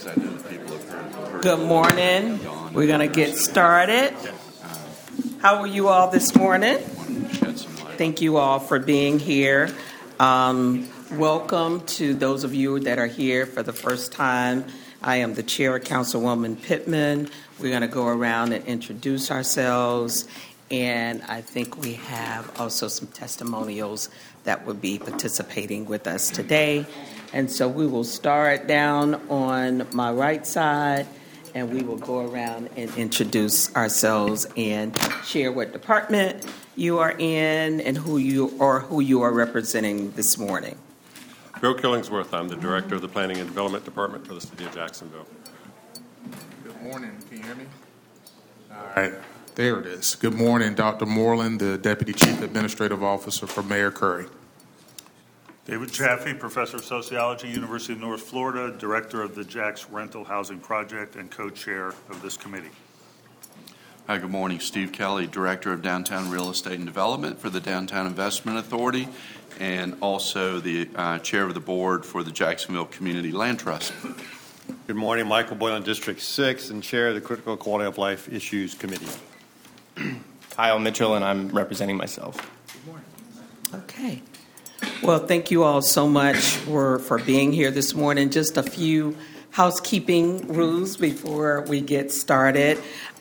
Good morning. We're going to get started. How are you all this morning? Thank you all for being here. Welcome to those of you that are here for the first time. I am the chair, Councilwoman Pittman. We're going to go around and introduce ourselves. And I think we have also some testimonials that will be participating with us today. And so we will start down on my right side, and we will go around and introduce ourselves and share what department you are in and who you are representing this morning. Bill Killingsworth. I'm the Director of the Planning and Development Department for the City of Jacksonville. Good morning. Can you hear me? All right. There it is. Good morning, Dr. Moreland, the Deputy Chief Administrative Officer for Mayor Curry. David Chaffee, Professor of Sociology, University of North Florida, Director of the JAX Rental Housing Project, and co-chair of this committee. Hi, good morning. Steve Kelly, Director of Downtown Real Estate and Development for the Downtown Investment Authority, and also the chair of the board for the Jacksonville Community Land Trust. Good morning. Michael Boylan, District 6, and chair of the Critical Quality of Life Issues Committee. Kyle Mitchell, and I'm representing myself. Good morning. Okay. Well, thank you all so much for being here this morning. Just a few housekeeping rules before we get started.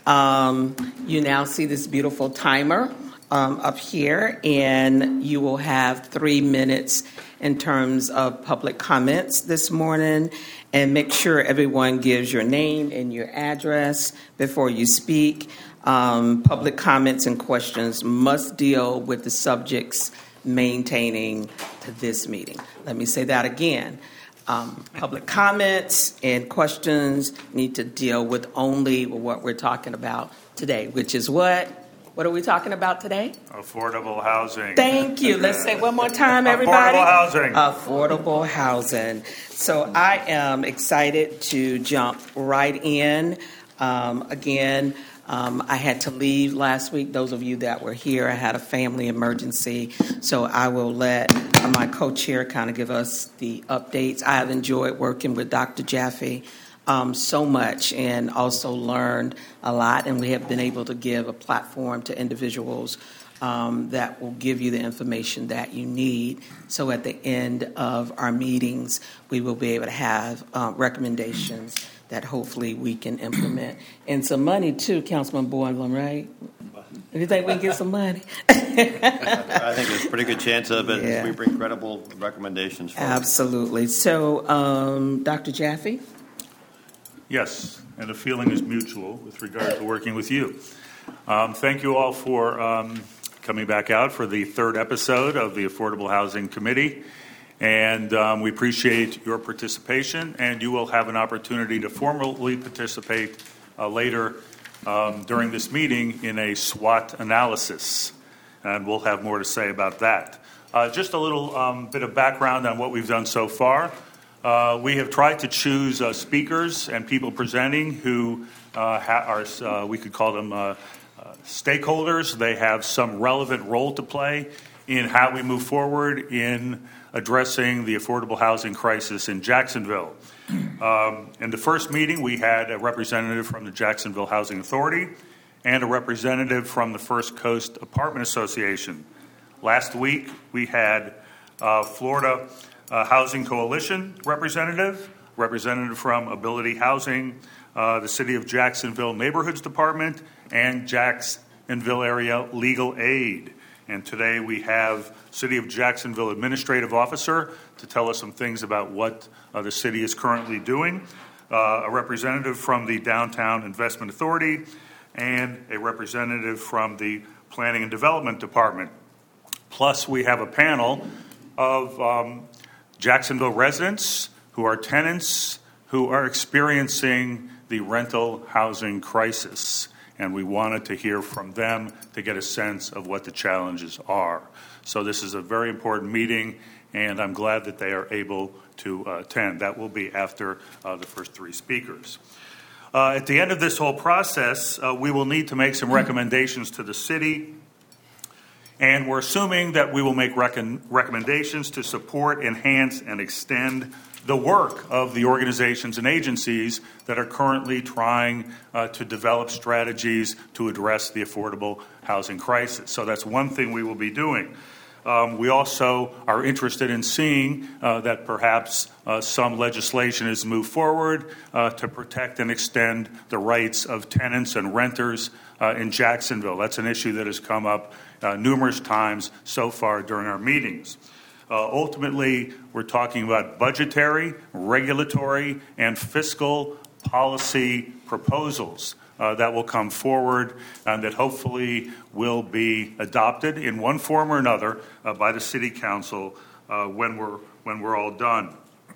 You now see this beautiful timer up here, and you will have 3 minutes in terms of public comments this morning. And make sure everyone gives your name and your address before you speak. Public comments and questions must deal with the subjects maintaining to this meeting. Let me say that again. Public comments and questions need to deal with only what we're talking about today, which is what? What are we talking about today? Affordable housing. Thank you. Let's say it one more time, everybody. Affordable housing. Affordable housing. So I am excited to jump right in. I had to leave last week. Those of you that were here, I had a family emergency. So I will let my co-chair kind of give us the updates. I have enjoyed working with Dr. Jaffe so much and also learned a lot. And we have been able to give a platform to individuals that will give you the information that you need. So at the end of our meetings, we will be able to have recommendations that hopefully we can implement. And some money, too, Councilman Boylan, right? Do you think we can get some money? I think there's a pretty good chance of it if we bring credible recommendations forward. Absolutely. So, Dr. Jaffe? Yes, and the feeling is mutual with regard to working with you. Thank you all for coming back out for the third episode of the Affordable Housing Committee. And we appreciate your participation, and you will have an opportunity to formally participate later during this meeting in a SWOT analysis. And we'll have more to say about that. Just a little bit of background on what we've done so far. We have tried to choose speakers and people presenting who are, we could call them stakeholders. They have some relevant role to play in how we move forward in addressing the affordable housing crisis in Jacksonville. In the first meeting, we had a representative from the Jacksonville Housing Authority and a representative from the First Coast Apartment Association. Last week, we had Florida Housing Coalition representative from Ability Housing, the City of Jacksonville Neighborhoods Department, and Jacksonville Area Legal Aid. And today we have City of Jacksonville Administrative Officer to tell us some things about what the city is currently doing, a representative from the Downtown Investment Authority, and a representative from the Planning and Development Department. Plus, we have a panel of Jacksonville residents who are tenants who are experiencing the rental housing crisis. And we wanted to hear from them to get a sense of what the challenges are. So this is a very important meeting, and I'm glad that they are able to attend. That will be after the first three speakers. At the end of this whole process, we will need to make some recommendations to the city. And we're assuming that we will make recommendations to support, enhance, and extend the work of the organizations and agencies that are currently trying to develop strategies to address the affordable housing crisis. So that's one thing we will be doing. We also are interested in seeing that perhaps some legislation is moved forward to protect and extend the rights of tenants and renters in Jacksonville. That's an issue that has come up numerous times so far during our meetings. Ultimately, we're talking about budgetary, regulatory, and fiscal policy proposals that will come forward and that hopefully will be adopted in one form or another by the City Council when we're all done.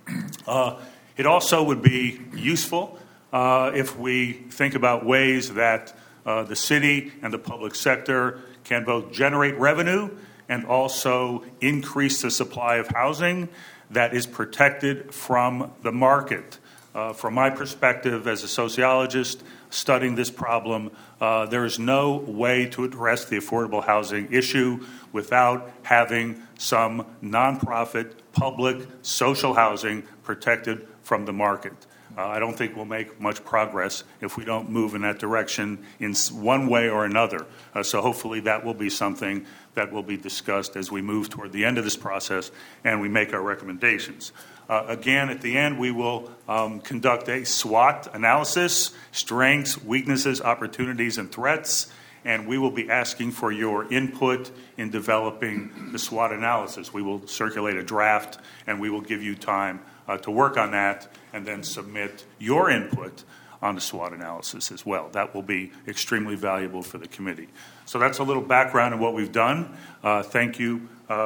It also would be useful if we think about ways that the city and the public sector can both generate revenue and also increase the supply of housing that is protected from the market. From my perspective as a sociologist studying this problem, there is no way to address the affordable housing issue without having some nonprofit, public, social housing protected from the market. I don't think we'll make much progress if we don't move in that direction in one way or another. So hopefully that will be something that will be discussed as we move toward the end of this process and we make our recommendations. Again, at the end, we will conduct a SWOT analysis, strengths, weaknesses, opportunities, and threats, and we will be asking for your input in developing the SWOT analysis. We will circulate a draft, and we will give you time to work on that and then submit your input on the SWOT analysis as well. That will be extremely valuable for the committee. So that's a little background on what we've done. Thank you,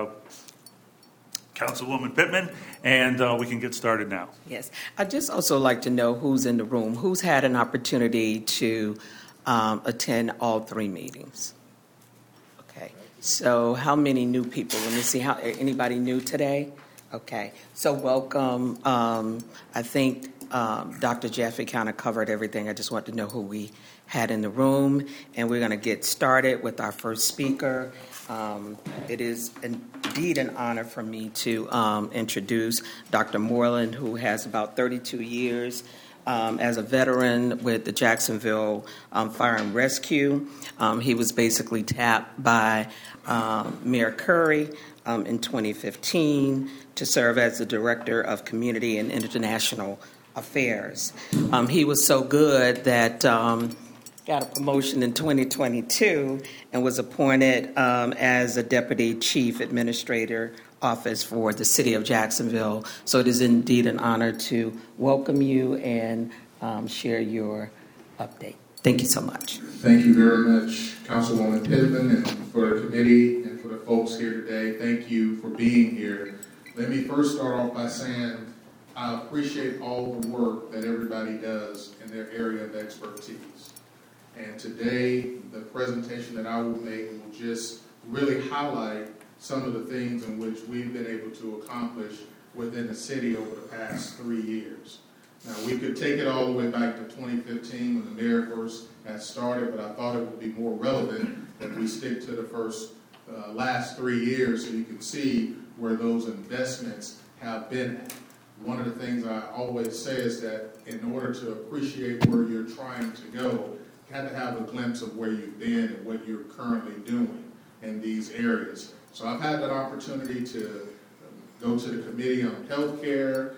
Councilwoman Pittman, and we can get started now. Yes. I'd just also like to know who's in the room, who's had an opportunity to attend all three meetings. Okay. So how many new people? Let me see. Anybody new today? Okay. So welcome. I think Dr. Jaffe kind of covered everything. I just want to know who we had in the room, and we're going to get started with our first speaker. It is indeed an honor for me to introduce Dr. Moreland, who has about 32 years as a veteran with the Jacksonville Fire and Rescue. He was basically tapped by Mayor Curry in 2015 to serve as the Director of Community and International Affairs. He was so good that got a promotion in 2022 and was appointed as a Deputy Chief Administrator Office for the City of Jacksonville. So it is indeed an honor to welcome you and share your update. Thank you so much. Thank you very much, Councilwoman Pittman, and for the committee and for the folks here today. Thank you for being here. Let me first start off by saying I appreciate all the work that everybody does in their area of expertise. And today, the presentation that I will make will just really highlight some of the things in which we've been able to accomplish within the city over the past 3 years. Now, we could take it all the way back to 2015 when the mayor first got started, but I thought it would be more relevant that we stick to the last 3 years so you can see where those investments have been at. One of the things I always say is that in order to appreciate where you're trying to go, you have to have a glimpse of where you've been and what you're currently doing in these areas. So I've had that opportunity to go to the Committee on Health Care,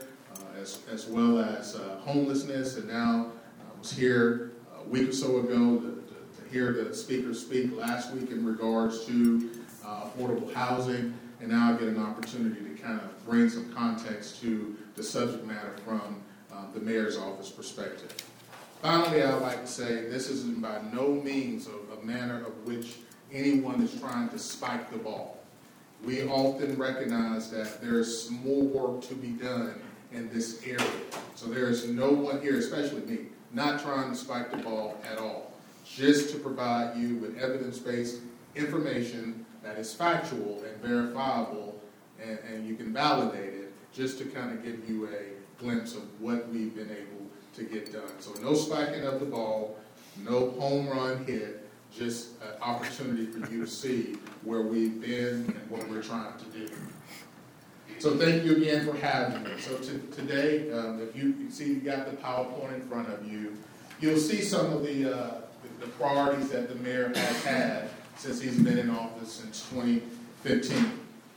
as well as homelessness, and now I was here a week or so ago to hear the speaker speak last week in regards to affordable housing, and now I get an opportunity to kind of bring some context to the subject matter from the mayor's office perspective. Finally, I would like to say this is by no means a manner of which anyone is trying to spike the ball. We often recognize that there's more work to be done in this area. So there is no one here, especially me, not trying to spike the ball at all, just to provide you with evidence-based information that is factual and verifiable, and you can validate it, just to kind of give you a glimpse of what we've been able to get done. So no spiking of the ball, no home run hit, just an opportunity for you to see where we've been and what we're trying to do. So thank you again for having me. So today, if you see you got the PowerPoint in front of you, you'll see some of the priorities that the mayor has had since he's been in office since 2015.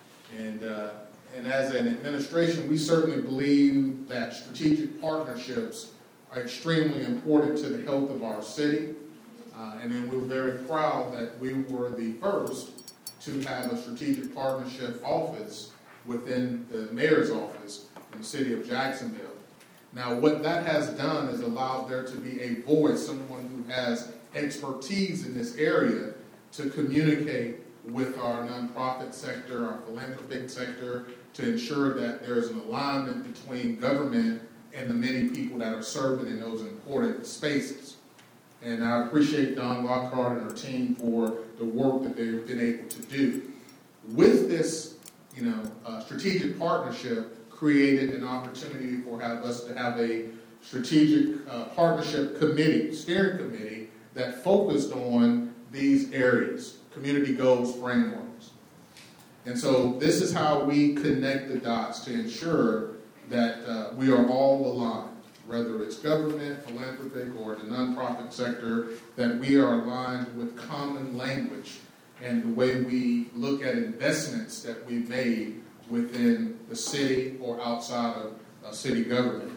And as an administration, we certainly believe that strategic partnerships are extremely important to the health of our city. And then we're very proud that we were the first to have a strategic partnership office within the mayor's office in the city of Jacksonville. Now, what that has done is allowed there to be a voice, someone who has expertise in this area to communicate with our nonprofit sector, our philanthropic sector, to ensure that there is an alignment between government and the many people that are serving in those important spaces. And I appreciate Don Lockhart and her team for the work that they've been able to do. With this, strategic partnership created an opportunity for us to have a strategic partnership committee, steering committee, that focused on these areas, community goals frameworks. And so this is how we connect the dots to ensure that we are all aligned, whether it's government, philanthropic, or the nonprofit sector, that we are aligned with common language and the way we look at investments that we've made within the city or outside of city government.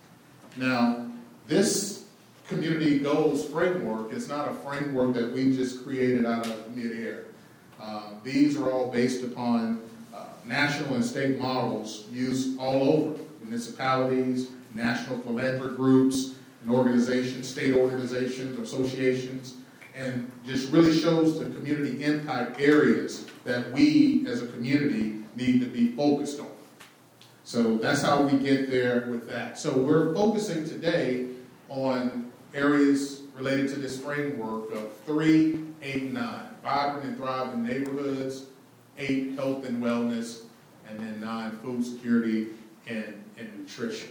Now, this community goals framework is not a framework that we just created out of midair. These are all based upon national and state models used all over, municipalities, national philanthropic groups, and organizations, state organizations, associations, and just really shows the community impact areas that we as a community need to be focused on. So that's how we get there with that. So we're focusing today on areas related to this framework of 3, 8, and 9. Vibrant and thriving neighborhoods, 8, health and wellness, and then 9, food security and nutrition.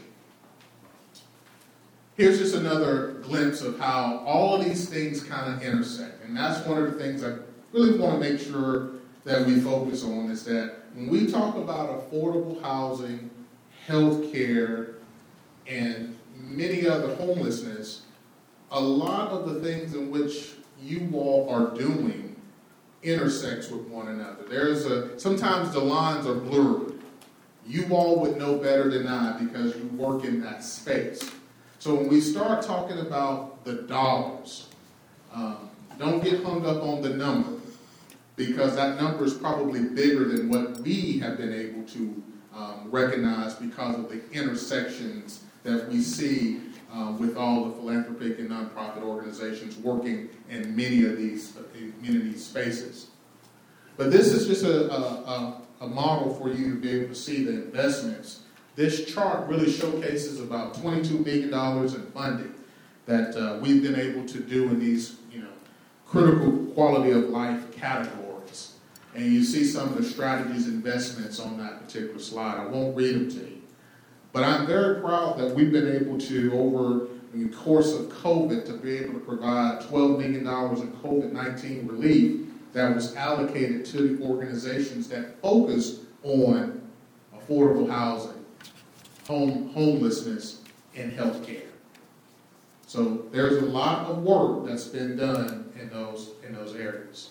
Here's just another glimpse of how all of these things kind of intersect. And that's one of the things I really want to make sure that we focus on, is that when we talk about affordable housing, health care, and many other homelessness, a lot of the things in which you all are doing intersects with one another. Sometimes the lines are blurred. You all would know better than I because you work in that space. So when we start talking about the dollars, don't get hung up on the number, because that number is probably bigger than what we have been able to recognize because of the intersections that we see with all the philanthropic and nonprofit organizations working in many of these spaces. But this is just a model for you to be able to see the investments. This chart really showcases about $22 million in funding that we've been able to do in these, critical quality of life categories. And you see some of the strategies, investments on that particular slide. I won't read them to you. But I'm very proud that we've been able to, over the course of COVID, to be able to provide $12 million in COVID-19 relief that was allocated to the organizations that focus on affordable housing, homelessness, and health care. So there's a lot of work that's been done in those areas.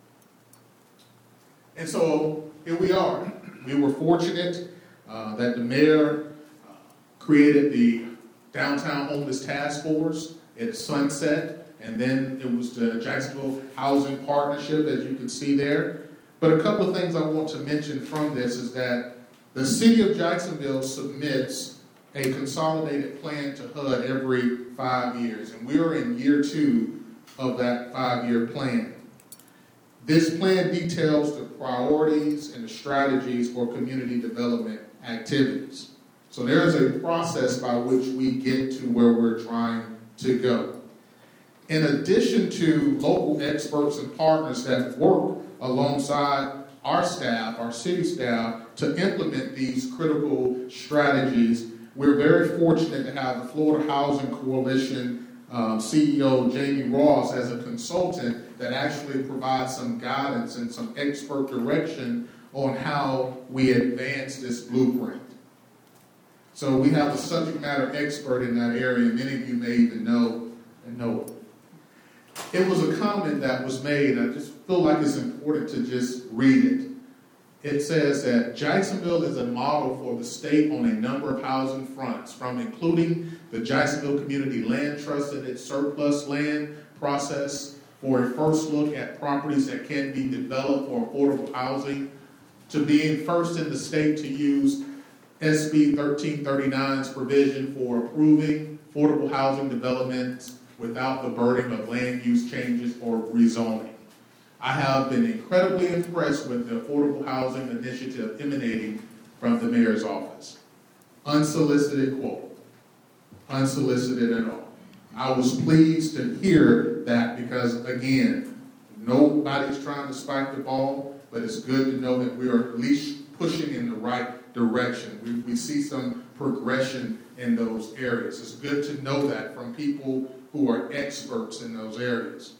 And so here we are. We were fortunate that the mayor created the Downtown Homeless Task Force at Sunset, and then it was the Jacksonville Housing Partnership, as you can see there. But a couple of things I want to mention from this is that the city of Jacksonville submits a consolidated plan to HUD every 5 years, and we are in year 2 of that 5-year plan. This plan details the priorities and the strategies for community development activities. So there is a process by which we get to where we're trying to go. In addition to local experts and partners that work alongside our staff, our city staff, to implement these critical strategies, we're very fortunate to have the Florida Housing Coalition CEO Jamie Ross as a consultant that actually provides some guidance and some expert direction on how we advance this blueprint. So we have a subject matter expert in that area. Many of you may even know it. It was a comment that was made. I just feel like it's important to just read it. It says that Jacksonville is a model for the state on a number of housing fronts, from including the Jacksonville Community Land Trust and its surplus land process for a first look at properties that can be developed for affordable housing, to being first in the state to use SB 1339's provision for approving affordable housing developments without the burden of land use changes or rezoning. I have been incredibly impressed with the affordable housing initiative emanating from the mayor's office. Unsolicited quote. Unsolicited at all. I was pleased to hear that because, again, nobody's trying to spike the ball, but it's good to know that we are at least pushing in the right direction. We see some progression in those areas. It's good to know that from people who are experts in those areas.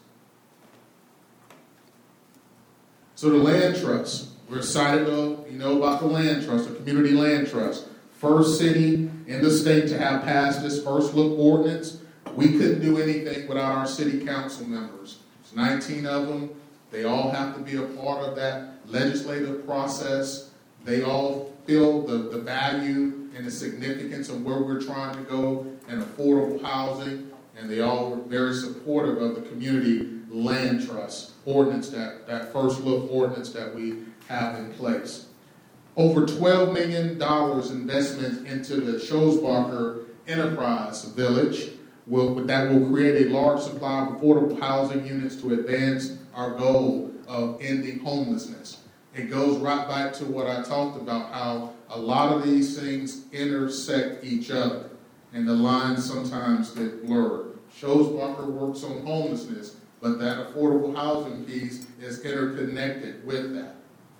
So the land trust, we're excited about the land trust, the community land trust. First city in the state to have passed this first look ordinance. We couldn't do anything without our city council members. There's 19 of them. They all have to be a part of that legislative process. They all feel the value and the significance of where we're trying to go in affordable housing, and they all were very supportive of the community land trust ordinance, that first look ordinance that we have in place. Over $12 million investment into the Schoesbacher Enterprise Village that will create a large supply of affordable housing units to advance our goal of ending homelessness. It goes right back to what I talked about, how a lot of these things intersect each other, and the lines sometimes get blurred. Schoesbacher works on homelessness, but that affordable housing piece is interconnected with that.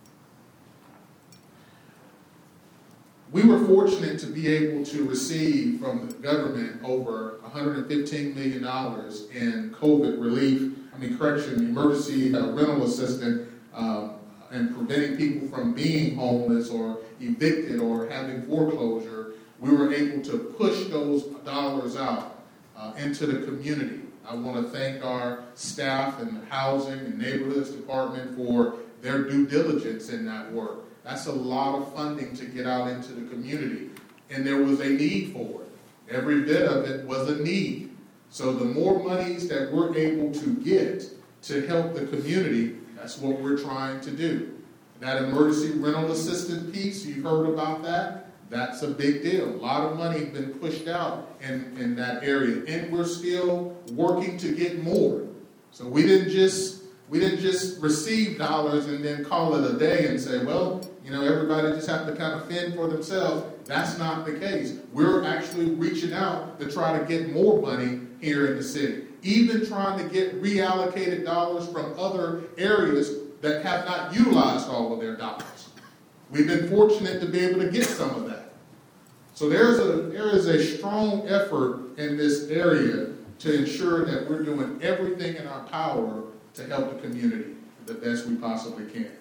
We were fortunate to be able to receive from the government over $115 million in COVID relief, emergency rental assistance, and preventing people from being homeless or evicted or having foreclosure. We were able to push those dollars out into the community. I want to thank our staff in the Housing and Neighborhoods Department for their due diligence in that work. That's a lot of funding to get out into the community, and there was a need for it. Every bit of it was a need. So the more monies that we're able to get to help the community, that's what we're trying to do. That emergency rental assistance piece, you heard about that? That's a big deal. A lot of money has been pushed out in that area, and we're still working to get more. So we didn't just receive dollars and then call it a day and say, well, everybody just have to kind of fend for themselves. That's not the case. We're actually reaching out to try to get more money here in the city, even trying to get reallocated dollars from other areas that have not utilized all of their dollars. We've been fortunate to be able to get some of that. So there is a strong effort in this area to ensure that we're doing everything in our power to help the community the best we possibly can.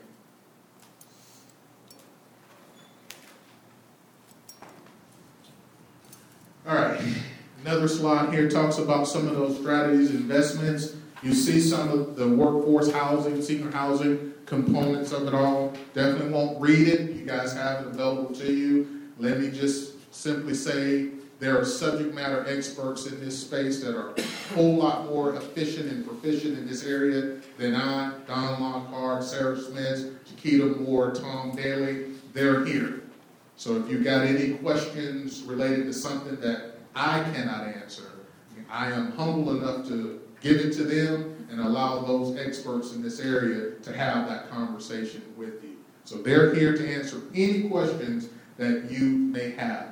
All right, another slide here talks about some of those strategies, investments. You see some of the workforce housing, senior housing components of it all. Definitely won't read it. You guys have it available to you. Let me just simply say there are subject matter experts in this space that are a whole lot more efficient and proficient in this area than I, Don Lockhart, Sarah Smith, Chiquita Moore, Tom Daly. They're here. So if you've got any questions related to something that I cannot answer, I am humble enough to give it to them and allow those experts in this area to have that conversation with you. So they're here to answer any questions that you may have.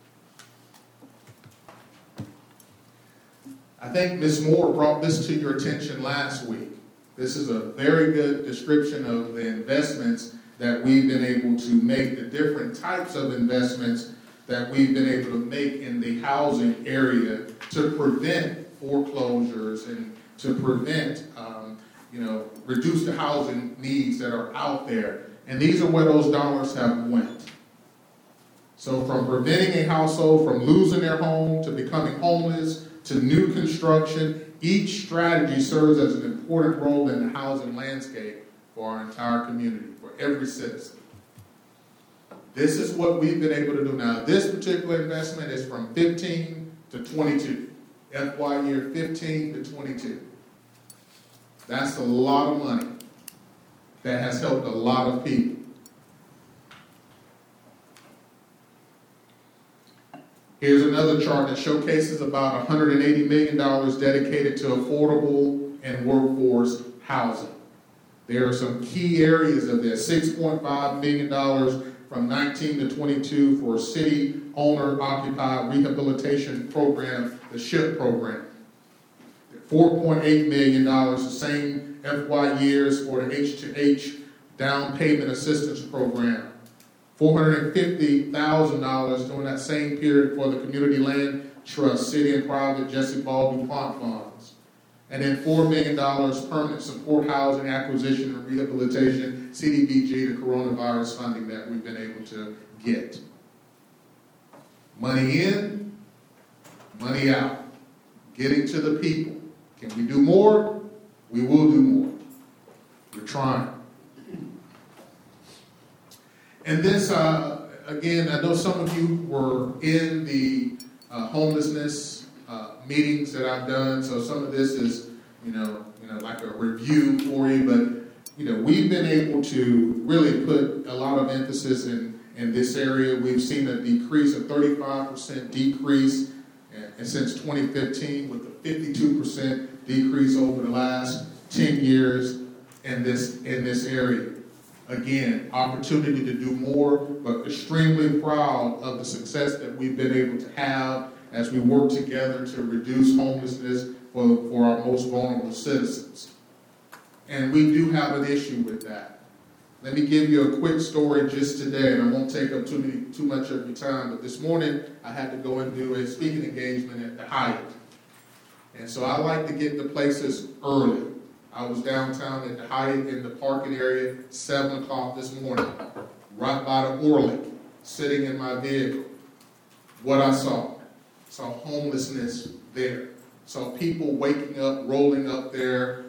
I think Ms. Moore brought this to your attention last week. This is a very good description of the investments that we've been able to make, the different types of investments that we've been able to make in the housing area to prevent foreclosures and to prevent, reduce the housing needs that are out there. And these are where those dollars have went. So from preventing a household from losing their home to becoming homeless to new construction, each strategy serves as an important role in the housing landscape for our entire community, for every citizen. This is what we've been able to do now. This particular investment is from 15 to 22, FY year 15 to 22. That's a lot of money that has helped a lot of people. Here's another chart that showcases about $180 million dedicated to affordable and workforce housing. There are some key areas of this. $6.5 million from 19 to 22 for city owner-occupied rehabilitation program, the SHIP program. $4.8 million, the same FY years for the H2H down payment assistance program. $450,000 during that same period for the Community Land Trust, City and Private Jesse Ball DuPont funds. And then $4 million permanent support housing acquisition and rehabilitation, CDBG, the coronavirus funding that we've been able to get. Money in, money out. Getting to the people. Can we do more? We will do more. We're trying. And this, again, I know some of you were in the homelessness meetings that I've done, so some of this is, like a review for you, but, we've been able to really put a lot of emphasis in this area. We've seen a decrease, a 35% decrease and since 2015, with a 52% decrease over the last 10 years in this area. Again, opportunity to do more, but extremely proud of the success that we've been able to have as we work together to reduce homelessness for our most vulnerable citizens. And we do have an issue with that. Let me give you a quick story just today, and I won't take up too much of your time, but this morning I had to go and do a speaking engagement at the Hyatt. And so I like to get to places early. I was downtown at the Hyatt in the parking area, 7 o'clock this morning, right by the Orlick, sitting in my vehicle. What I saw homelessness there. Saw people waking up, rolling up their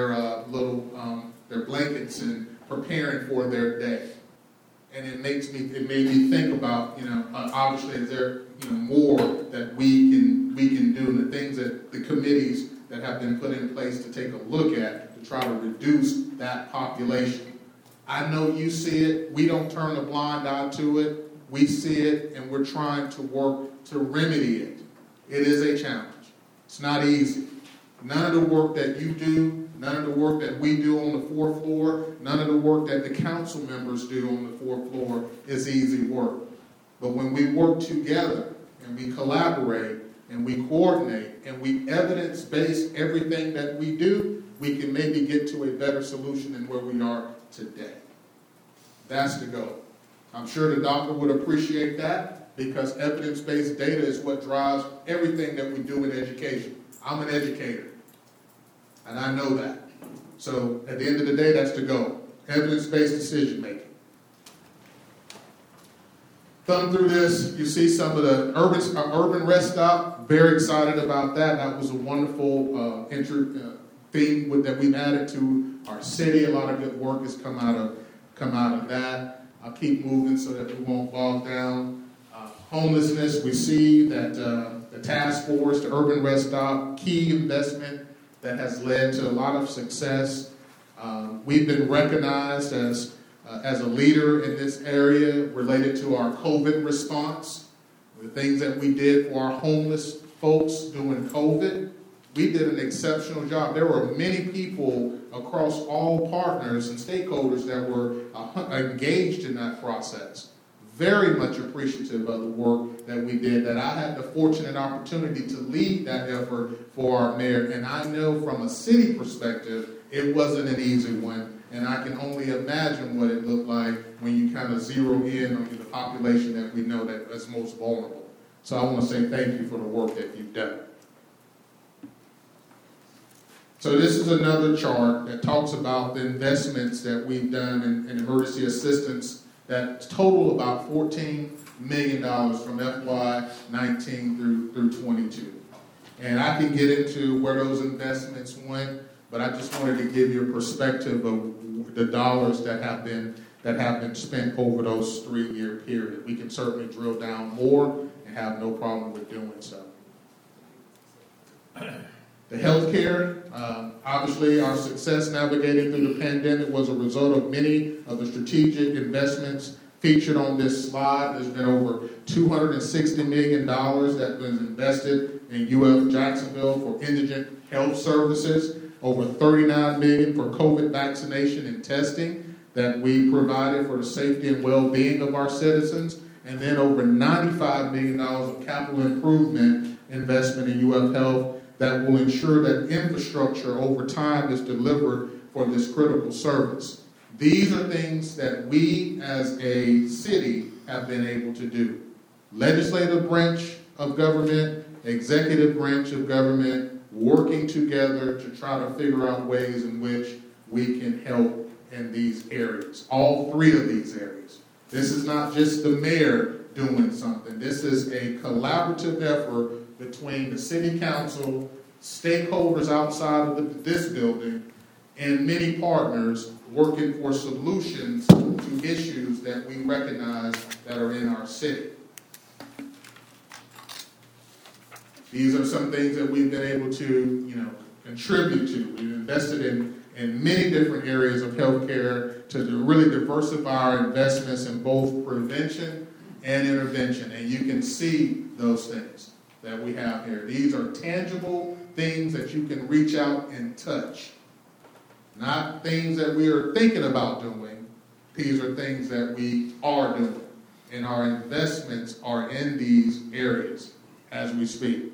blankets and preparing for their day. And it made me think about, obviously, is there more that we can do, and the things that the committees that have been put in place to take a look at to try to reduce that population. I know you see it. We don't turn a blind eye to it. We see it, and we're trying to work to remedy it. It is a challenge. It's not easy. None of the work that you do, none of the work that we do on the 4th floor, none of the work that the council members do on the 4th floor is easy work. But when we work together and we collaborate and we coordinate and we evidence-base everything that we do, we can maybe get to a better solution than where we are today. That's the goal. I'm sure the doctor would appreciate that, because evidence-based data is what drives everything that we do in education. I'm an educator, and I know that. So at the end of the day, that's the goal. Evidence-based decision-making. Thumb through this, you see some of the urban rest stop. Very excited about that. That was a wonderful theme that we've added to our city. A lot of good work has come out of that. I'll keep moving so that we won't bog down. Homelessness, we see that the task force, the urban rest stop, key investment that has led to a lot of success. We've been recognized as a leader in this area related to our COVID response, the things that we did for our homeless folks during COVID. We did an exceptional job. There were many people across all partners and stakeholders that were engaged in that process. Very much appreciative of the work that we did, that I had the fortunate opportunity to lead that effort for our mayor. And I know from a city perspective, it wasn't an easy one. And I can only imagine what it looked like when you kind of zero in on the population that we know that is most vulnerable. So I want to say thank you for the work that you've done. So this is another chart that talks about the investments that we've done in emergency assistance that total about $14 million from FY19 through 22. And I can get into where those investments went, but I just wanted to give you a perspective of the dollars that have been spent over those 3-year period. We can certainly drill down more and have no problem with doing so. The healthcare, obviously our success navigating through the pandemic was a result of many of the strategic investments featured on this slide. There's been over $260 million that was invested in UF Jacksonville for indigent health services, over $39 million for COVID vaccination and testing that we provided for the safety and well-being of our citizens, and then over $95 million of capital improvement investment in UF Health that will ensure that infrastructure over time is delivered for this critical service. These are things that we as a city have been able to do. Legislative branch of government, executive branch of government, working together to try to figure out ways in which we can help in these areas, all 3 of these areas. This is not just the mayor doing something. This is a collaborative effort between the city council, stakeholders outside of this building, and many partners working for solutions to issues that we recognize that are in our city. These are some things that we've been able to, contribute to. We've invested in many different areas of healthcare to really diversify our investments in both prevention and intervention. And you can see those things that we have here. These are tangible things that you can reach out and touch. Not things that we are thinking about doing. These are things that we are doing. And our investments are in these areas as we speak.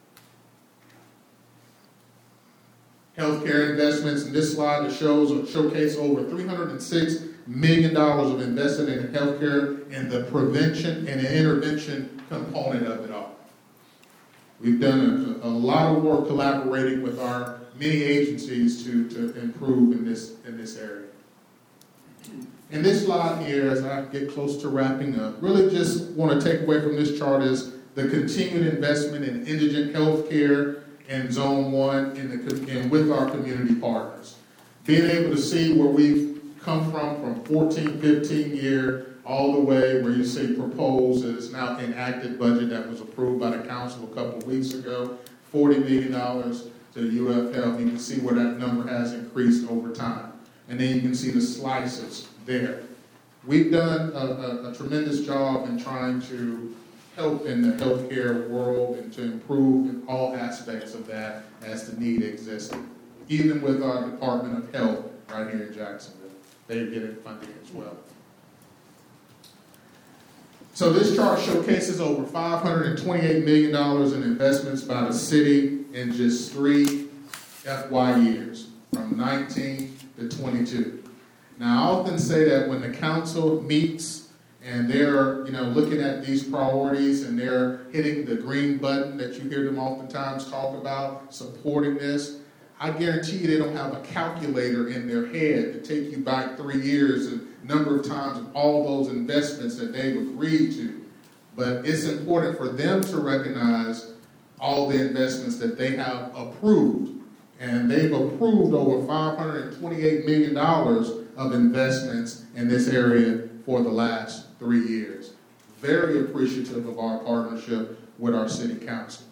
Healthcare investments in this slide that showcase over $306 million of investment in healthcare and the prevention and the intervention component of it all. We've done a lot of work collaborating with our many agencies to improve in this area. And this slide here, as I get close to wrapping up, really just want to take away from this chart is the continued investment in indigent health care in Zone 1 and with our community partners. Being able to see where we've come from 14, 15 year, all the way where you see proposed, it's now enacted budget that was approved by the council a couple of weeks ago, $40 million to UF Health. You can see where that number has increased over time. And then you can see the slices there. We've done a tremendous job in trying to help in the healthcare world and to improve in all aspects of that as the need exists. Even with our Department of Health right here in Jacksonville, they're getting funding as well. So this chart showcases over $528 million in investments by the city in just 3 FY years, from 19 to 22. Now, I often say that when the council meets and they're, looking at these priorities and they're hitting the green button that you hear them oftentimes talk about, supporting this, I guarantee you they don't have a calculator in their head to take you back 3 years and number of times of all those investments that they've agreed to. But it's important for them to recognize all the investments that they have approved. And they've approved over $528 million of investments in this area for the last 3 years. Very appreciative of our partnership with our city council.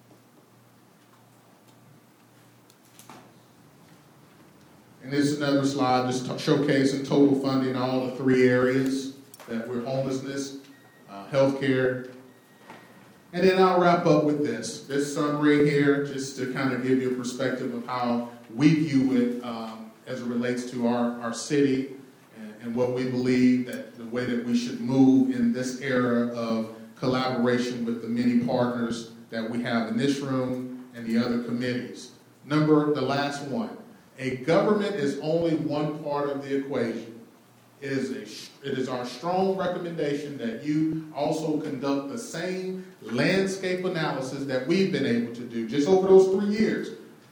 And this is another slide just showcasing total funding, all the 3 areas that we're homelessness, healthcare. And then I'll wrap up with this summary here, just to kind of give you a perspective of how we view it as it relates to our city and what we believe that the way that we should move in this era of collaboration with the many partners that we have in this room and the other committees. The last one. A government is only one part of the equation. It is our strong recommendation that you also conduct the same landscape analysis that we've been able to do just over those 3 years.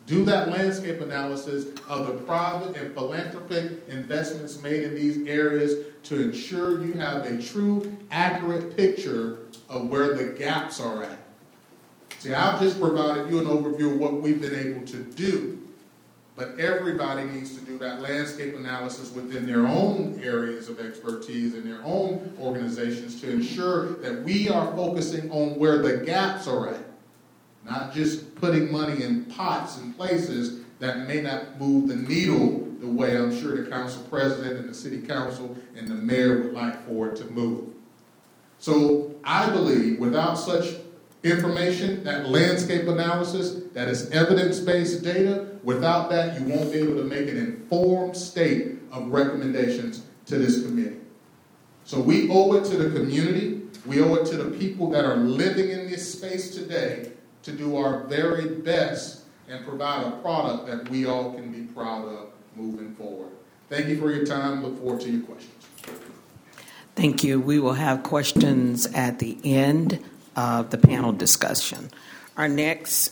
Do that landscape analysis of the private and philanthropic investments made in these areas to ensure you have a true, accurate picture of where the gaps are at. See, I've just provided you an overview of what we've been able to do, but everybody needs to do that landscape analysis within their own areas of expertise and their own organizations to ensure that we are focusing on where the gaps are at, not just putting money in pots and places that may not move the needle the way I'm sure the council president and the city council and the mayor would like for it to move. So I believe without such information, that landscape analysis, that is evidence-based data, without that you won't be able to make an informed state of recommendations to this committee. So we owe it to the community, we owe it to the people that are living in this space today to do our very best and provide a product that we all can be proud of moving forward. Thank you for your time. Look forward to your questions. Thank you. We will have questions at the end of the panel discussion. Our next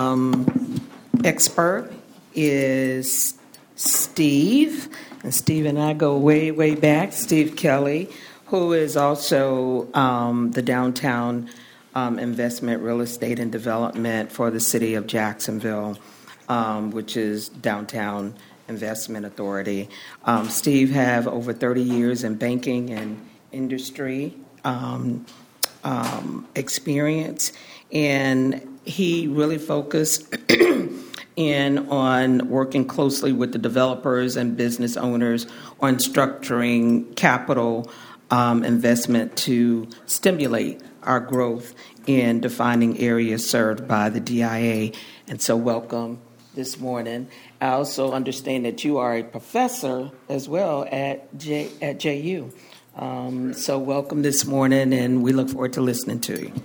expert is Steve, and Steve and I go way, way back. Steve Kelly, who is also the downtown investment, real estate, and development for the city of Jacksonville, which is Downtown Investment Authority. Steve have over 30 years in banking and industry experience, and he really focused in on working closely with the developers and business owners on structuring capital investment to stimulate our growth in defining areas served by the DIA. And so welcome this morning. I also understand that you are a professor as well at JU. So welcome this morning, and we look forward to listening to you.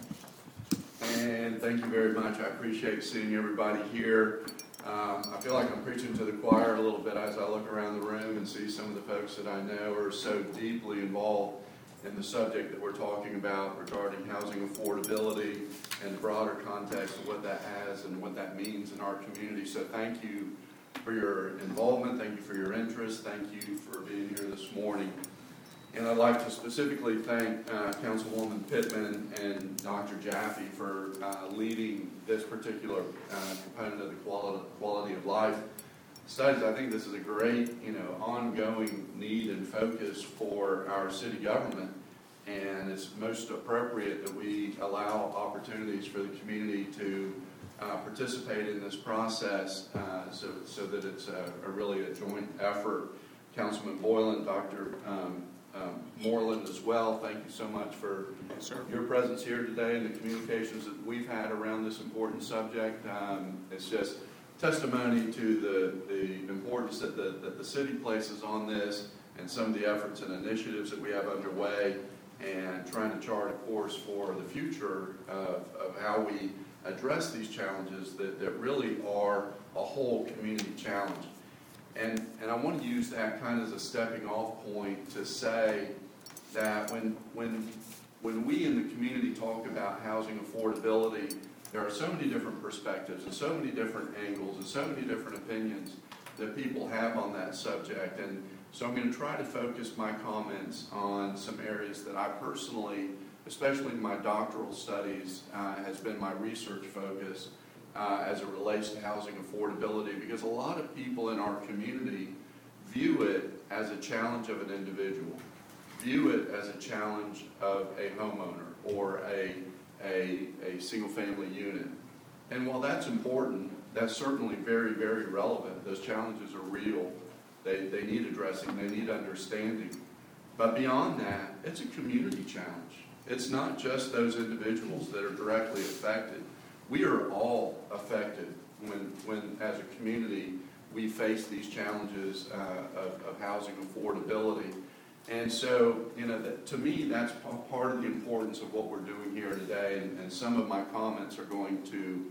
And thank you very much. I appreciate seeing everybody here. I feel like I'm preaching to the choir a little bit as I look around the room and see some of the folks that I know are so deeply involved in the subject that we're talking about regarding housing affordability and the broader context of what that has and what that means in our community. So thank you for your involvement. Thank you for your interest. Thank you for being here this morning. And I'd like to specifically thank Councilwoman Pittman and Dr. Jaffe for leading this particular component of the quality of life studies. I think this is a great, ongoing need and focus for our city government, and it's most appropriate that we allow opportunities for the community to participate in this process so that it's really a joint effort. Councilman Boylan, Dr. Moreland as well, thank you so much for your presence here today and the communications that we've had around this important subject. It's just testimony to the importance that the city places on this and some of the efforts and initiatives that we have underway, and trying to chart a course for the future of how we address these challenges that really are a whole community challenge. And I want to use that kind of as a stepping off point to say that when we in the community talk about housing affordability, there are so many different perspectives and so many different angles and so many different opinions that people have on that subject. And so I'm going to try to focus my comments on some areas that I personally, especially in my doctoral studies, has been my research focus as it relates to housing affordability, because a lot of people in our community view it as a challenge of an individual, view it as a challenge of a homeowner or a single-family unit. And while that's important, that's certainly very, very relevant. Those challenges are real. They need addressing. They need understanding. But beyond that, it's a community challenge. It's not just those individuals that are directly affected. We are all affected when as a community, we face these challenges of housing affordability. And so, to me, that's part of the importance of what we're doing here today, and some of my comments are going to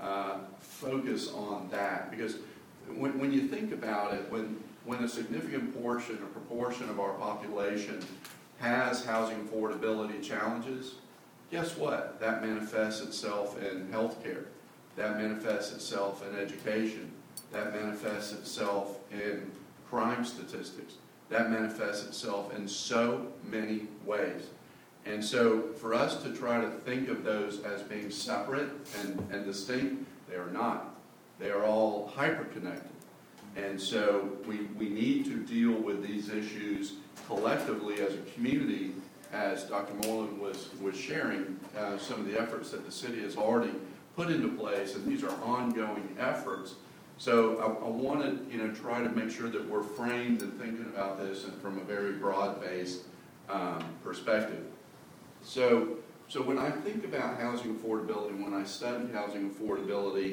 focus on that. Because when you think about it, when a significant proportion of our population has housing affordability challenges, guess what? That manifests itself in healthcare. That manifests itself in education. That manifests itself in crime statistics. That manifests itself in so many ways. And so for us to try to think of those as being separate and distinct, they are not. They are all hyper-connected. And so we need to deal with these issues collectively as a community, as Dr. Moreland was sharing some of the efforts that the city has already put into place, and these are ongoing efforts. So I want to try to make sure that we're framed and thinking about this and from a very broad-based perspective. So when I think about housing affordability, when I study housing affordability,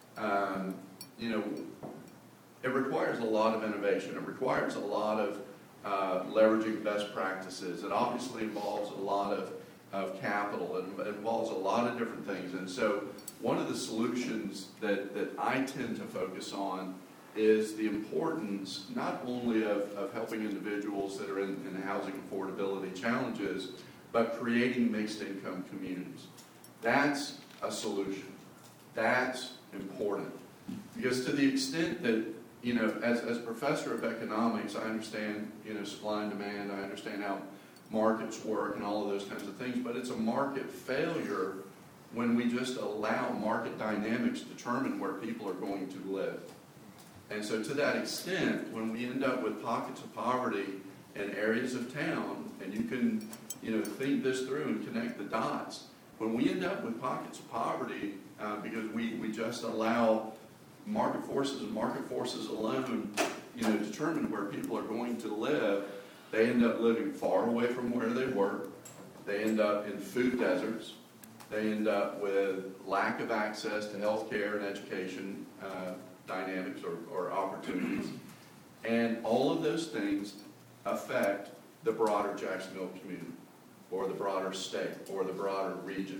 it requires a lot of innovation. It requires a lot of leveraging best practices. It obviously involves a lot of capital. It involves a lot of different things. And so one of the solutions that I tend to focus on is the importance not only of helping individuals that are in housing affordability challenges, but creating mixed income communities. That's a solution. That's important. Because to the extent that, as a professor of economics, I understand, supply and demand, I understand how markets work and all of those kinds of things, but it's a market failure when we just allow market dynamics to determine where people are going to live. And so to that extent, when we end up with pockets of poverty in areas of town, and you can, think this through and connect the dots, when we end up with pockets of poverty because we just allow market forces and market forces alone, determine where people are going to live, they end up living far away from where they work. They end up in food deserts. They end up with lack of access to health care and education dynamics or opportunities. And all of those things affect the broader Jacksonville community or the broader state or the broader region.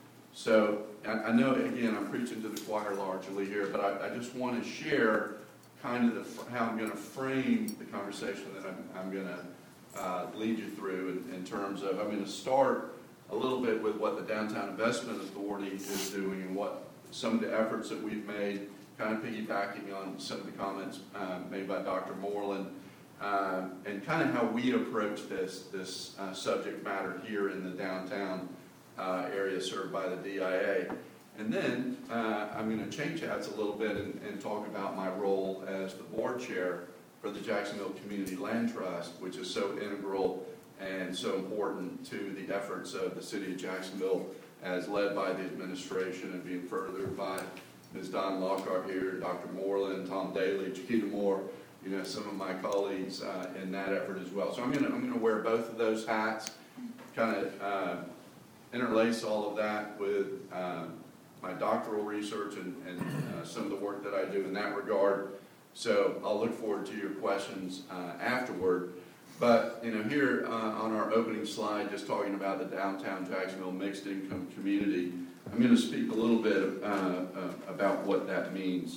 So I know, again, I'm preaching to the choir largely here, but I just want to share kind of how I'm going to frame the conversation that I'm going to lead you through in terms of, I'm going to start a little bit with what the Downtown Investment Authority is doing and what some of the efforts that we've made, kind of piggybacking on some of the comments made by Dr. Moreland, and kind of how we approach this subject matter here in the downtown area served by the DIA. And then I'm going to change hats a little bit and talk about my role as the board chair for the Jacksonville Community Land Trust, which is so integral and so important to the efforts of the city of Jacksonville as led by the administration and being furthered by Ms. Don Lockhart here, Dr. Moreland, Tom Daly, Chiquita Moore, some of my colleagues in that effort as well. So I'm going to wear both of those hats, kind of interlace all of that with my doctoral research and some of the work that I do in that regard. So I'll look forward to your questions afterward. But here on our opening slide, just talking about the downtown Jacksonville mixed income community, I'm going to speak a little bit about what that means.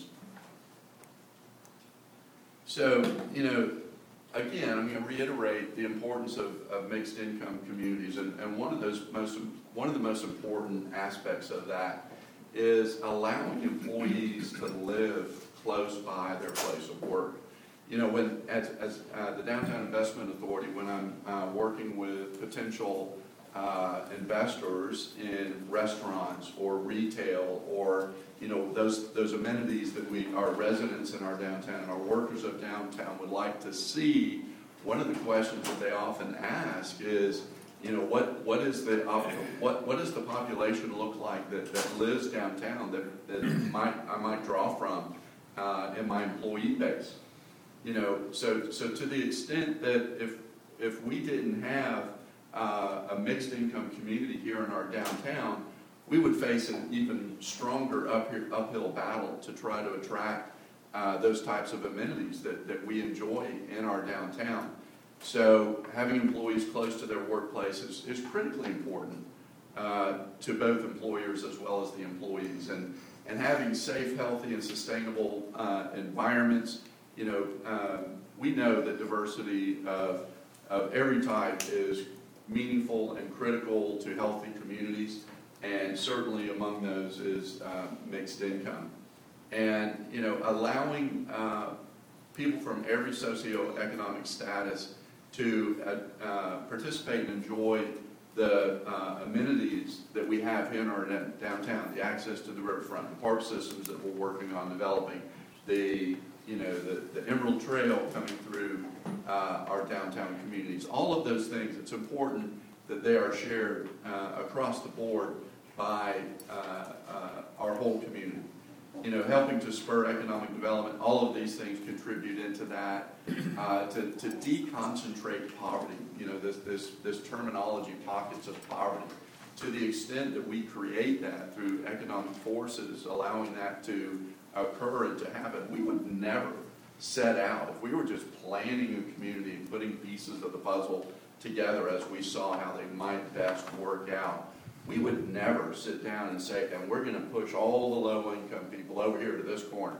So, again, I'm going to reiterate the importance of mixed income communities, and one of the most important aspects of that is allowing employees to live close by their place of work. When as the Downtown Investment Authority, when I'm working with potential investors in restaurants or retail or those amenities that our residents in our downtown and our workers of downtown would like to see, one of the questions that they often ask is, what does the population look like that lives downtown that I might draw from in my employee base? So to the extent that if we didn't have a mixed income community here in our downtown, we would face an even stronger uphill battle to try to attract those types of amenities that we enjoy in our downtown. So having employees close to their workplace is critically important to both employers as well as the employees. And having safe, healthy, and sustainable environments, we know that diversity of every type is meaningful and critical to healthy communities. and certainly among those is mixed income. And, allowing people from every socioeconomic status to participate and enjoy the amenities that we have in our downtown, the access to the riverfront, the park systems that we're working on developing, the Emerald Trail coming through our downtown communities. All of those things, it's important that they are shared across the board by our whole community. Helping to spur economic development, all of these things contribute into that. To deconcentrate poverty, this terminology, pockets of poverty, to the extent that we create that through economic forces, allowing that to occur and to happen, we would never set out, if we were just planning a community and putting pieces of the puzzle together as we saw how they might best work out, we would never sit down and say, and we're going to push all the low-income people over here to this corner.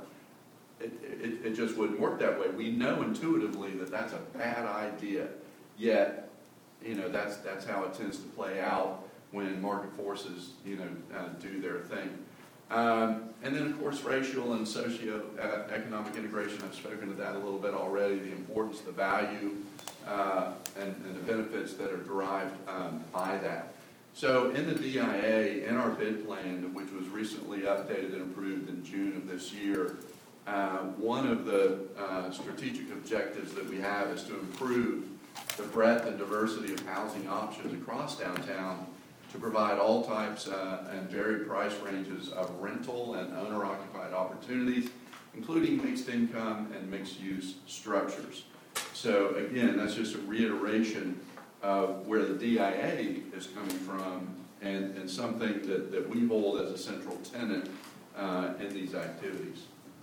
It just wouldn't work that way. We know intuitively that that's a bad idea, yet, that's how it tends to play out when market forces, do their thing. And then, of course, racial and socio-economic integration. I've spoken to that a little bit already, the importance, the value, and the benefits that are derived by that. So in the DIA, in our bid plan, which was recently updated and approved in June of this year, one of the strategic objectives that we have is to improve the breadth and diversity of housing options across downtown to provide all types and varied price ranges of rental and owner-occupied opportunities, including mixed income and mixed-use structures. So again, that's just a reiteration of where the DIA is coming from and something that we hold as a central tenet in these activities.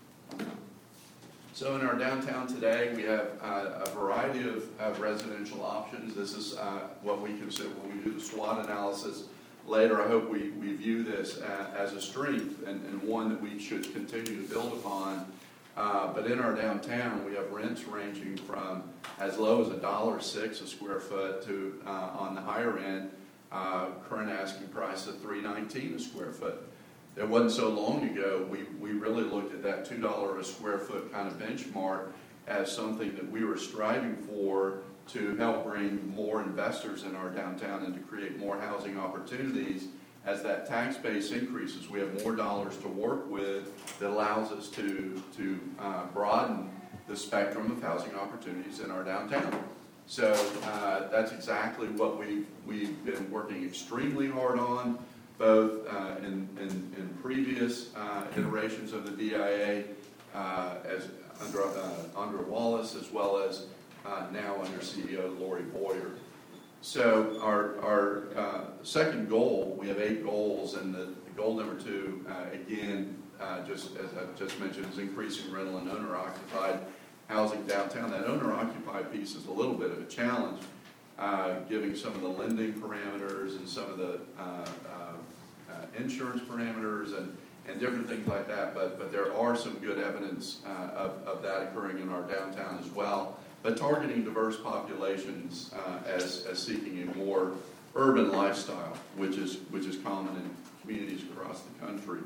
So in our downtown today, we have a variety of residential options. This is what we consider when we do the SWOT analysis. Later, I hope we view this as a strength and one that we should continue to build upon. But in our downtown, we have rents ranging from as low as $1.06 a square foot to, on the higher end, current asking price of $3.19 a square foot. It wasn't so long ago, we really looked at that $2 a square foot kind of benchmark as something that we were striving for to help bring more investors in our downtown and to create more housing opportunities. As that tax base increases, we have more dollars to work with that allows us to broaden the spectrum of housing opportunities in our downtown. So that's exactly what we've been working extremely hard on, both in previous iterations of the DIA as under Andra Wallace, as well as now under CEO Lori Boyer. So our second goal, we have 8 goals, and the goal number 2, again, just as I just mentioned, is increasing rental and owner-occupied housing downtown. That owner-occupied piece is a little bit of a challenge, giving some of the lending parameters and some of the insurance parameters and different things like that. But there are some good evidence of that occurring in our downtown as well. But targeting diverse populations as seeking a more urban lifestyle, which is common in communities across the country.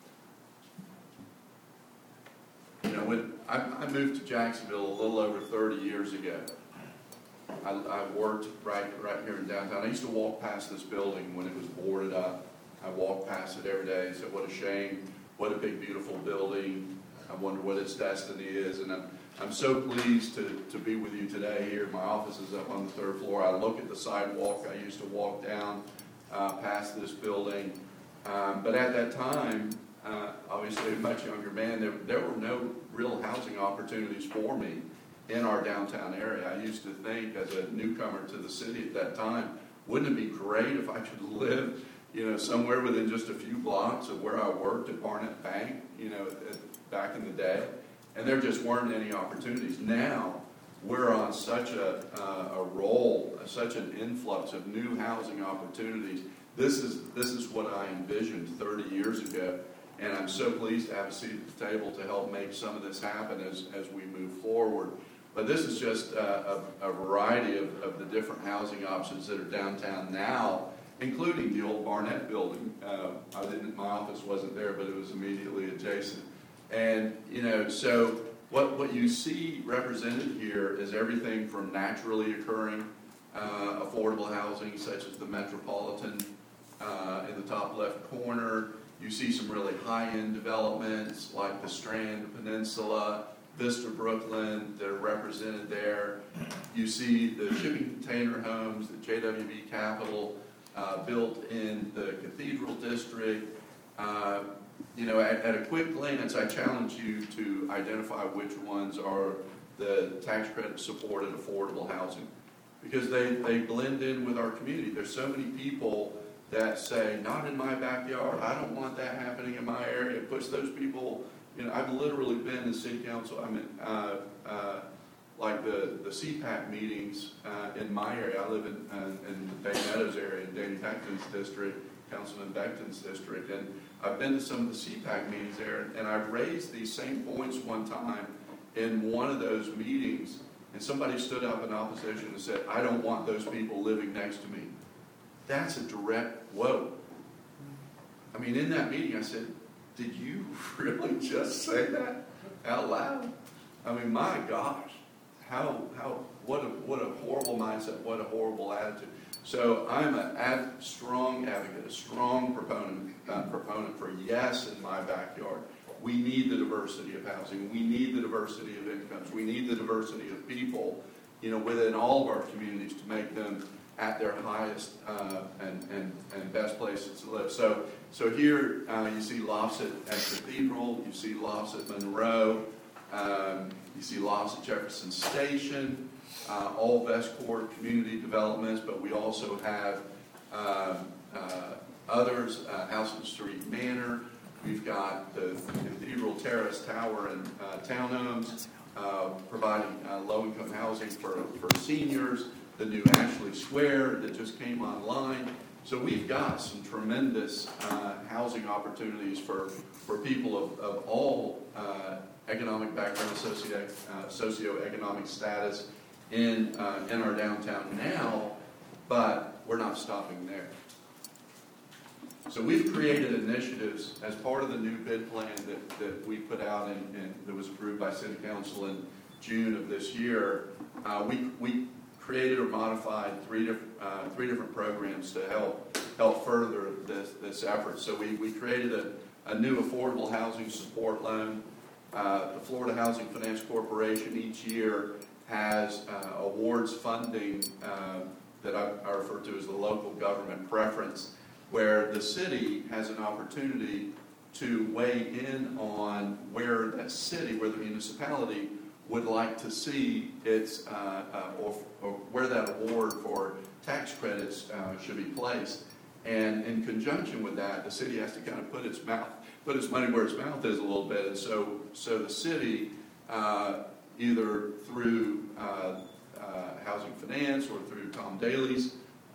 When I moved to Jacksonville a little over 30 years ago, I worked right here in downtown. I used to walk past this building when it was boarded up. I walked past it every day and said, what a shame, what a big, beautiful building. I wonder what its destiny is. And I'm so pleased to be with you today here. My office is up on the 3rd floor. I look at the sidewalk. I used to walk down past this building. But at that time, obviously a much younger man, there were no real housing opportunities for me in our downtown area. I used to think, as a newcomer to the city at that time, wouldn't it be great if I could live, somewhere within just a few blocks of where I worked at Barnett Bank, back in the day. And there just weren't any opportunities. Now, we're on such a roll, such an influx of new housing opportunities. This is what I envisioned 30 years ago. And I'm so pleased to have a seat at the table to help make some of this happen as we move forward. But this is just a variety of the different housing options that are downtown now. including the old Barnett building. My office wasn't there, but it was immediately adjacent. And, so what you see represented here is everything from naturally occurring affordable housing, such as the Metropolitan in the top left corner. You see some really high-end developments like the Strand, the Peninsula, Vista Brooklyn that are represented there. You see the shipping container homes that JWB Capital built in the Cathedral District. At a quick glance, I challenge you to identify which ones are the tax credit supported affordable housing, because they blend in with our community. There's so many people that say, not in my backyard, I don't want that happening in my area. It puts those people, I've literally been in city council, like the CPAC meetings in my area. I live in the Bay Meadows area, in Danny Beckton's district, Councilman Beckton's district, and I've been to some of the CPAC meetings there, and I've raised these same points one time in one of those meetings, and somebody stood up in opposition and said, I don't want those people living next to me. That's a direct whoa. In that meeting I said, did you really just say that out loud? My gosh, what a horrible mindset, what a horrible attitude. So I'm a strong advocate, a strong proponent for yes in my backyard. We need the diversity of housing. We need the diversity of incomes. We need the diversity of people, within all of our communities to make them at their highest and best places to live. So here you see lofts at Cathedral, you see lofts at Monroe, you see lofts at Jefferson Station, all Vestcourt community developments, but we also have others, Houston Street Manor. We've got the Cathedral Terrace Tower and townhomes, providing low-income housing for seniors, the new Ashley Square that just came online. So we've got some tremendous housing opportunities for people of all economic background, socioeconomic status in our downtown now, but we're not stopping there. So we've created initiatives as part of the new bid plan that we put out and that was approved by City Council in June of this year. We created or modified three different programs to help further this effort. So we created a new affordable housing support loan. The Florida Housing Finance Corporation each year has awards funding that I refer to as the local government preference, where the city has an opportunity to weigh in on where that city, where the municipality would like to see its, or where that award for tax credits should be placed. And in conjunction with that, the city has to kind of put its money where its mouth is a little bit. And so the city, either through Housing Finance or through Tom Daly's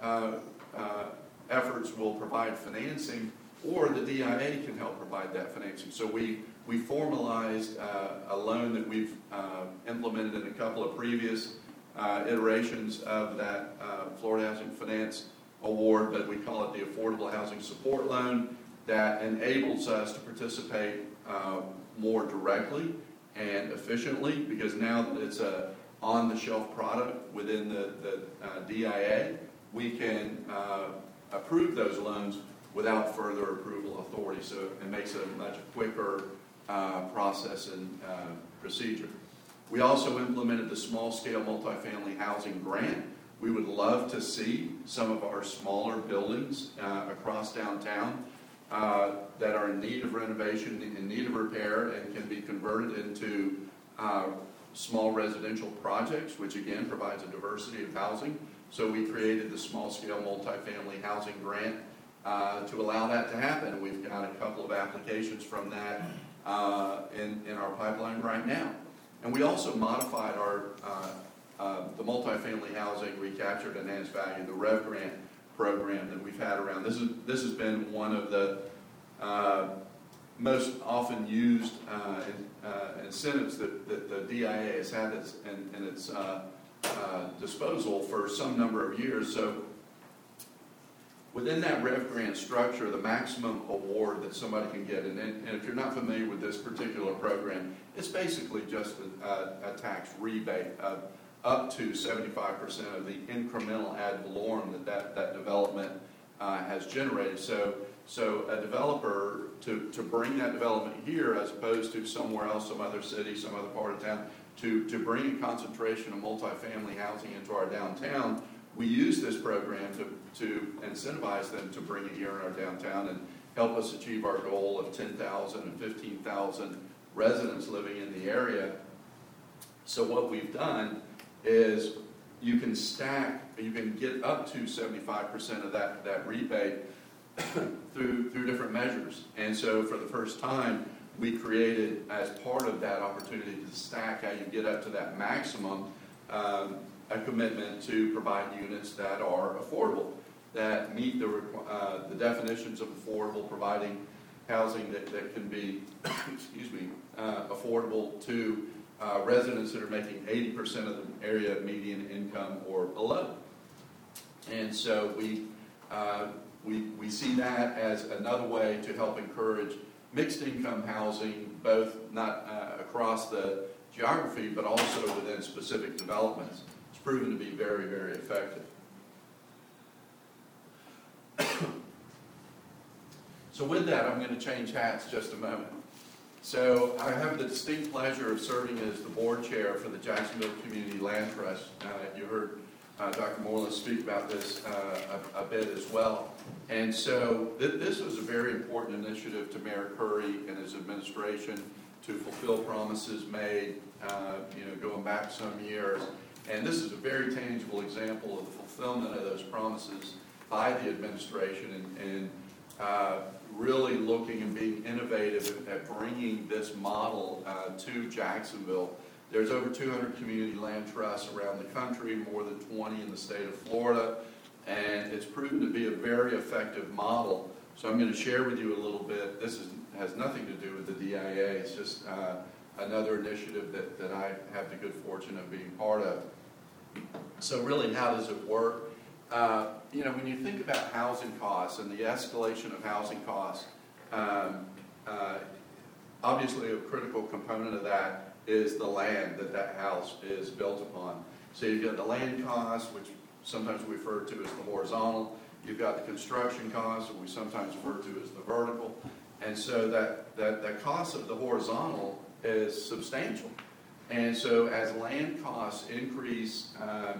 efforts, will provide financing, or the DIA can help provide that financing. So we formalized a loan that we've implemented in a couple of previous iterations of that Florida Housing Finance Award, but we call it the Affordable Housing Support Loan, that enables us to participate more directly and efficiently, because now that it's a on-the-shelf product within the DIA, we can approve those loans without further approval authority. So it makes it a much quicker process and procedure. We also implemented the small-scale multifamily housing grant. We would love to see some of our smaller buildings across downtown that are in need of renovation, in need of repair, and can be converted into small residential projects, which again provides a diversity of housing. So we created the small-scale multifamily housing grant to allow that to happen. We've got a couple of applications from that in our pipeline right now. And we also modified our the multifamily housing recaptured enhanced value, the REV grant program that we've had around. This has been one of the most often used incentives that the DIA has had in its disposal for some number of years. So Within that REV grant structure, the maximum award that somebody can get, and if you're not familiar with this particular program, it's basically just a tax rebate of up to 75% of the incremental ad valorem that development has generated. So a developer, to bring that development here as opposed to somewhere else, some other city, some other part of town, to bring a concentration of multifamily housing into our downtown, we use this program to incentivize them to bring it here in our downtown and help us achieve our goal of 10,000 and 15,000 residents living in the area. So what we've done is you can get up to 75% of that rebate through different measures. And so for the first time, we created, as part of that opportunity to stack how you get up to that maximum, a commitment to provide units that are affordable, that meet the definitions of affordable, providing housing that can be affordable to residents that are making 80% of the area median income or below. And so we see that as another way to help encourage mixed income housing, both not across the geography, but also within specific developments. It's proven to be very, very effective. So with that, I'm going to change hats just a moment. So I have the distinct pleasure of serving as the board chair for the Jacksonville Community Land Trust. You heard Dr. Moreland speak about this a bit as well. And so this was a very important initiative to Mayor Curry and his administration to fulfill promises made, going back some years. And this is a very tangible example of the fulfillment of those promises by the administration and really looking and being innovative at bringing this model to Jacksonville. There's over 200 community land trusts around the country, more than 20 in the state of Florida, and it's proven to be a very effective model. So I'm going to share with you a little bit. This has nothing to do with the DIA. It's just another initiative that I have the good fortune of being part of. So really, how does it work? When you think about housing costs and the escalation of housing costs, obviously a critical component of that is the land that house is built upon. So you've got the land costs, which sometimes we refer to as the horizontal. You've got the construction costs, which we sometimes refer to as the vertical. And so that cost of the horizontal is substantial. And so as land costs increase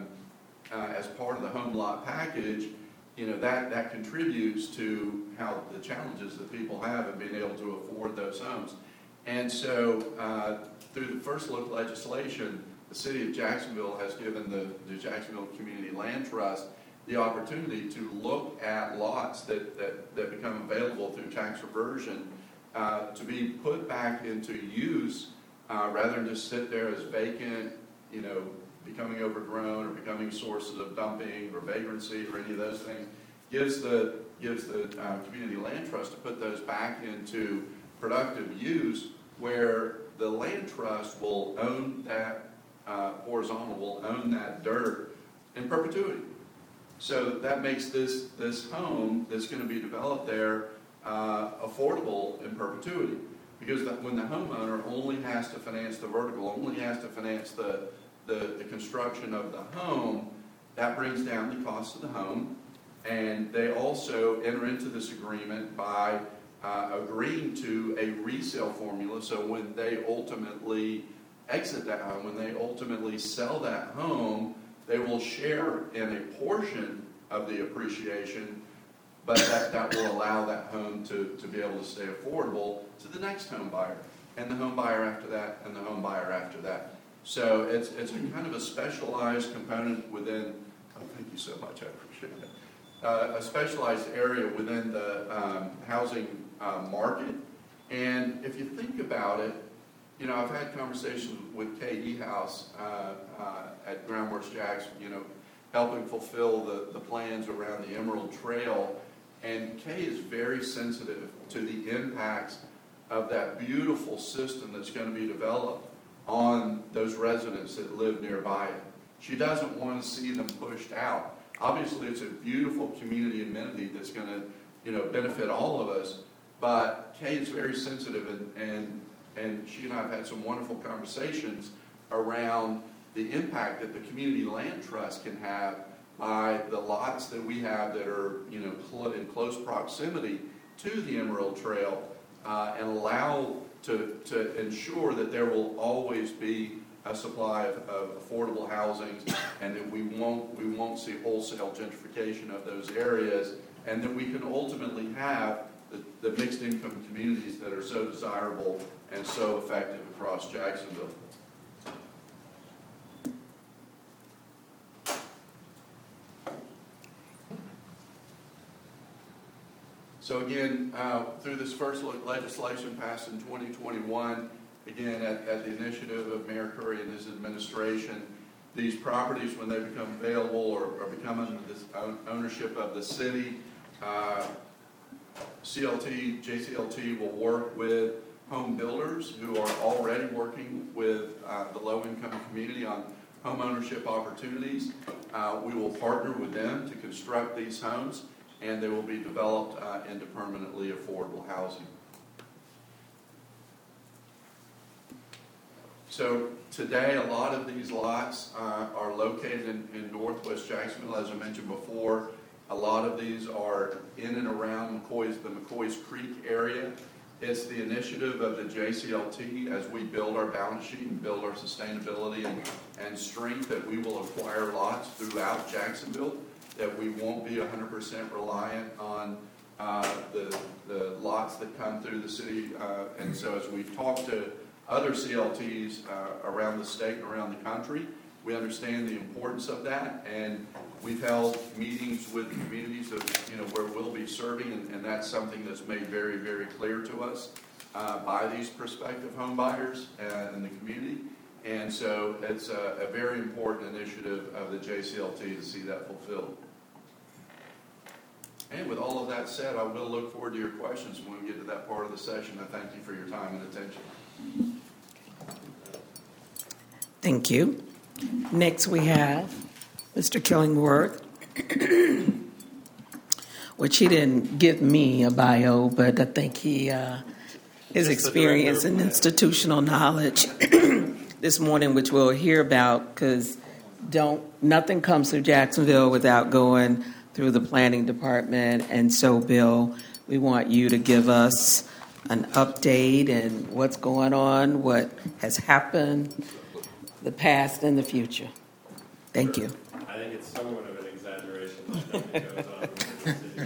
as part of the home lot package, that contributes to how the challenges that people have in being able to afford those homes. And so through the First Look legislation, the city of Jacksonville has given the Jacksonville Community Land Trust the opportunity to look at lots that become available through tax reversion to be put back into use rather than just sit there as vacant, becoming overgrown or becoming sources of dumping or vagrancy or any of those things. Gives the Community Land Trust to put those back into productive use, where the land trust will own that horizontal, will own that dirt in perpetuity. So that makes this home that's going to be developed there affordable in perpetuity. Because when the homeowner only has to finance the vertical, only has to finance the construction of the home, that brings down the cost of the home. And they also enter into this agreement by agreeing to a resale formula. So when they ultimately exit that home, when they ultimately sell that home, they will share in a portion of the appreciation, but that will allow that home to be able to stay affordable to the next home buyer, and the home buyer after that, and the home buyer after that. So it's a kind of a specialized component within, thank you so much, I appreciate that. A specialized area within the housing market. And if you think about it, I've had conversations with Kay Ehouse at Groundworks Jacks, helping fulfill the plans around the Emerald Trail. And Kay is very sensitive to the impacts of that beautiful system that's going to be developed on those residents that live nearby it. She doesn't want to see them pushed out. Obviously, it's a beautiful community amenity that's going to, benefit all of us. But Kay is very sensitive, and she and I have had some wonderful conversations around the impact that the community land trust can have by the lots that we have that are, in close proximity to the Emerald Trail, and allow to ensure that there will always be a supply of affordable housing, and that we won't see wholesale gentrification of those areas, and that we can ultimately have the mixed income communities that are so desirable and so effective across Jacksonville. So again, through this first legislation passed in 2021, again, at the initiative of Mayor Curry and his administration, these properties, when they become available or become under this ownership of the city, JCLT will work with home builders who are already working with the low-income community on home ownership opportunities. We will partner with them to construct these homes, and they will be developed into permanently affordable housing. So today, a lot of these lots are located in northwest Jacksonville, as I mentioned before. A lot of these are in and around the McCoys Creek area. It's the initiative of the JCLT as we build our balance sheet and build our sustainability and strength that we will acquire lots throughout Jacksonville, that we won't be 100% reliant on the lots that come through the city. And so as we've talked to other CLTs around the state and around the country, we understand the importance of that, and we've held meetings with communities of, where we'll be serving, and that's something that's made very, very clear to us by these prospective home buyers in the community. And so it's a very important initiative of the JCLT to see that fulfilled. And with all of that said, I will look forward to your questions when we get to that part of the session. I thank you for your time and attention. Thank you. Next we have Mr. Killingworth, which he didn't give me a bio, but I think his experience and institutional knowledge this morning, which we'll hear about, because nothing comes through Jacksonville without going through the planning department. And so, Bill, we want you to give us an update and what's going on, what has happened, the past and the future. Thank you. I think it's somewhat of an exaggeration that goes on with the city.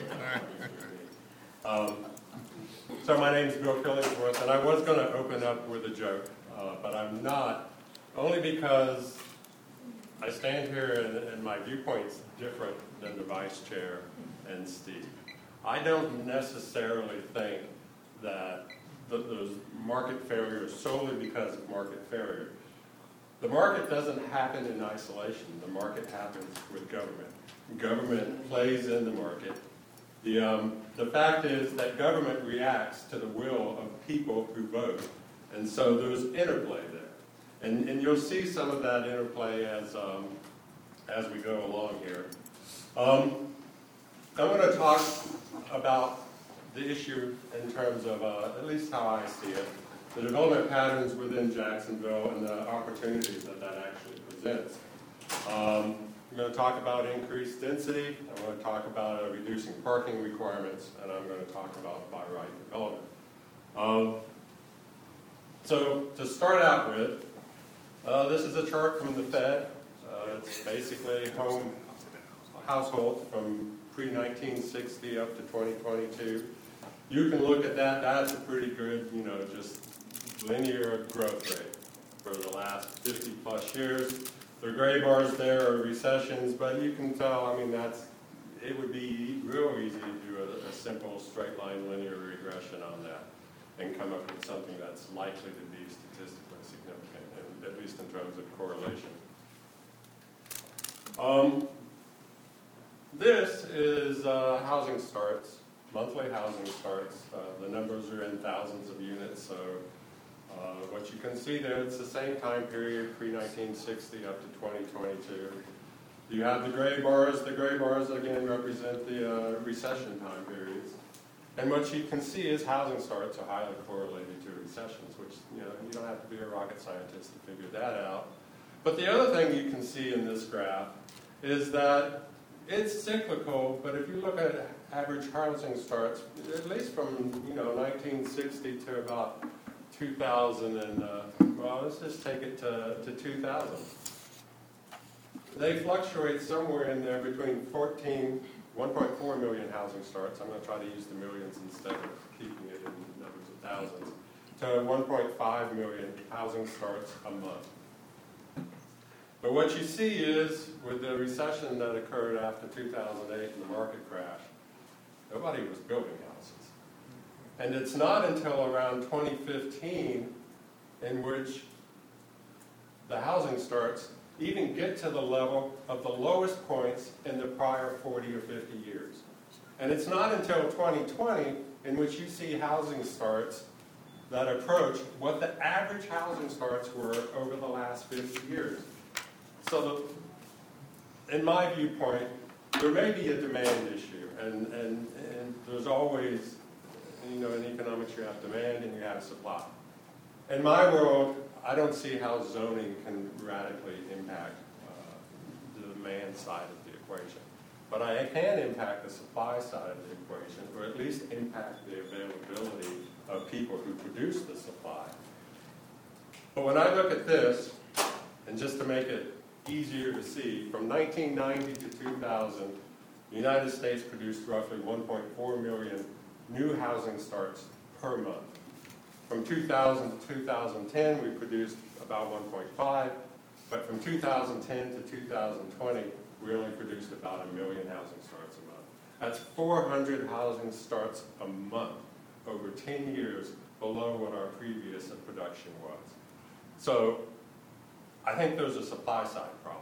So my name is Bill Killingworth, and I was going to open up with a joke, but I'm not, only because I stand here and my viewpoint's different than the vice chair and Steve. I don't necessarily think that there's market failure solely because of market failure. The market doesn't happen in isolation. The market happens with government. Government plays in the market. The fact is that government reacts to the will of people who vote. And so there's interplay there. And you'll see some of that interplay as we go along here. I'm going to talk about the issue in terms of, at least how I see it, the development patterns within Jacksonville and the opportunities that actually presents. I'm going to talk about increased density. I'm going to talk about reducing parking requirements, and I'm going to talk about by right development. So to start out with, this is a chart from the Fed. It's basically households from pre-1960 up to 2022. You can look at that. That's a pretty good, just linear growth rate for the last 50 plus years. The gray bars there are recessions, but you can tell, it would be real easy to do a simple straight line linear regression on that and come up with something that's likely to be statistically significant, at least in terms of correlation. This is housing starts, monthly housing starts. The numbers are in thousands of units, so what you can see there, it's the same time period, pre-1960 up to 2022. You have the gray bars. The gray bars, again, represent the recession time periods. And what you can see is housing starts are highly correlated to recessions, which, you don't have to be a rocket scientist to figure that out. But the other thing you can see in this graph is that it's cyclical, but if you look at average housing starts, at least from 1960 to about 2000, let's just take it to 2000. They fluctuate somewhere in there between 1.4 million housing starts. I'm going to try to use the millions instead of keeping it in numbers of thousands, to 1.5 million housing starts a month. But what you see is, with the recession that occurred after 2008 and the market crash, nobody was building houses. And it's not until around 2015 in which the housing starts even get to the level of the lowest points in the prior 40 or 50 years. And it's not until 2020 in which you see housing starts that approach what the average housing starts were over the last 50 years. So, in my viewpoint, there may be a demand issue, and there's always, in economics you have demand and you have supply. In my world, I don't see how zoning can radically impact the demand side of the equation. But I can impact the supply side of the equation, or at least impact the availability of people who produce the supply. But when I look at this, and just to make it easier to see, from 1990 to 2000, the United States produced roughly 1.4 million new housing starts per month. From 2000 to 2010, we produced about 1.5, but from 2010 to 2020, we only produced about 1 million housing starts a month. That's 400 housing starts a month over 10 years below what our previous production was. So I think there's a supply side problem.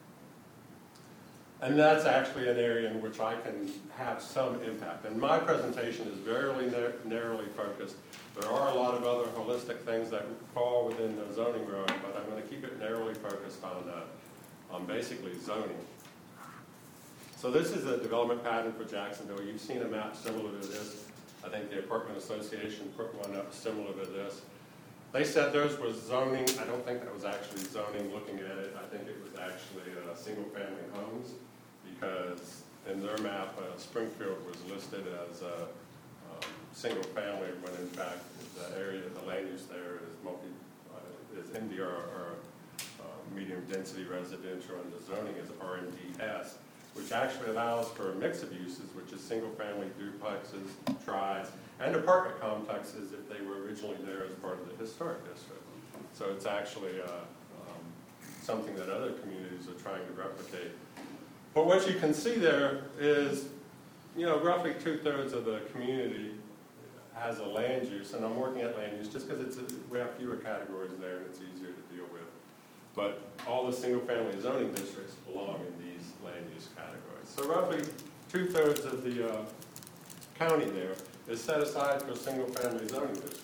And that's actually an area in which I can have some impact. And my presentation is very narrowly focused. There are a lot of other holistic things that fall within the zoning realm, but I'm going to keep it narrowly focused on basically zoning. So this is a development pattern for Jacksonville. You've seen a map similar to this. I think the Apartment Association put one up similar to this. They said theirs was zoning. I don't think that was actually zoning looking at it. I think it was actually single-family homes, because in their map, Springfield was listed as a single-family, when in fact the area, the land use there is MDR, or medium-density residential, and the zoning is RMDS, which actually allows for a mix of uses, which is single-family duplexes, trides, and apartment complexes if they were originally there as part of the historic district. So it's actually something that other communities are trying to replicate. But what you can see there is, roughly 2/3 of the community has a land use, and I'm working at land use just because we have fewer categories there and it's easier to deal with. But all the single-family zoning districts belong in these land use categories. So roughly 2/3 of the county there is set aside for a single-family zoning district.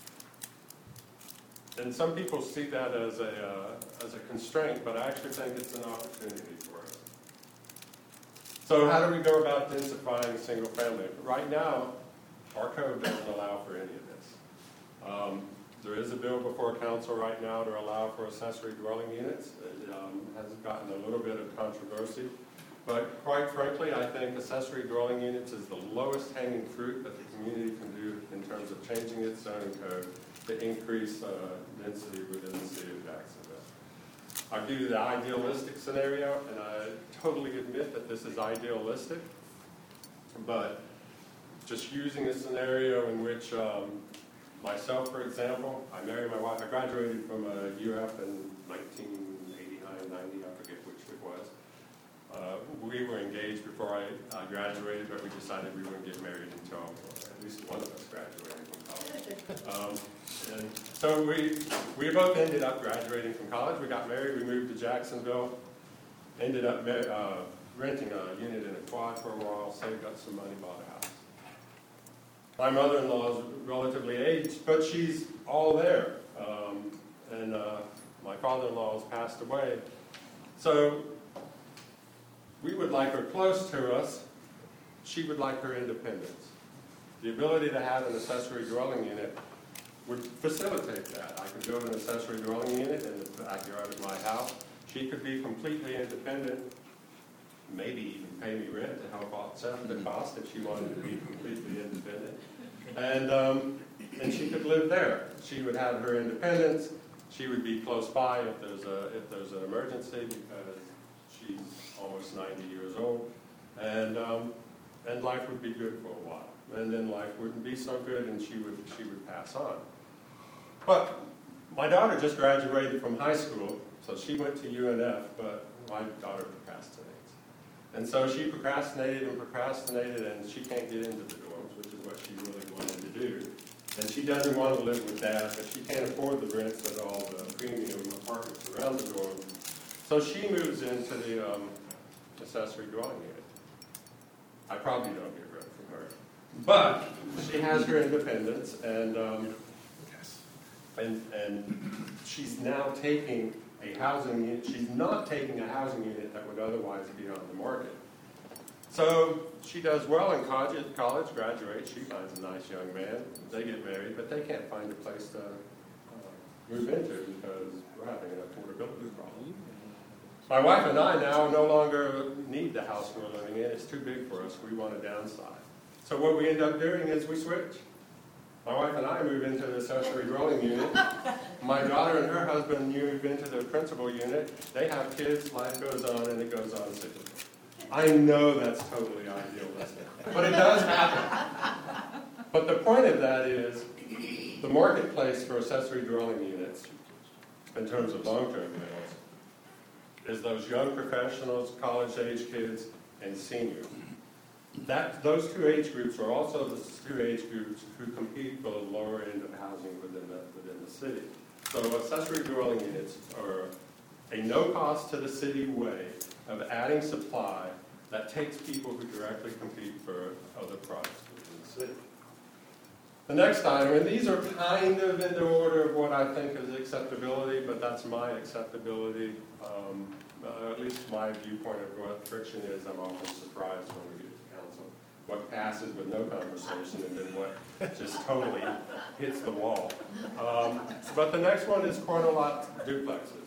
And some people see that as a constraint, but I actually think it's an opportunity for us. So how do we go about densifying single-family? Right now, our code doesn't allow for any of this. There is a bill before council right now to allow for accessory dwelling units. It has gotten a little bit of controversy. But quite frankly, I think accessory dwelling units is the lowest hanging fruit that the community can do in terms of changing its zoning code to increase density within the city of Jacksonville. I'll give you the idealistic scenario, and I totally admit that this is idealistic, but just using a scenario in which myself, for example, I married my wife. I graduated from UF in 1989, 90, I forget which it was. We were engaged before I graduated, but we decided we wouldn't get married until at least one of us graduated from college. And so we both ended up graduating from college. We got married. We moved to Jacksonville. Ended up renting a unit in a quad for a while. Saved up some money, bought a house. My mother-in-law is relatively aged, but she's all there. And my father-in-law has passed away. So we would like her close to us. She would like her independence. The ability to have an accessory dwelling unit would facilitate that. I could build an accessory dwelling unit in the backyard of my house. She could be completely independent, maybe even pay me rent to help offset the cost if she wanted to be completely independent. And she could live there. She would have her independence. She would be close by if there's an emergency, because she's almost 90 years old. And life would be good for a while. And then life wouldn't be so good, and she would pass on. But my daughter just graduated from high school, so she went to UNF, but my daughter procrastinates. And so she procrastinated, and she can't get into the dorms, which is what she really wanted to do. And she doesn't want to live with Dad, but she can't afford the rents at all, the premium apartments around the dorm. So she moves into the accessory dwelling unit. I probably don't get rent from her. But she has her independence, and she's now taking a housing unit. She's not taking a housing unit that would otherwise be on the market. So she does well in college, graduates, she finds a nice young man, they get married, but they can't find a place to move into because we're having an affordability problem. My wife and I now no longer need the house we're living in. It's too big for us. We want to downsize. So what we end up doing is we switch. My wife and I move into the accessory dwelling unit. My daughter and her husband move into the principal unit. They have kids, life goes on, and it goes on cyclically. I know that's totally idealistic, but it does happen. But the point of that is the marketplace for accessory dwelling units, in terms of long-term rentals, is those young professionals, college-age kids, and seniors. Those two age groups are also the two age groups who compete for the lower end of housing within the city. So accessory dwelling units are a no-cost to the city way of adding supply that takes people who directly compete for other products within the city. The next item, and these are kind of in the order of what I think is acceptability, but that's my acceptability. At least my viewpoint of what friction is. I'm often surprised when we get to council. What passes with no conversation, and then what just totally hits the wall. But the next one is corner lot duplexes.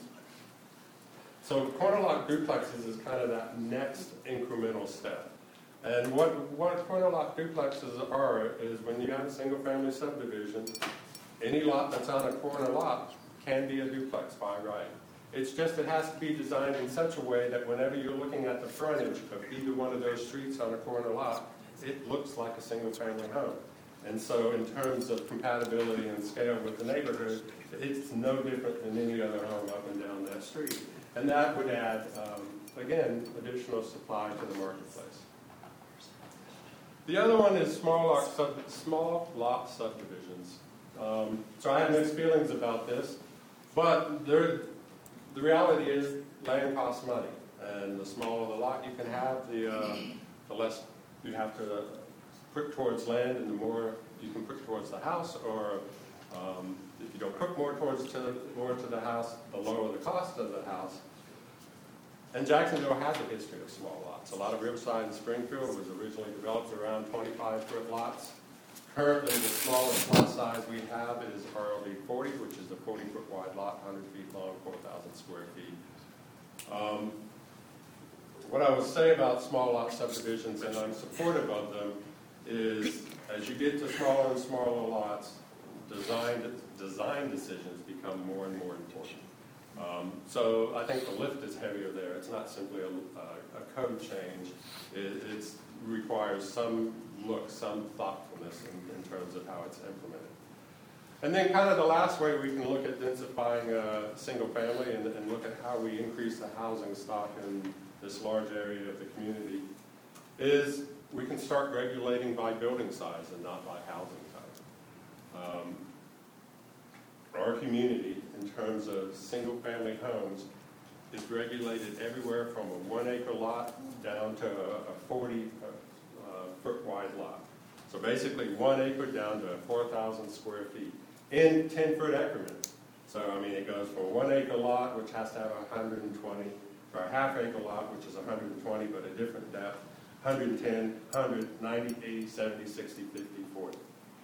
So corner lot duplexes is kind of that next incremental step. And what corner lot duplexes are is when you have a single family subdivision, any lot that's on a corner lot can be a duplex by right. It's just it has to be designed in such a way that whenever you're looking at the frontage of either one of those streets on a corner lot, it looks like a single family home. And so in terms of compatibility and scale with the neighborhood, it's no different than any other home up and down that street. And that would add, again, additional supply to the marketplace. The other one is small lot subdivisions. So I have mixed feelings about this, but the reality is land costs money. And the smaller the lot you can have, the less you have to put towards land, and the more you can put towards the house, or if you don't put more to the house, the lower the cost of the house. And Jacksonville has a history of small lots. A lot of Riverside and Springfield was originally developed around 25-foot lots. Currently, the smallest lot size we have is RLD 40, which is a 40-foot wide lot, 100 feet long, 4,000 square feet. What I will say about small lot subdivisions, and I'm supportive of them, is as you get to smaller and smaller lots, design decisions become more and more important. So I think the lift is heavier there. It's not simply a code change. It requires some look, some thoughtfulness in terms of how it's implemented. And then kind of the last way we can look at densifying a single family and look at how we increase the housing stock in this large area of the community is we can start regulating by building size and not by housing type. Our community, in terms of single-family homes, is regulated everywhere from a 1-acre lot down to a 40-foot wide lot. So basically 1 acre down to 4,000 square feet in 10-foot increments. So, I mean, it goes from a 1-acre lot, which has to have 120, for a half-acre lot, which is 120, but a different depth, 110, 100, 90, 80, 70, 60, 50, 40.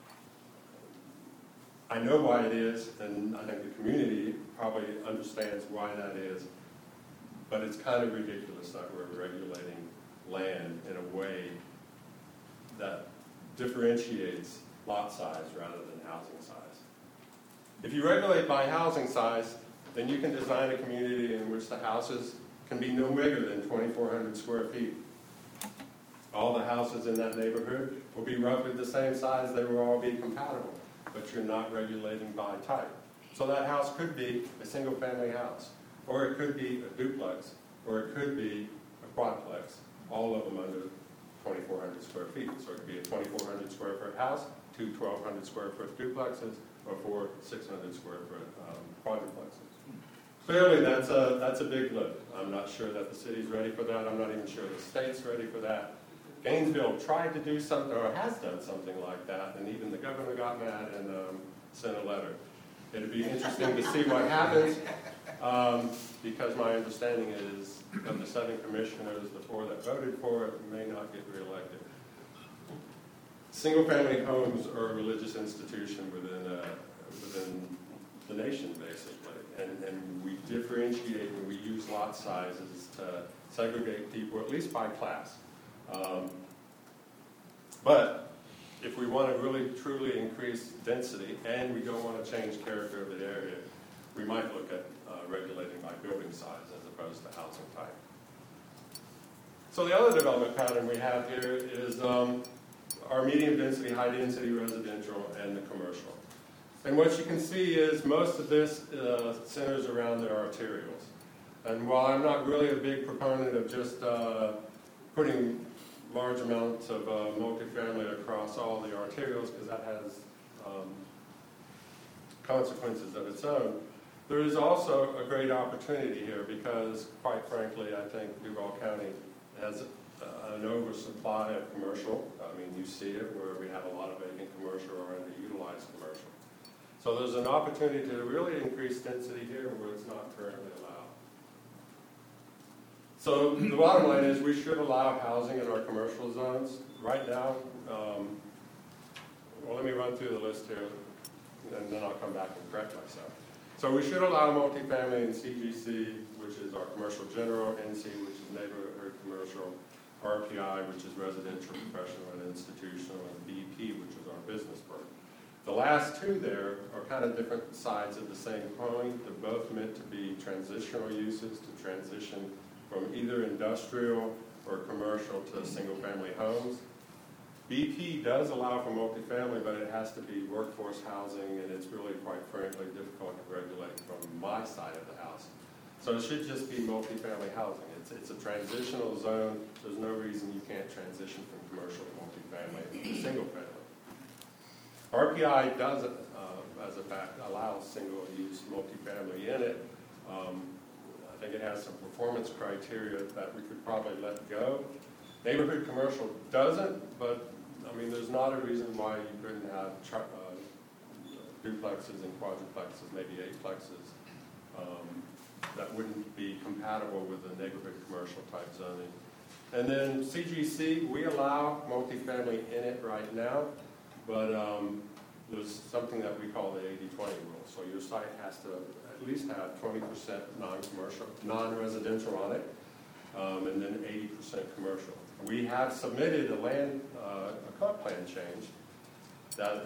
I know why it is, and I think the community probably understands why that is, but it's kind of ridiculous that we're regulating land in a way that differentiates lot size rather than housing size. If you regulate by housing size, then you can design a community in which the houses can be no bigger than 2,400 square feet. All the houses in that neighborhood will be roughly the same size, they will all be compatible, but you're not regulating by type. So that house could be a single-family house, or it could be a duplex, or it could be a quadplex, all of them under 2,400 square feet. So it could be a 2,400 square foot house, 2 1,200 square foot duplexes, or 4 600 square foot quadruplexes. Clearly, that's a big lift. I'm not sure that the city's ready for that. I'm not even sure the state's ready for that. Gainesville tried to do something, or has done something like that, and even the governor got mad and sent a letter. It'd be interesting to see what happens, because my understanding is of the 7 commissioners, the 4 that voted for it may not get reelected. Single-family homes are a religious institution within the nation, basically, and we differentiate when we use lot sizes to segregate people, at least by class. But if we want to really truly increase density and we don't want to change character of the area, we might look at regulating by building size as opposed to housing type. So the other development pattern we have here is our medium density, high density residential and the commercial. And what you can see is most of this centers around the arterials. And while I'm not really a big proponent of just putting large amounts of multifamily across all the arterials, because that has consequences of its own, there is also a great opportunity here because, quite frankly, I think Duval County has an oversupply of commercial. I mean, you see it where we have a lot of vacant commercial or underutilized commercial. So there's an opportunity to really increase density here where it's not currently allowed. So the bottom line is we should allow housing in our commercial zones. Right now, well, let me run through the list here, and then I'll come back and correct myself. So we should allow multifamily in CGC, which is our commercial general, NC, which is neighborhood commercial, RPI, which is residential, professional, and institutional, and BP, which is our business park. The last 2 there are kind of different sides of the same coin. They're both meant to be transitional uses to transition from either industrial or commercial to single-family homes. BP does allow for multifamily, but it has to be workforce housing, and it's really, quite frankly, difficult to regulate from my side of the house. So it should just be multifamily housing. It's a transitional zone. There's no reason you can't transition from commercial to multifamily to single-family. RPI does, as a fact, allow single-use multifamily in it. I think it has some performance criteria that we could probably let go. Neighborhood commercial doesn't, but I mean, there's not a reason why you couldn't have duplexes and quadruplexes, maybe eightplexes, that wouldn't be compatible with the neighborhood commercial type zoning. And then CGC, we allow multifamily in it right now, but there's something that we call the 80-20 rule. So your site has to at least have 20% non-commercial, non-residential on it, and then 80% commercial. We have submitted a comp plan change that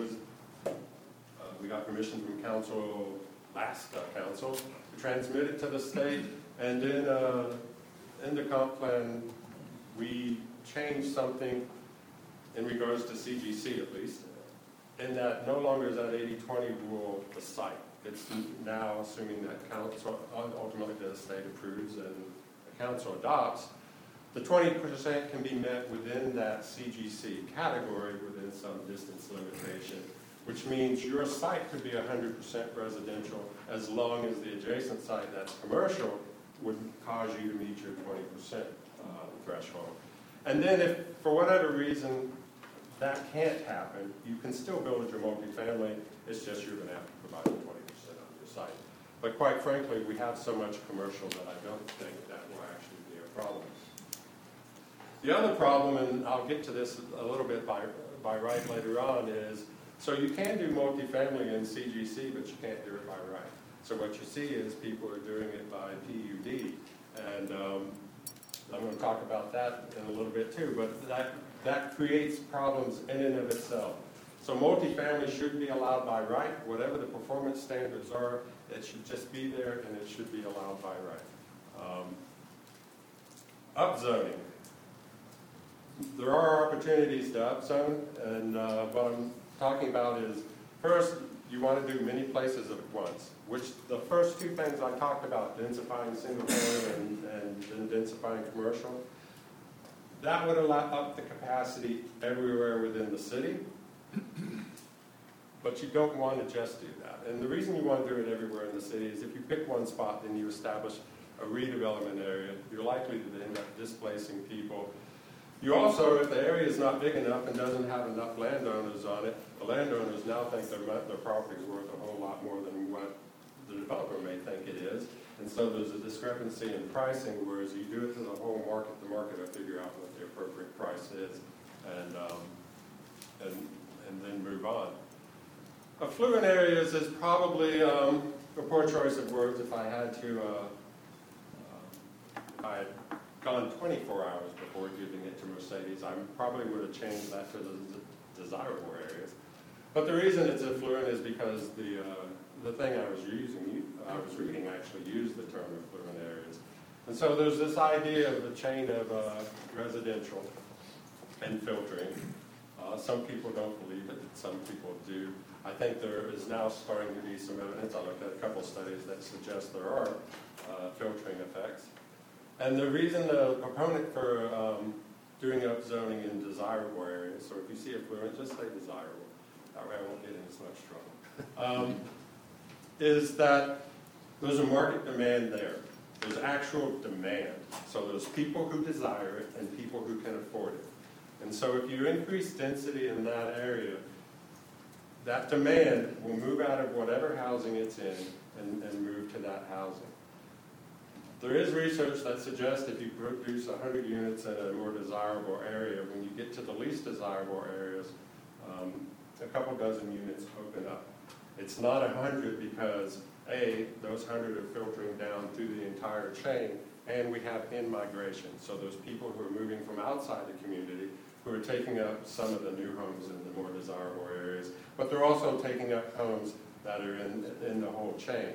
we got permission from council, last council, to transmit it to the state, and then in the comp plan, we changed something in regards to CGC at least, in that no longer is that 80-20 rule the site. It's now assuming that council, ultimately the state approves and the council adopts, the 20% can be met within that CGC category within some distance limitation, which means your site could be 100% residential as long as the adjacent site that's commercial would cause you to meet your 20% threshold. And then if, for whatever reason, that can't happen, you can still build your multifamily, it's just you're going to have to provide 20% on your site. But quite frankly, we have so much commercial that I don't think that will actually be a problem. The other problem, and I'll get to this a little bit by right later on, is so you can do multifamily in CGC, but you can't do it by right. So what you see is people are doing it by PUD, and I'm going to talk about that in a little bit too, but that creates problems in and of itself. So multifamily should be allowed by right. Whatever the performance standards are, it should just be there, and it should be allowed by right. Upzoning. There are opportunities to upzone, and what I'm talking about is, first, you want to do many places at once, which the first two things I talked about, densifying single family and then densifying commercial, that would allow up the capacity everywhere within the city, but you don't want to just do that. And the reason you want to do it everywhere in the city is if you pick one spot and you establish a redevelopment area, you're likely to end up displacing people. You also, if the area is not big enough and doesn't have enough landowners on it, the landowners now think their property is worth a whole lot more than what the developer may think it is. And so there's a discrepancy in pricing, whereas you do it to the whole market, the market will figure out what the appropriate price is and then move on. Affluent areas is probably a poor choice of words if I had to, if I had gone 24 hours before giving it to Mercedes, I probably would have changed that to the desirable areas. But the reason it's affluent is because the thing I was reading actually used the term affluent areas. And so there's this idea of a chain of residential and filtering. Some people don't believe it, some people do. I think there is now starting to be some evidence. I looked at a couple studies that suggest there are filtering effects. And the reason the proponent for doing upzoning in desirable areas, so if you see affluent, just say desirable. That way I won't get in as much trouble. Is that there's a market demand there. There's actual demand. So there's people who desire it and people who can afford it. And so if you increase density in that area, that demand will move out of whatever housing it's in and move to that housing. There is research that suggests if you produce 100 units in a more desirable area, when you get to the least desirable areas, a couple dozen units open up. It's not 100 because, A, those 100 are filtering down through the entire chain, and we have in-migration. So there's people who are moving from outside the community who are taking up some of the new homes in the more desirable areas, but they're also taking up homes that are in the whole chain.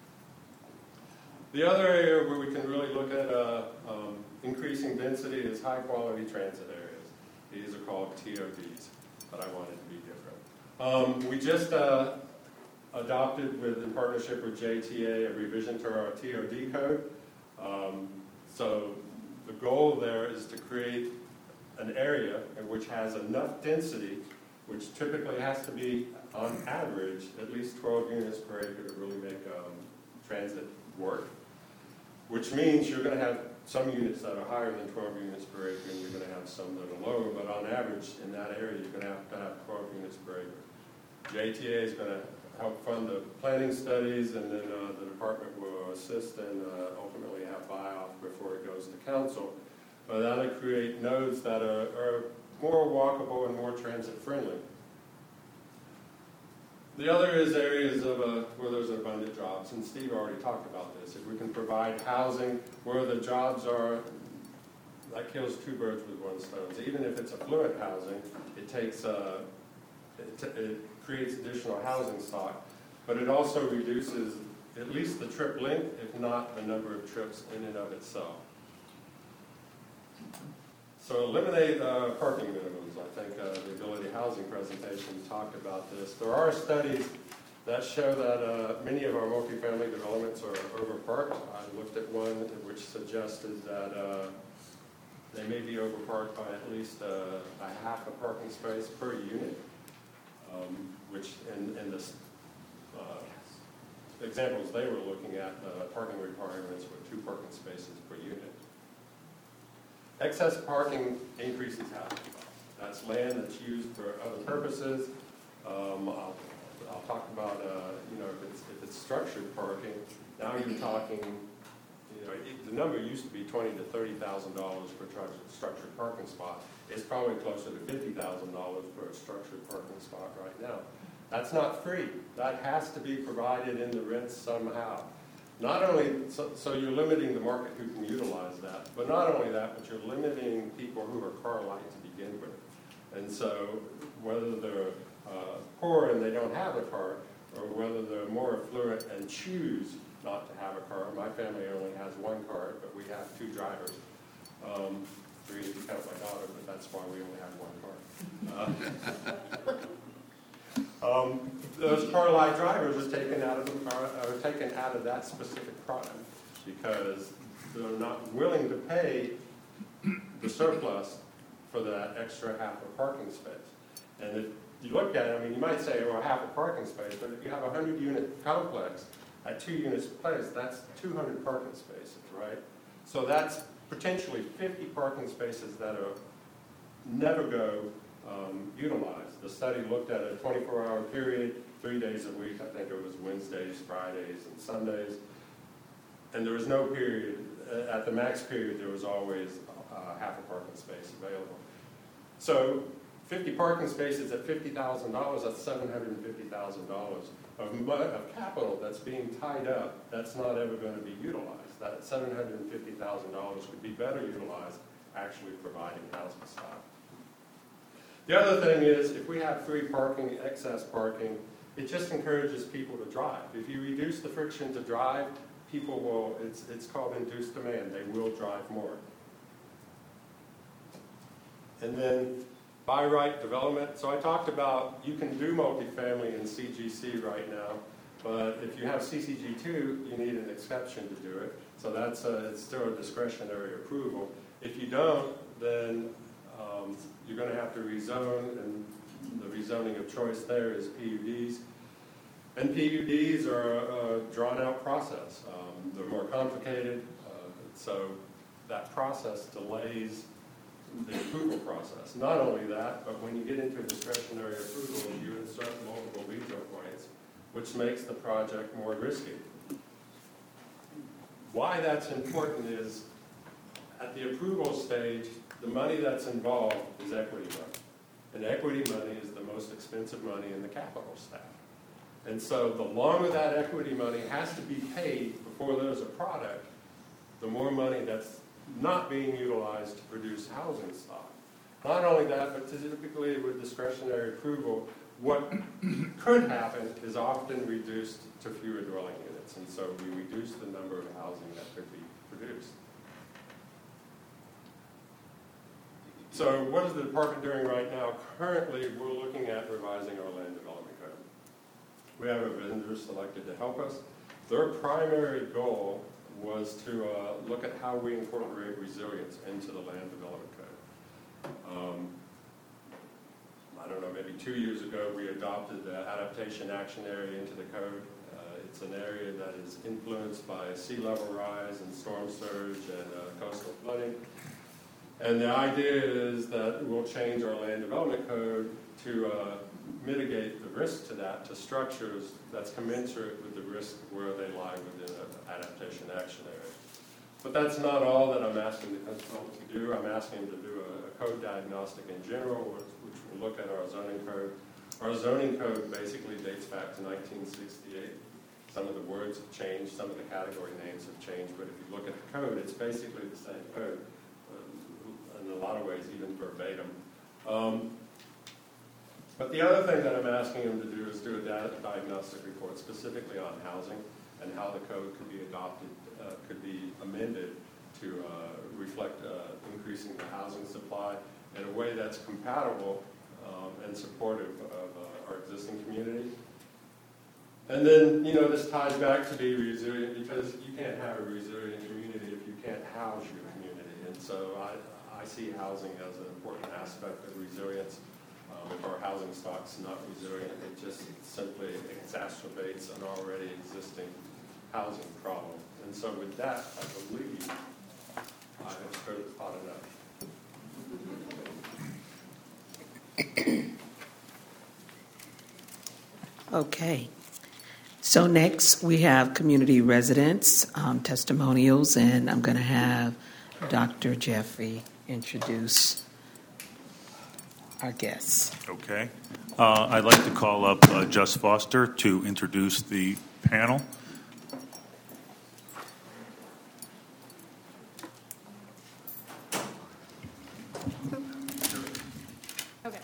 The other area where we can really look at increasing density is high-quality transit areas. These are called TODs, but I want it to be different. We just adopted, in partnership with JTA, a revision to our TOD code. So the goal there is to create an area which has enough density, which typically has to be, on average, at least 12 units per acre to really make transit work, which means you're going to have some units that are higher than 12 units per acre, and you're going to have some that are lower, but on average, in that area, you're going to have 12 units per acre. JTA is going to help fund the planning studies, and then the department will assist and ultimately have buy-off before it goes to council. But that'll create nodes that are more walkable and more transit-friendly. The other is areas of where there's abundant jobs, and Steve already talked about this. If we can provide housing where the jobs are, that kills two birds with one stone. So even if it's affluent housing, it takes it creates additional housing stock, but it also reduces at least the trip length, if not the number of trips in and of itself. So eliminate parking minimums. I think the Ability Housing presentation talked about this. There are studies that show that many of our multifamily developments are overparked. I looked at one which suggested that they may be overparked by at least a half a parking space per unit, which in the examples they were looking at, parking requirements were 2 parking spaces per unit. Excess parking increases housing costs. That's land that's used for other purposes. I'll talk about if it's structured parking, now you're talking, the number used to be $20,000 to $30,000 for a structured parking spot. It's probably closer to $50,000 for a structured parking spot right now. That's not free. That has to be provided in the rents somehow. Not only, so you're limiting the market who can utilize that, but not only that, but you're limiting people who are car light to begin with. And so whether they're poor and they don't have a car, or whether they're more affluent and choose not to have a car. My family only has one car, but we have two drivers. Three if you count my daughter, but that's why we only have one car. Those car light drivers are taken out of that specific product because they're not willing to pay the surplus for that extra half a parking space. And if you look at it, I mean, you might say, well, half a parking space, but if you have a 100-unit complex at 2 units a place, that's 200 parking spaces, right? So that's potentially 50 parking spaces that are never go utilized. The study looked at a 24-hour period, 3 days a week. I think it was Wednesdays, Fridays, and Sundays. And there was no period. At the max period, there was always half a parking space available. So 50 parking spaces at $50,000, that's $750,000 of capital that's being tied up that's not ever going to be utilized. That $750,000 could be better utilized actually providing housing stock. The other thing is, if we have free parking, excess parking, it just encourages people to drive. If you reduce the friction to drive, people will, it's called induced demand, they will drive more. And then by right development, so I talked about you can do multifamily in CGC right now, but if you have CCG2, you need an exception to do it. So that's it's still a discretionary approval. If you don't, then you're going to have to rezone, and the rezoning of choice there is PUDs. And PUDs are a drawn-out process. They're more complicated, so that process delays the approval process. Not only that, but when you get into discretionary approval, you insert multiple veto points, which makes the project more risky. Why that's important is, at the approval stage, the money that's involved is equity money. And equity money is the most expensive money in the capital stack. And so the longer that equity money has to be paid before there's a product, the more money that's not being utilized to produce housing stock. Not only that, but typically with discretionary approval, what could happen is often reduced to fewer dwelling units. And so we reduce the number of housing that could be produced. So what is the department doing right now? Currently, we're looking at revising our land development code. We have a vendor selected to help us. Their primary goal was to look at how we incorporate resilience into the land development code. I don't know, maybe 2 years ago, we adopted the adaptation action area into the code. It's an area that is influenced by sea level rise and storm surge and coastal flooding. And the idea is that we'll change our land development code to mitigate the risk to that, to structures that's commensurate with the risk where they lie within an adaptation action area. But that's not all that I'm asking the consultant to do. I'm asking him to do a code diagnostic in general, which will look at our zoning code. Our zoning code basically dates back to 1968. Some of the words have changed, some of the category names have changed, but if you look at the code, it's basically the same code. In a lot of ways, even verbatim. But the other thing that I'm asking him to do is do a diagnostic report specifically on housing and how the code could be adopted, could be amended to reflect increasing the housing supply in a way that's compatible and supportive of our existing community. And then, this ties back to be resilient, because you can't have a resilient community if you can't house your community. And so I see housing as an important aspect of resilience. If our housing stock's not resilient, it just simply exacerbates an already existing housing problem. And so with that, I believe I have stirred the pot enough. Okay. So next we have community residents, testimonials, and I'm going to have Dr. Jeffrey introduce our guests. Okay. I'd like to call up Just Foster to introduce the panel. Okay.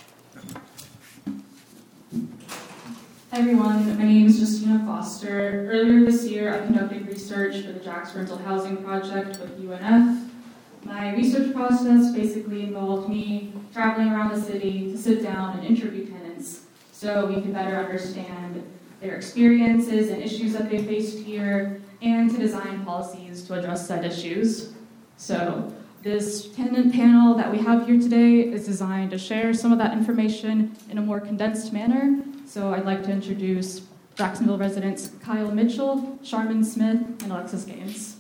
Hi everyone, my name is Justina Foster. Earlier this year, I conducted research for the Jax Rental Housing Project with UNF. My research process basically involved me traveling around the city to sit down and interview tenants so we can better understand their experiences and issues that they faced here and to design policies to address said issues. So this tenant panel that we have here today is designed to share some of that information in a more condensed manner. So I'd like to introduce Jacksonville residents Kyle Mitchell, Sharman Smith, and Alexis Gaines.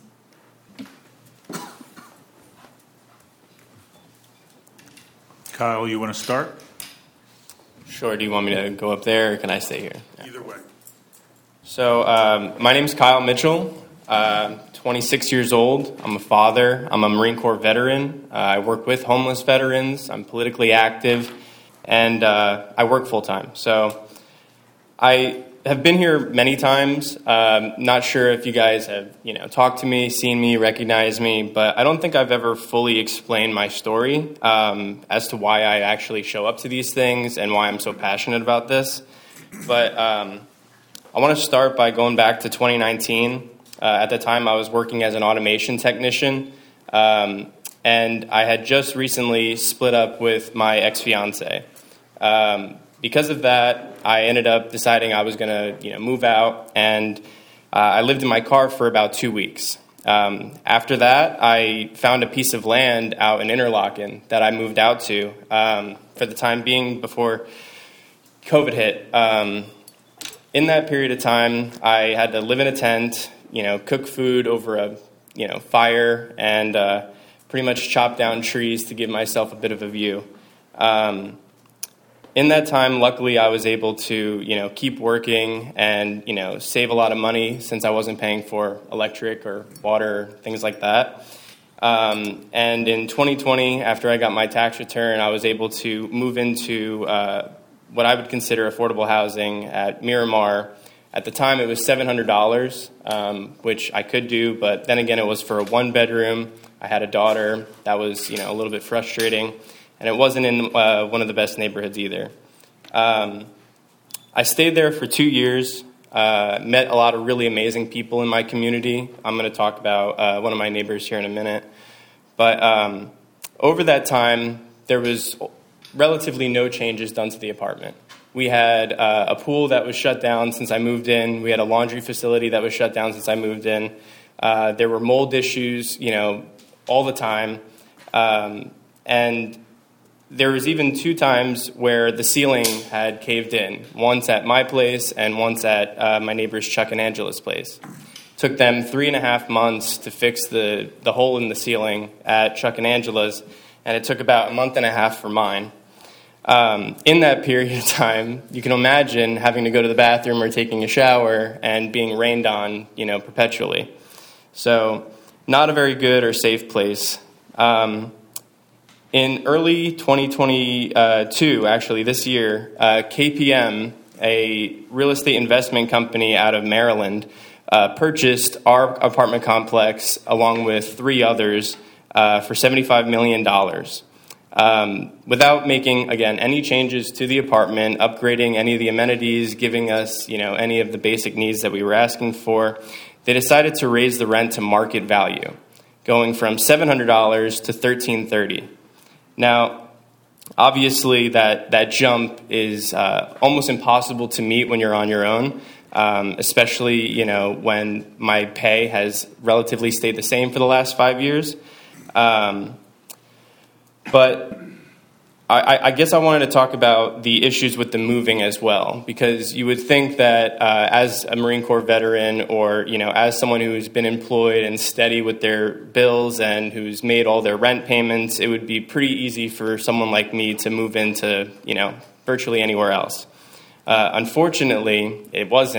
Kyle, you want to start? Sure. Do you want me to go up there, or can I stay here? Either way. So my name is Kyle Mitchell. 26 years old. I'm a father. I'm a Marine Corps veteran. I work with homeless veterans. I'm politically active, and I work full-time. So I have been here many times. Not sure if you guys have, talked to me, seen me, recognized me, but I don't think I've ever fully explained my story as to why I actually show up to these things and why I'm so passionate about this. But I want to start by going back to 2019. At the time, I was working as an automation technician, and I had just recently split up with my ex-fiance. Because of that, I ended up deciding I was going to, move out, and I lived in my car for about 2 weeks. After that, I found a piece of land out in Interlaken that I moved out to for the time being before COVID hit. In that period of time, I had to live in a tent, cook food over a, fire, and pretty much chop down trees to give myself a bit of a view. In that time, luckily, I was able to, keep working and, save a lot of money since I wasn't paying for electric or water, things like that. And in 2020, after I got my tax return, I was able to move into what I would consider affordable housing at Miramar. At the time, it was $700, which I could do, but then again, it was for a one-bedroom. I had a daughter. That was, a little bit frustrating. And it wasn't in one of the best neighborhoods either. I stayed there for 2 years, met a lot of really amazing people in my community. I'm going to talk about one of my neighbors here in a minute. But over that time, there was relatively no changes done to the apartment. We had a pool that was shut down since I moved in. We had a laundry facility that was shut down since I moved in. There were mold issues, all the time. And there was even 2 times where the ceiling had caved in, once at my place and once at my neighbors Chuck and Angela's place. Took them 3.5 months to fix the hole in the ceiling at Chuck and Angela's, and it took about 1.5 months for mine. In that period of time, you can imagine having to go to the bathroom or taking a shower and being rained on, perpetually. So not a very good or safe place. In early 2022, actually this year, KPM, a real estate investment company out of Maryland, purchased our apartment complex along with 3 others for $75 million. Without making, again, any changes to the apartment, upgrading any of the amenities, giving us, any of the basic needs that we were asking for, they decided to raise the rent to market value, going from $700 to $1,330. Now, obviously, that jump is almost impossible to meet when you're on your own, especially, when my pay has relatively stayed the same for the last 5 years. But I guess I wanted to talk about the issues with the moving as well, because you would think that as a Marine Corps veteran or, as someone who's been employed and steady with their bills and who's made all their rent payments, it would be pretty easy for someone like me to move into, virtually anywhere else. Unfortunately, it wasn't,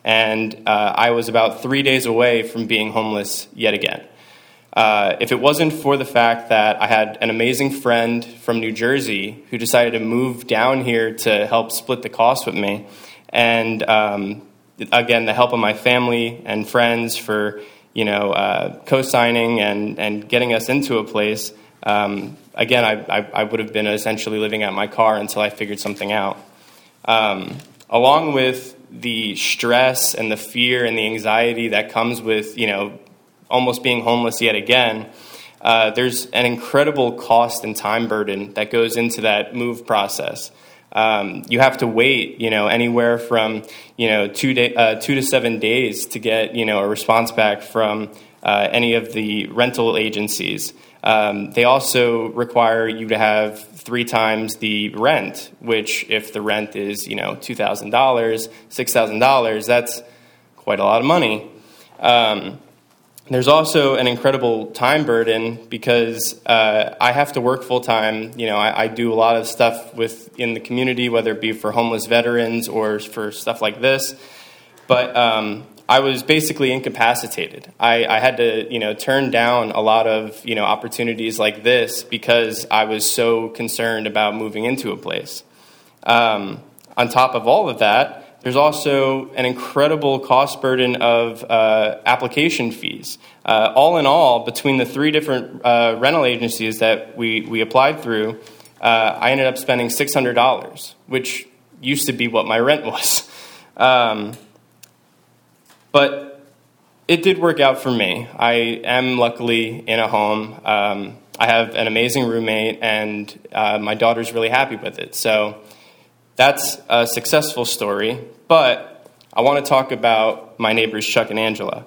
and I was about 3 days away from being homeless yet again. If it wasn't for the fact that I had an amazing friend from New Jersey who decided to move down here to help split the cost with me, and again, the help of my family and friends for co-signing and getting us into a place, again, I would have been essentially living out my car until I figured something out. Along with the stress and the fear and the anxiety that comes with, almost being homeless yet again, there's an incredible cost and time burden that goes into that move process. You have to wait, anywhere from, 2 to 7 days to get, a response back from any of the rental agencies. They also require you to have 3 times the rent, which if the rent is, $2,000, $6,000, that's quite a lot of money. There's also an incredible time burden because I have to work full time. I do a lot of stuff in the community, whether it be for homeless veterans or for stuff like this. But I was basically incapacitated. I had to, turn down a lot of, opportunities like this because I was so concerned about moving into a place. On top of all of that, there's also an incredible cost burden of application fees. All in all, between the 3 different rental agencies that we applied through, I ended up spending $600, which used to be what my rent was. But it did work out for me. I am luckily in a home. I have an amazing roommate, and my daughter's really happy with it. So that's a successful story. But I want to talk about my neighbors, Chuck and Angela.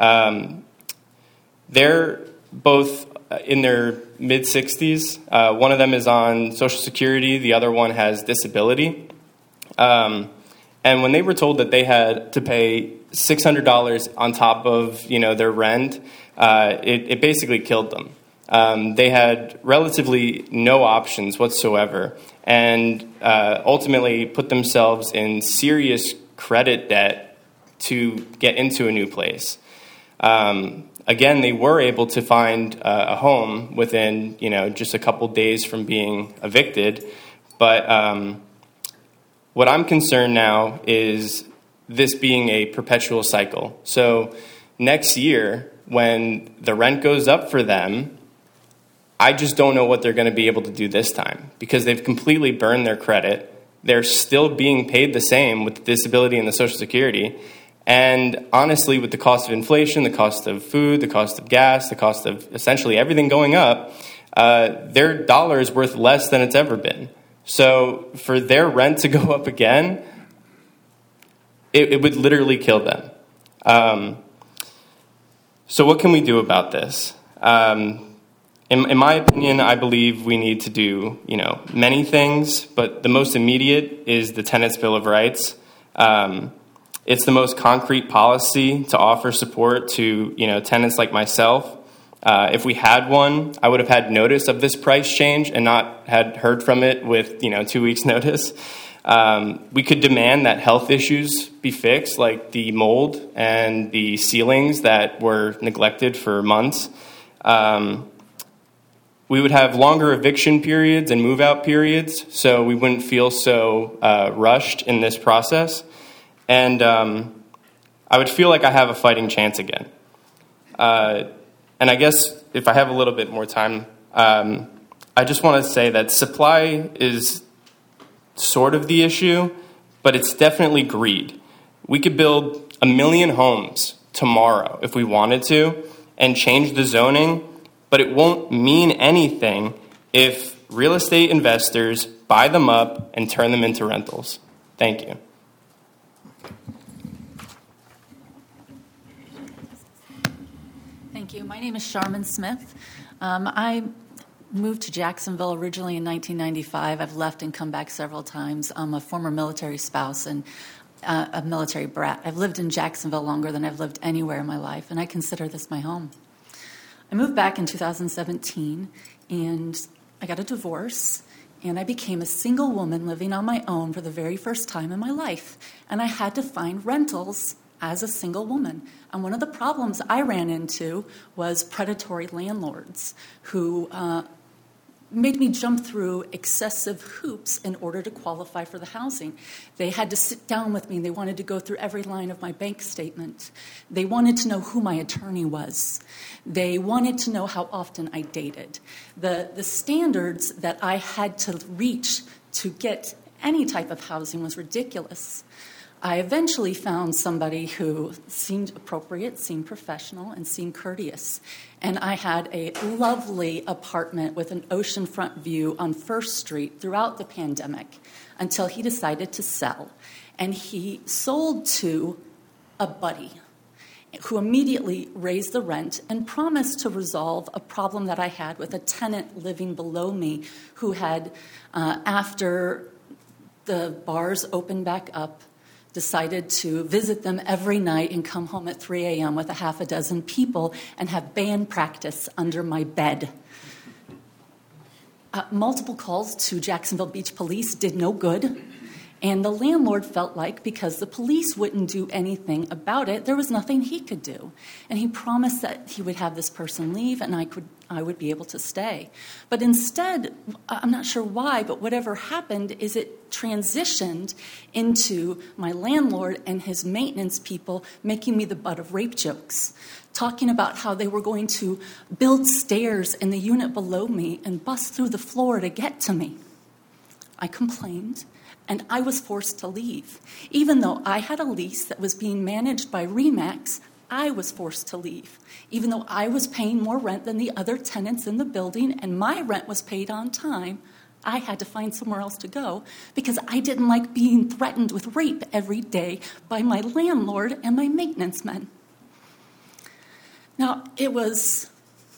They're both in their mid-60s. One of them is on Social Security. The other one has disability. And when they were told that they had to pay $600 on top of their rent, it basically killed them. They had relatively no options whatsoever, and ultimately put themselves in serious credit debt to get into a new place. Again, they were able to find a home within just a couple days from being evicted, but what I'm concerned now is this being a perpetual cycle. So next year, when the rent goes up for them, I just don't know what they're going to be able to do this time because they've completely burned their credit. They're still being paid the same with the disability and the Social Security. And honestly, with the cost of inflation, the cost of food, the cost of gas, the cost of essentially everything going up, their dollar is worth less than it's ever been. So for their rent to go up again, it would literally kill them. So what can we do about this? In my opinion, I believe we need to do, many things, but the most immediate is the Tenants' Bill of Rights. It's the most concrete policy to offer support to, tenants like myself. If we had one, I would have had notice of this price change and not had heard from it with, 2 weeks' notice. We could demand that health issues be fixed, like the mold and the ceilings that were neglected for months. We would have longer eviction periods and move-out periods, so we wouldn't feel so rushed in this process. And I would feel like I have a fighting chance again. And I guess if I have a little bit more time, I just want to say that supply is sort of the issue, but it's definitely greed. We could build 1 million homes tomorrow if we wanted to and change the zoning, but it won't mean anything if real estate investors buy them up and turn them into rentals. Thank you. Thank you. My name is Charmin Smith. I moved to Jacksonville originally in 1995. I've left and come back several times. I'm a former military spouse and a military brat. I've lived in Jacksonville longer than I've lived anywhere in my life, and I consider this my home. I moved back in 2017, and I got a divorce, and I became a single woman living on my own for the very first time in my life. And I had to find rentals as a single woman. And one of the problems I ran into was predatory landlords who made me jump through excessive hoops in order to qualify for the housing. They had to sit down with me. They wanted to go through every line of my bank statement. They wanted to know who my attorney was. They wanted to know how often I dated. The standards that I had to reach to get any type of housing was ridiculous. I eventually found somebody who seemed appropriate, seemed professional, and seemed courteous. And I had a lovely apartment with an oceanfront view on First Street throughout the pandemic until he decided to sell. And he sold to a buddy who immediately raised the rent and promised to resolve a problem that I had with a tenant living below me who had, after the bars opened back up, decided to visit them every night and come home at 3 a.m. with a half a dozen people and have band practice under my bed. Multiple calls to Jacksonville Beach Police did no good. And the landlord felt like because the police wouldn't do anything about it, there was nothing he could do. And he promised that he would have this person leave and I would be able to stay. But instead, I'm not sure why, but whatever happened is it transitioned into my landlord and his maintenance people making me the butt of rape jokes, talking about how they were going to build stairs in the unit below me and bust through the floor to get to me. I complained. And I was forced to leave. Even though I had a lease that was being managed by RE/MAX, I was forced to leave. Even though I was paying more rent than the other tenants in the building and my rent was paid on time, I had to find somewhere else to go because I didn't like being threatened with rape every day by my landlord and my maintenance men. Now, it was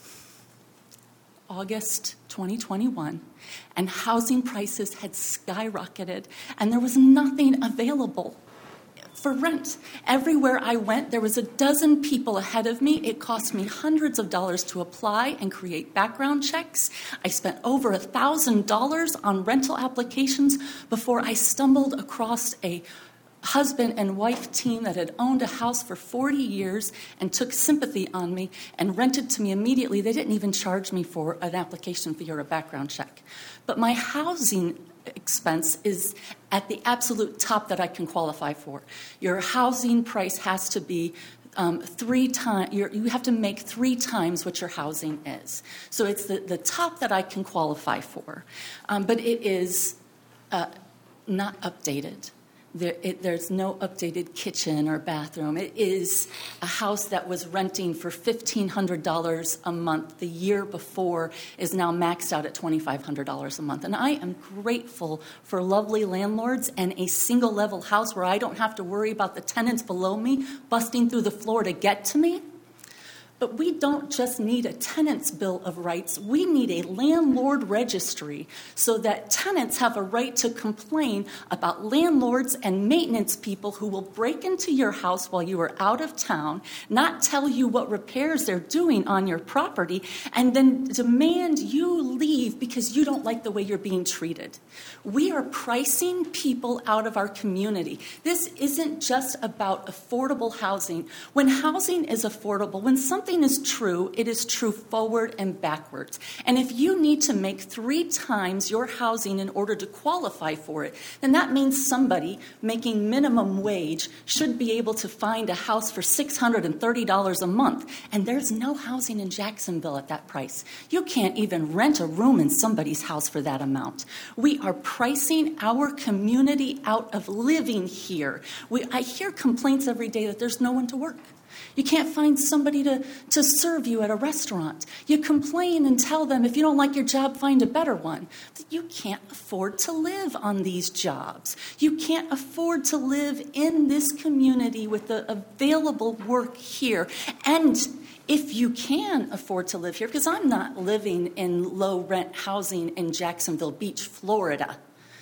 August 2021, and housing prices had skyrocketed, and there was nothing available for rent. Everywhere I went, there was a dozen people ahead of me. It cost me hundreds of dollars to apply and create background checks. I spent over $1,000 on rental applications before I stumbled across a husband and wife team that had owned a house for 40 years and took sympathy on me and rented to me immediately. They didn't even charge me for an application fee or a background check. But my housing expense is at the absolute top that I can qualify for. Your housing price has to be 3 times, you have to make 3 times what your housing is. So it's the top that I can qualify for. But it is not updated. There's no updated kitchen or bathroom. It is a house that was renting for $1,500 a month the year before is now maxed out at $2,500 a month. And I am grateful for lovely landlords and a single-level house where I don't have to worry about the tenants below me busting through the floor to get to me. But we don't just need a tenant's bill of rights. We need a landlord registry so that tenants have a right to complain about landlords and maintenance people who will break into your house while you are out of town, not tell you what repairs they're doing on your property, and then demand you leave because you don't like the way you're being treated. We are pricing people out of our community. This isn't just about affordable housing. When housing is affordable, when something is true, it is true forward and backwards. And if you need to make 3 times your housing in order to qualify for it, then that means somebody making minimum wage should be able to find a house for $630 a month. And there's no housing in Jacksonville at that price. You can't even rent a room in somebody's house for that amount. We are pricing our community out of living here. I hear complaints every day that there's no one to work. You can't find somebody to serve you at a restaurant. You complain and tell them if you don't like your job, find a better one. You can't afford to live on these jobs. You can't afford to live in this community with the available work here. And if you can afford to live here, because I'm not living in low-rent housing in Jacksonville Beach, Florida.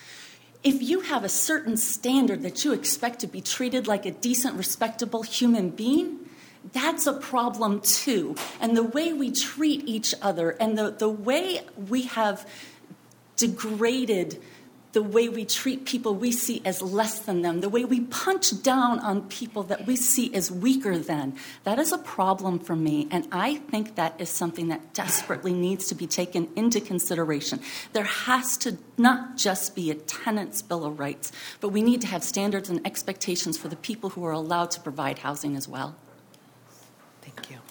If you have a certain standard that you expect to be treated like a decent, respectable human being, that's a problem too. And the way we treat each other and the way we have degraded the way we treat people we see as less than them, the way we punch down on people that we see as weaker than. That is a problem for me, and I think that is something that desperately needs to be taken into consideration. There has to not just be a tenant's bill of rights, but we need to have standards and expectations for the people who are allowed to provide housing as well. Thank you.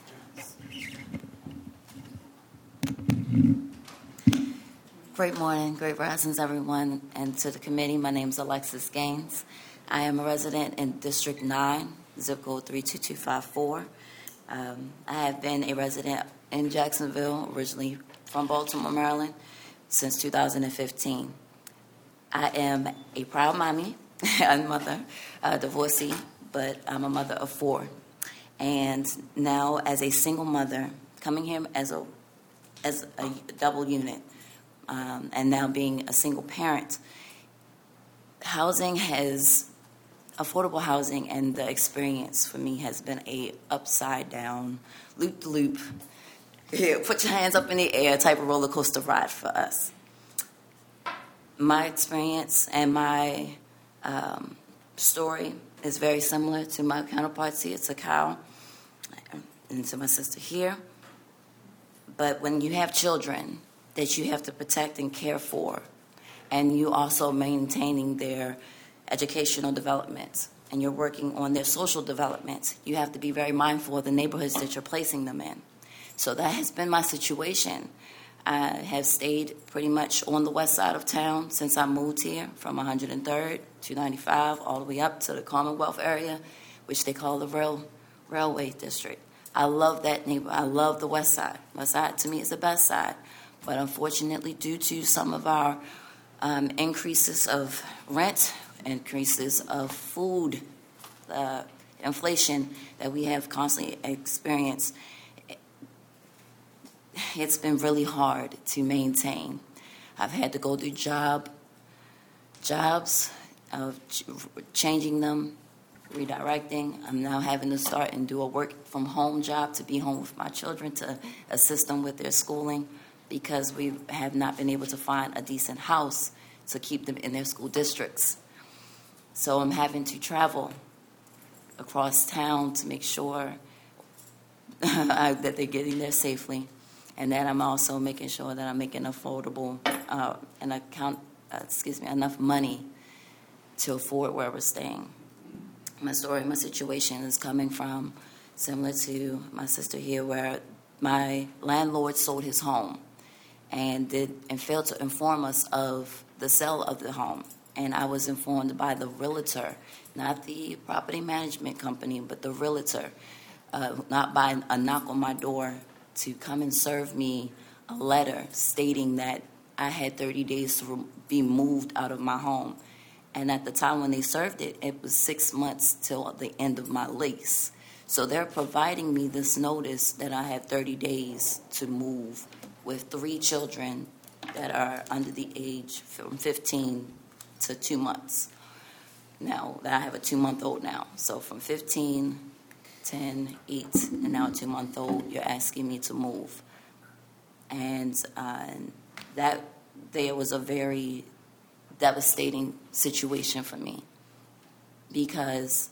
Great morning, great risings, everyone, and to the committee. My name is Alexis Gaines. I am a resident in District 9, zip code 32254. I have been a resident in Jacksonville, originally from Baltimore, Maryland, since 2015. I am a proud mommy and mother, divorcee, but I'm a mother of 4. And now, as a single mother, coming here as a double unit, and now being a single parent, affordable housing and the experience for me has been a upside down, loop-de-loop, put your hands up in the air type of roller coaster ride for us. My experience and my story is very similar to my counterparts here, to Kyle and to my sister here. But when you have children that you have to protect and care for, and you also maintaining their educational development, and you're working on their social development, you have to be very mindful of the neighborhoods that you're placing them in. So that has been my situation. I have stayed pretty much on the west side of town since I moved here, from 103rd to 95, all the way up to the Commonwealth area, which they call the Railway District. I love that neighborhood. I love the west side. West side, to me, is the best side. But unfortunately, due to some of our increases of rent, increases of food, inflation that we have constantly experienced, it's been really hard to maintain. I've had to go through jobs of changing them, redirecting. I'm now having to start and do a work-from-home job to be home with my children to assist them with their schooling, because we have not been able to find a decent house to keep them in their school districts. So I'm having to travel across town to make sure that they're getting there safely, and that I'm also making sure that I'm making affordable enough money to afford where we're staying. My story, my situation is coming from similar to my sister here, where my landlord sold his home and failed to inform us of the sale of the home. And I was informed by the realtor, not the property management company, but the realtor, not by a knock on my door, to come and serve me a letter stating that I had 30 days to be moved out of my home. And at the time when they served it, it was 6 months till the end of my lease. So they're providing me this notice that I have 30 days to move, with 3 children that are under the age from 15 to 2 months. Now, I have a 2-month-old now. So from 15, 10, 8, and now a 2-month-old, you're asking me to move. And that there was a very devastating situation for me, because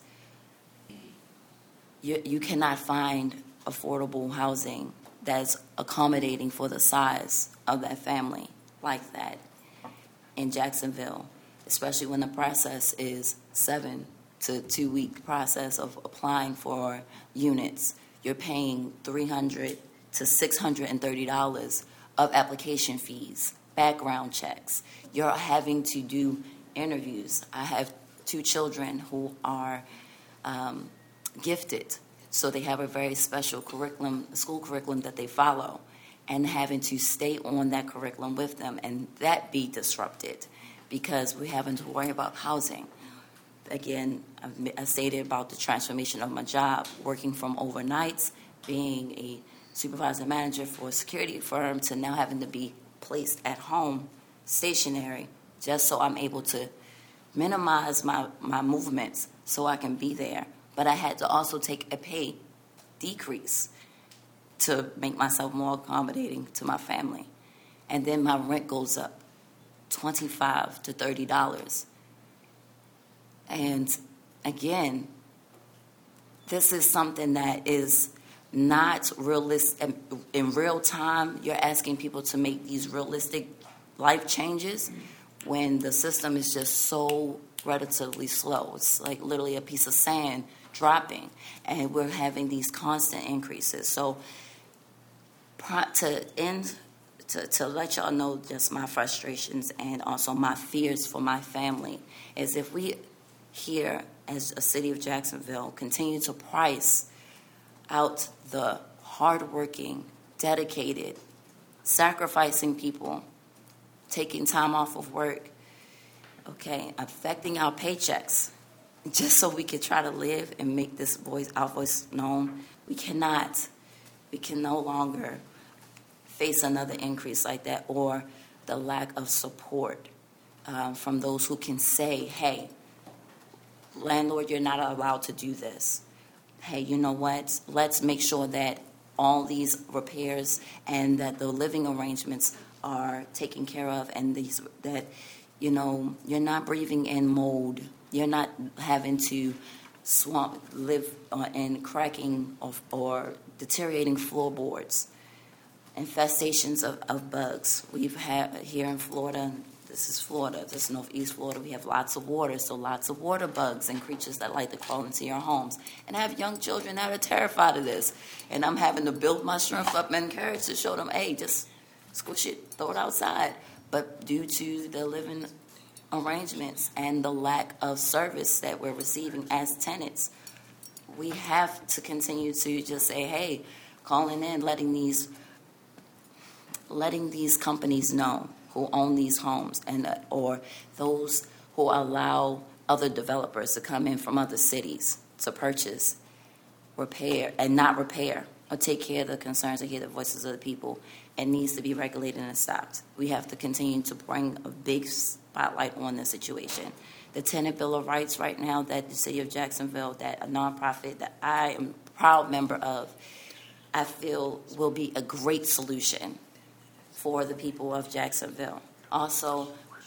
you cannot find affordable housing that's accommodating for the size of that family like that in Jacksonville, especially when the process is 7 to 2 week process of applying for units. You're paying $300 to $630 of application fees, background checks. You're having to do interviews. I have 2 children who are gifted, so they have a very special curriculum, school curriculum that they follow, and having to stay on that curriculum with them, and that be disrupted because we're having to worry about housing. Again, I stated about the transformation of my job, working from overnights, being a supervisor manager for a security firm, to now having to be placed at home, stationary, just so I'm able to minimize my movements so I can be there. But I had to also take a pay decrease to make myself more accommodating to my family. And then my rent goes up $25 to $30. And again, this is something that is not realistic. In real time, you're asking people to make these realistic life changes when the system is just so relatively slow. It's like literally a piece of sand dropping, and we're having these constant increases. So to let y'all know just my frustrations and also my fears for my family is if we here as a city of Jacksonville continue to price out the hardworking, dedicated, sacrificing people, taking time off of work, okay, affecting our paychecks, just so we could try to live and make our voice known, we can no longer face another increase like that, or the lack of support from those who can say, hey, landlord, you're not allowed to do this. Hey, you know what? Let's make sure that all these repairs and that the living arrangements are taken care of, and that you're not breathing in mold. You're not having to live in cracking or deteriorating floorboards, infestations of bugs. We've had here in Florida. This is Florida. This is Northeast Florida. We have lots of water, so lots of water bugs and creatures that like to crawl into your homes. And I have young children that are terrified of this. And I'm having to build my strength up and courage to show them, hey, just squish it, throw it outside. But due to the living arrangements and the lack of service that we're receiving as tenants, we have to continue to just say, hey, calling in, letting these companies know who own these homes, and or those who allow other developers to come in from other cities to purchase, repair, and not repair, or take care of the concerns and hear the voices of the people. It needs to be regulated and stopped. We have to continue to bring a big spotlight on the situation. The Tenant Bill of Rights right now that the City of Jacksonville, that a nonprofit that I am a proud member of, I feel will be a great solution for the people of Jacksonville. Also,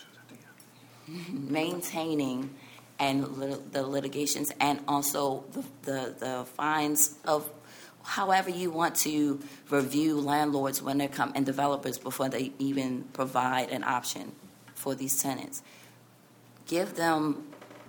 maintaining and the litigations, and also the fines of however you want to review landlords when they come, and developers before they even provide an option for these tenants. Give them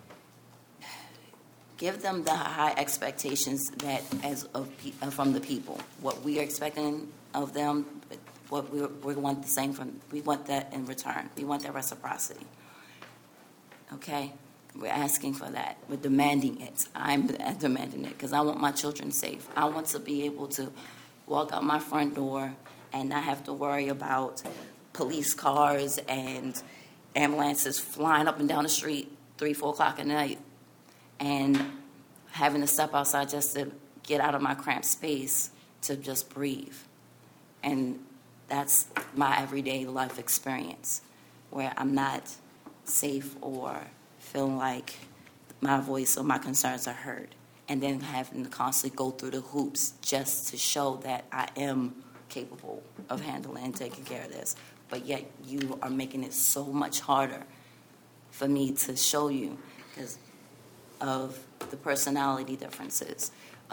the high expectations that from the people. What we are expecting of them, what we want the same from. We want that in return. We want that reciprocity. Okay, we're asking for that. We're demanding it. I'm demanding it because I want my children safe. I want to be able to walk out my front door and not have to worry about police cars and ambulances flying up and down the street 3-4 o'clock at night, and having to step outside just to get out of my cramped space to just breathe. And that's my everyday life experience, where I'm not safe or feeling like my voice or my concerns are heard, and then having to constantly go through the hoops just to show that I am capable of handling and taking care of this. But yet you are making it so much harder for me to show you because of the personality differences,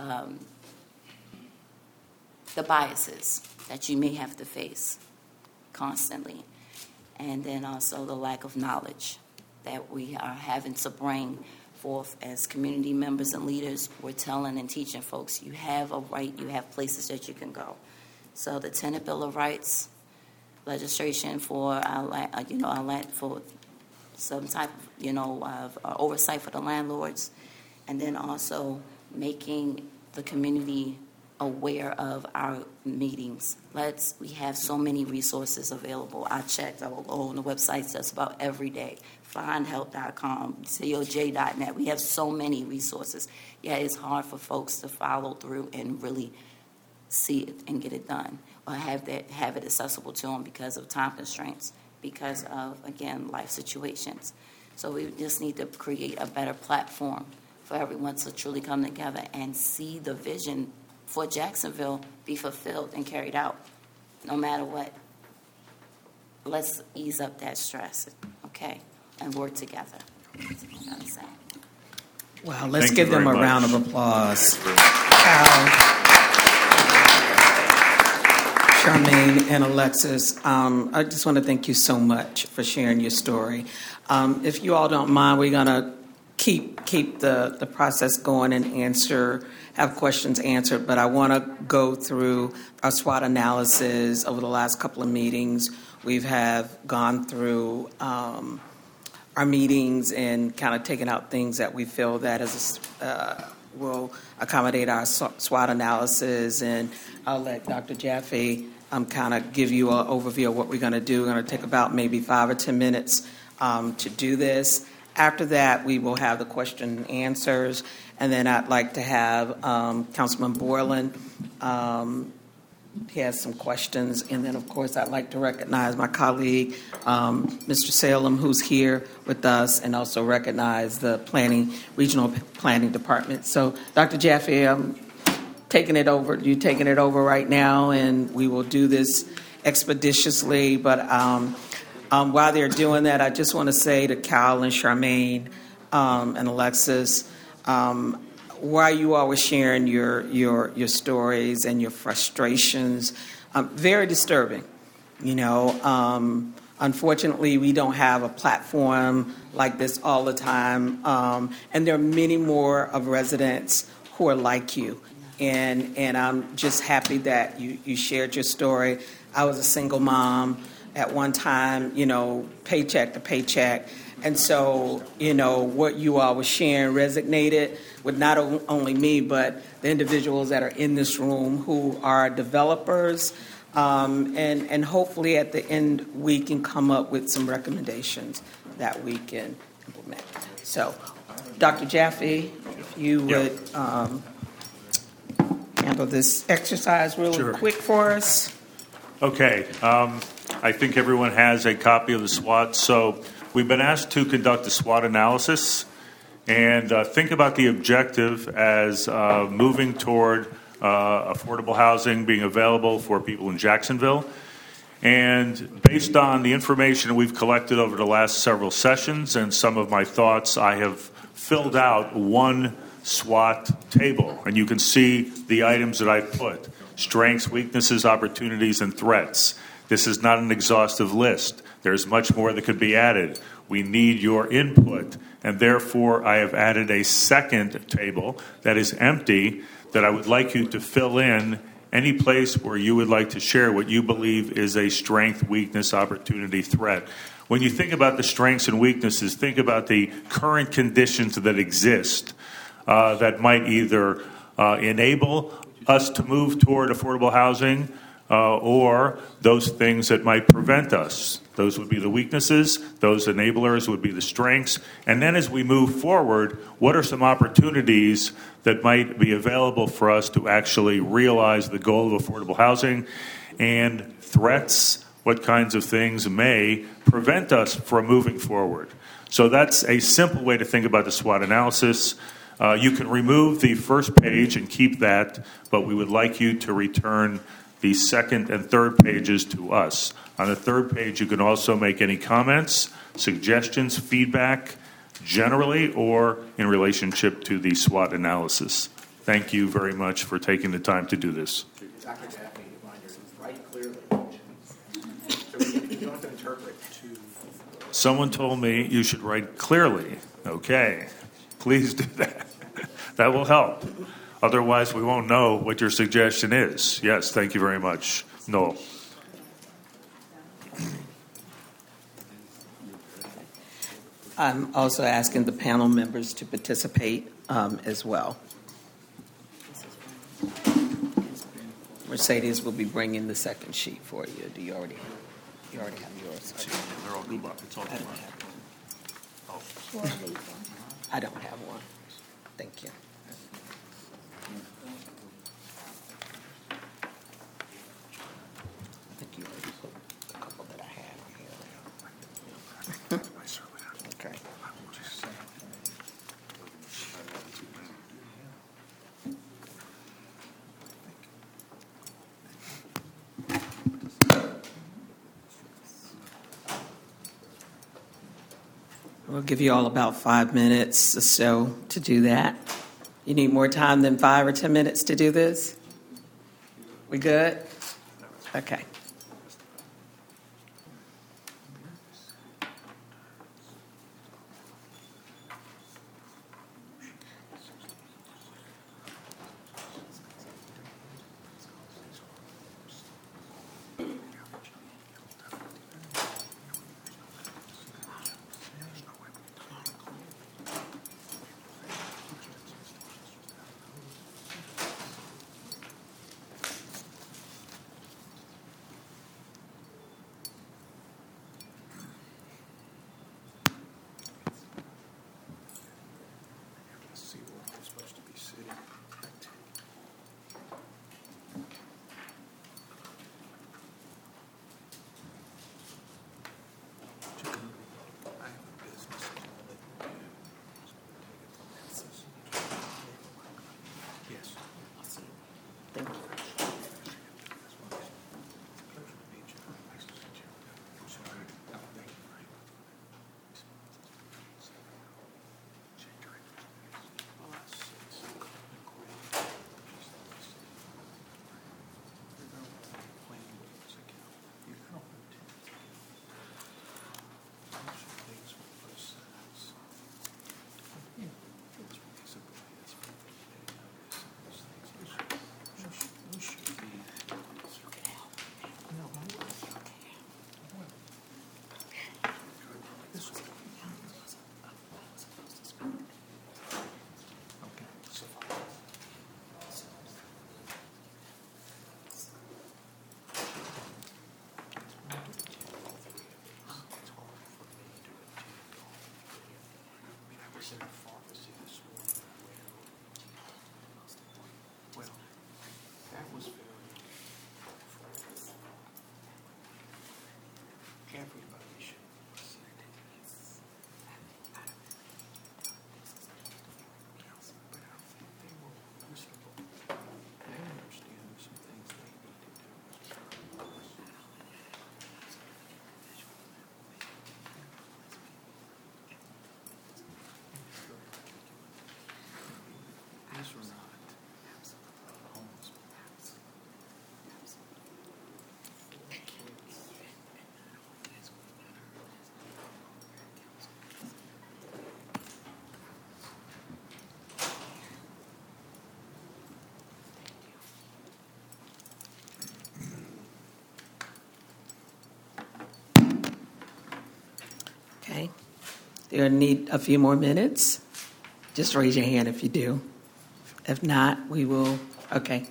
the biases that you may have to face constantly, and then also the lack of knowledge that we are having to bring forth as community members and leaders. We're telling and teaching folks, you have a right, you have places that you can go. So the Tenant Bill of Rights legislation for our land, for some type of oversight for the landlords, and then also making the community aware of our meetings. We have so many resources available. I checked. I will go on the websites just about every day. FindHelp.com, COJ.net. We have so many resources. Yeah, it's hard for folks to follow through and really see it and get it done, or have it accessible to them because of time constraints, because of, again, life situations. So we just need to create a better platform for everyone to truly come together and see the vision for Jacksonville be fulfilled and carried out, no matter what. let's ease up that stress, okay, and work together. That's what I'm gonna say. Wow, let's Thank give you them a very round much. of applause. Charmaine and Alexis, I just want to thank you so much for sharing your story. If you all don't mind, we're going to keep the process going and have questions answered, but I want to go through our SWOT analysis over the last couple of meetings. We've gone through our meetings and kind of taken out things that we feel that will accommodate our SWOT analysis. And I'll let Dr. Jaffe kind of give you an overview of what we're going to do. We're going to take about maybe 5 or 10 minutes to do this. After that, we will have the question and answers. And then I'd like to have Councilman Borland. He has some questions. And then, of course, I'd like to recognize my colleague, Mr. Salem, who's here with us, and also recognize the regional planning department. So, Dr. Jaffe, I'm taking it over. You're taking it over right now, and we will do this expeditiously. But while they're doing that, I just want to say to Kyle and Charmaine and Alexis, while you all were sharing your stories and your frustrations, very disturbing. Unfortunately, we don't have a platform like this all the time, and there are many more of residents who are like you. And I'm just happy that you shared your story. I was a single mom at one time, paycheck to paycheck. And so, what you all were sharing resonated with not only me, but the individuals that are in this room who are developers. And hopefully at the end, we can come up with some recommendations that we can implement. So, Dr. Jaffe, if you would handle this exercise really quick for us. Okay. I think everyone has a copy of the SWOT. So we've been asked to conduct a SWOT analysis and think about the objective as moving toward affordable housing being available for people in Jacksonville. And based on the information we've collected over the last several sessions and some of my thoughts, I have filled out one SWOT table. And you can see the items that I've put: strengths, weaknesses, opportunities, and threats. This is not an exhaustive list. There's much more that could be added. We need your input, and therefore I have added a second table that is empty that I would like you to fill in any place where you would like to share what you believe is a strength, weakness, opportunity, threat. When you think about the strengths and weaknesses, think about the current conditions that exist that might either enable us to move toward affordable housing or those things that might prevent us. Those would be the weaknesses. Those enablers would be the strengths. And then as we move forward, what are some opportunities that might be available for us to actually realize the goal of affordable housing? And threats, what kinds of things may prevent us from moving forward? So that's a simple way to think about the SWOT analysis. You can remove the first page and keep that, but we would like you to return the second and third pages to us. On the third page, you can also make any comments, suggestions, feedback, generally or in relationship to the SWOT analysis. Thank you very much for taking the time to do this. Dr. Jaffe, write clearly. So we don't have to interpret. Someone told me you should write clearly. Okay, please do that. That will help. Otherwise, we won't know what your suggestion is. Yes, thank you very much. Noel. I'm also asking the panel members to participate as well. Mercedes will be bringing the second sheet for you. Do you already have yours? They're all good. It's all good. I don't have one. Thank you. I think you already put a couple that I have here. Okay. We'll give you all about 5 minutes or so to do that. You need more time than 5 or 10 minutes to do this? We good? Okay. Okay. Do you need a few more minutes? Just raise your hand if you do. If not, we will. Okay.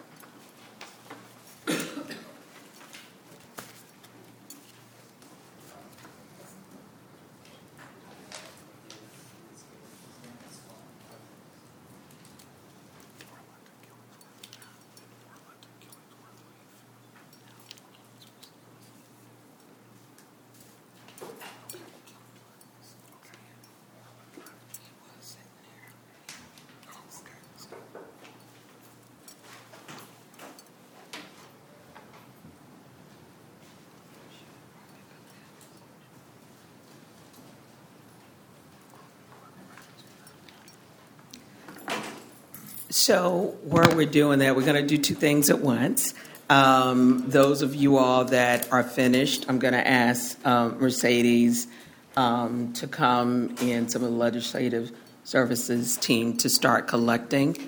So where we're doing that, we're going to do two things at once. Those of you all that are finished, I'm going to ask Mercedes to come and some of the legislative services team to start collecting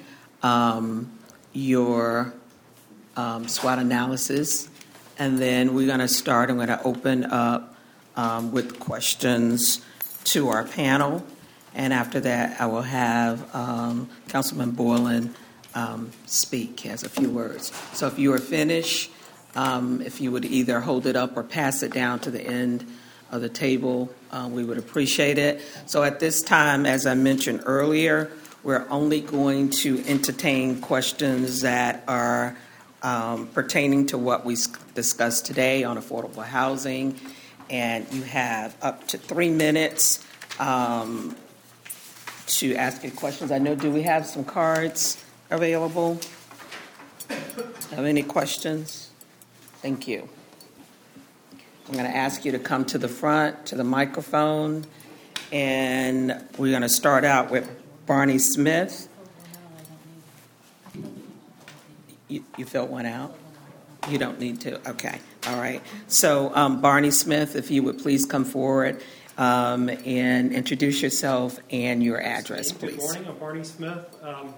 your SWOT analysis. And then we're going to start, I'm going to open up with questions to our panel. And after that, I will have Councilman Boylan speak. He has a few words. So if you are finished, if you would either hold it up or pass it down to the end of the table, we would appreciate it. So at this time, as I mentioned earlier, we're only going to entertain questions that are pertaining to what we discussed today on affordable housing. And you have up to 3 minutes to ask your questions. I know, do we have some cards available? Have any questions? Thank you. I'm going to ask you to come to the front, to the microphone, And we're going to start out with Barney Smith. You filled one out? You don't need to? Okay. All right. So Barney Smith, if you would please come forward and introduce yourself and your address, please. Good morning. I'm Barney Smith,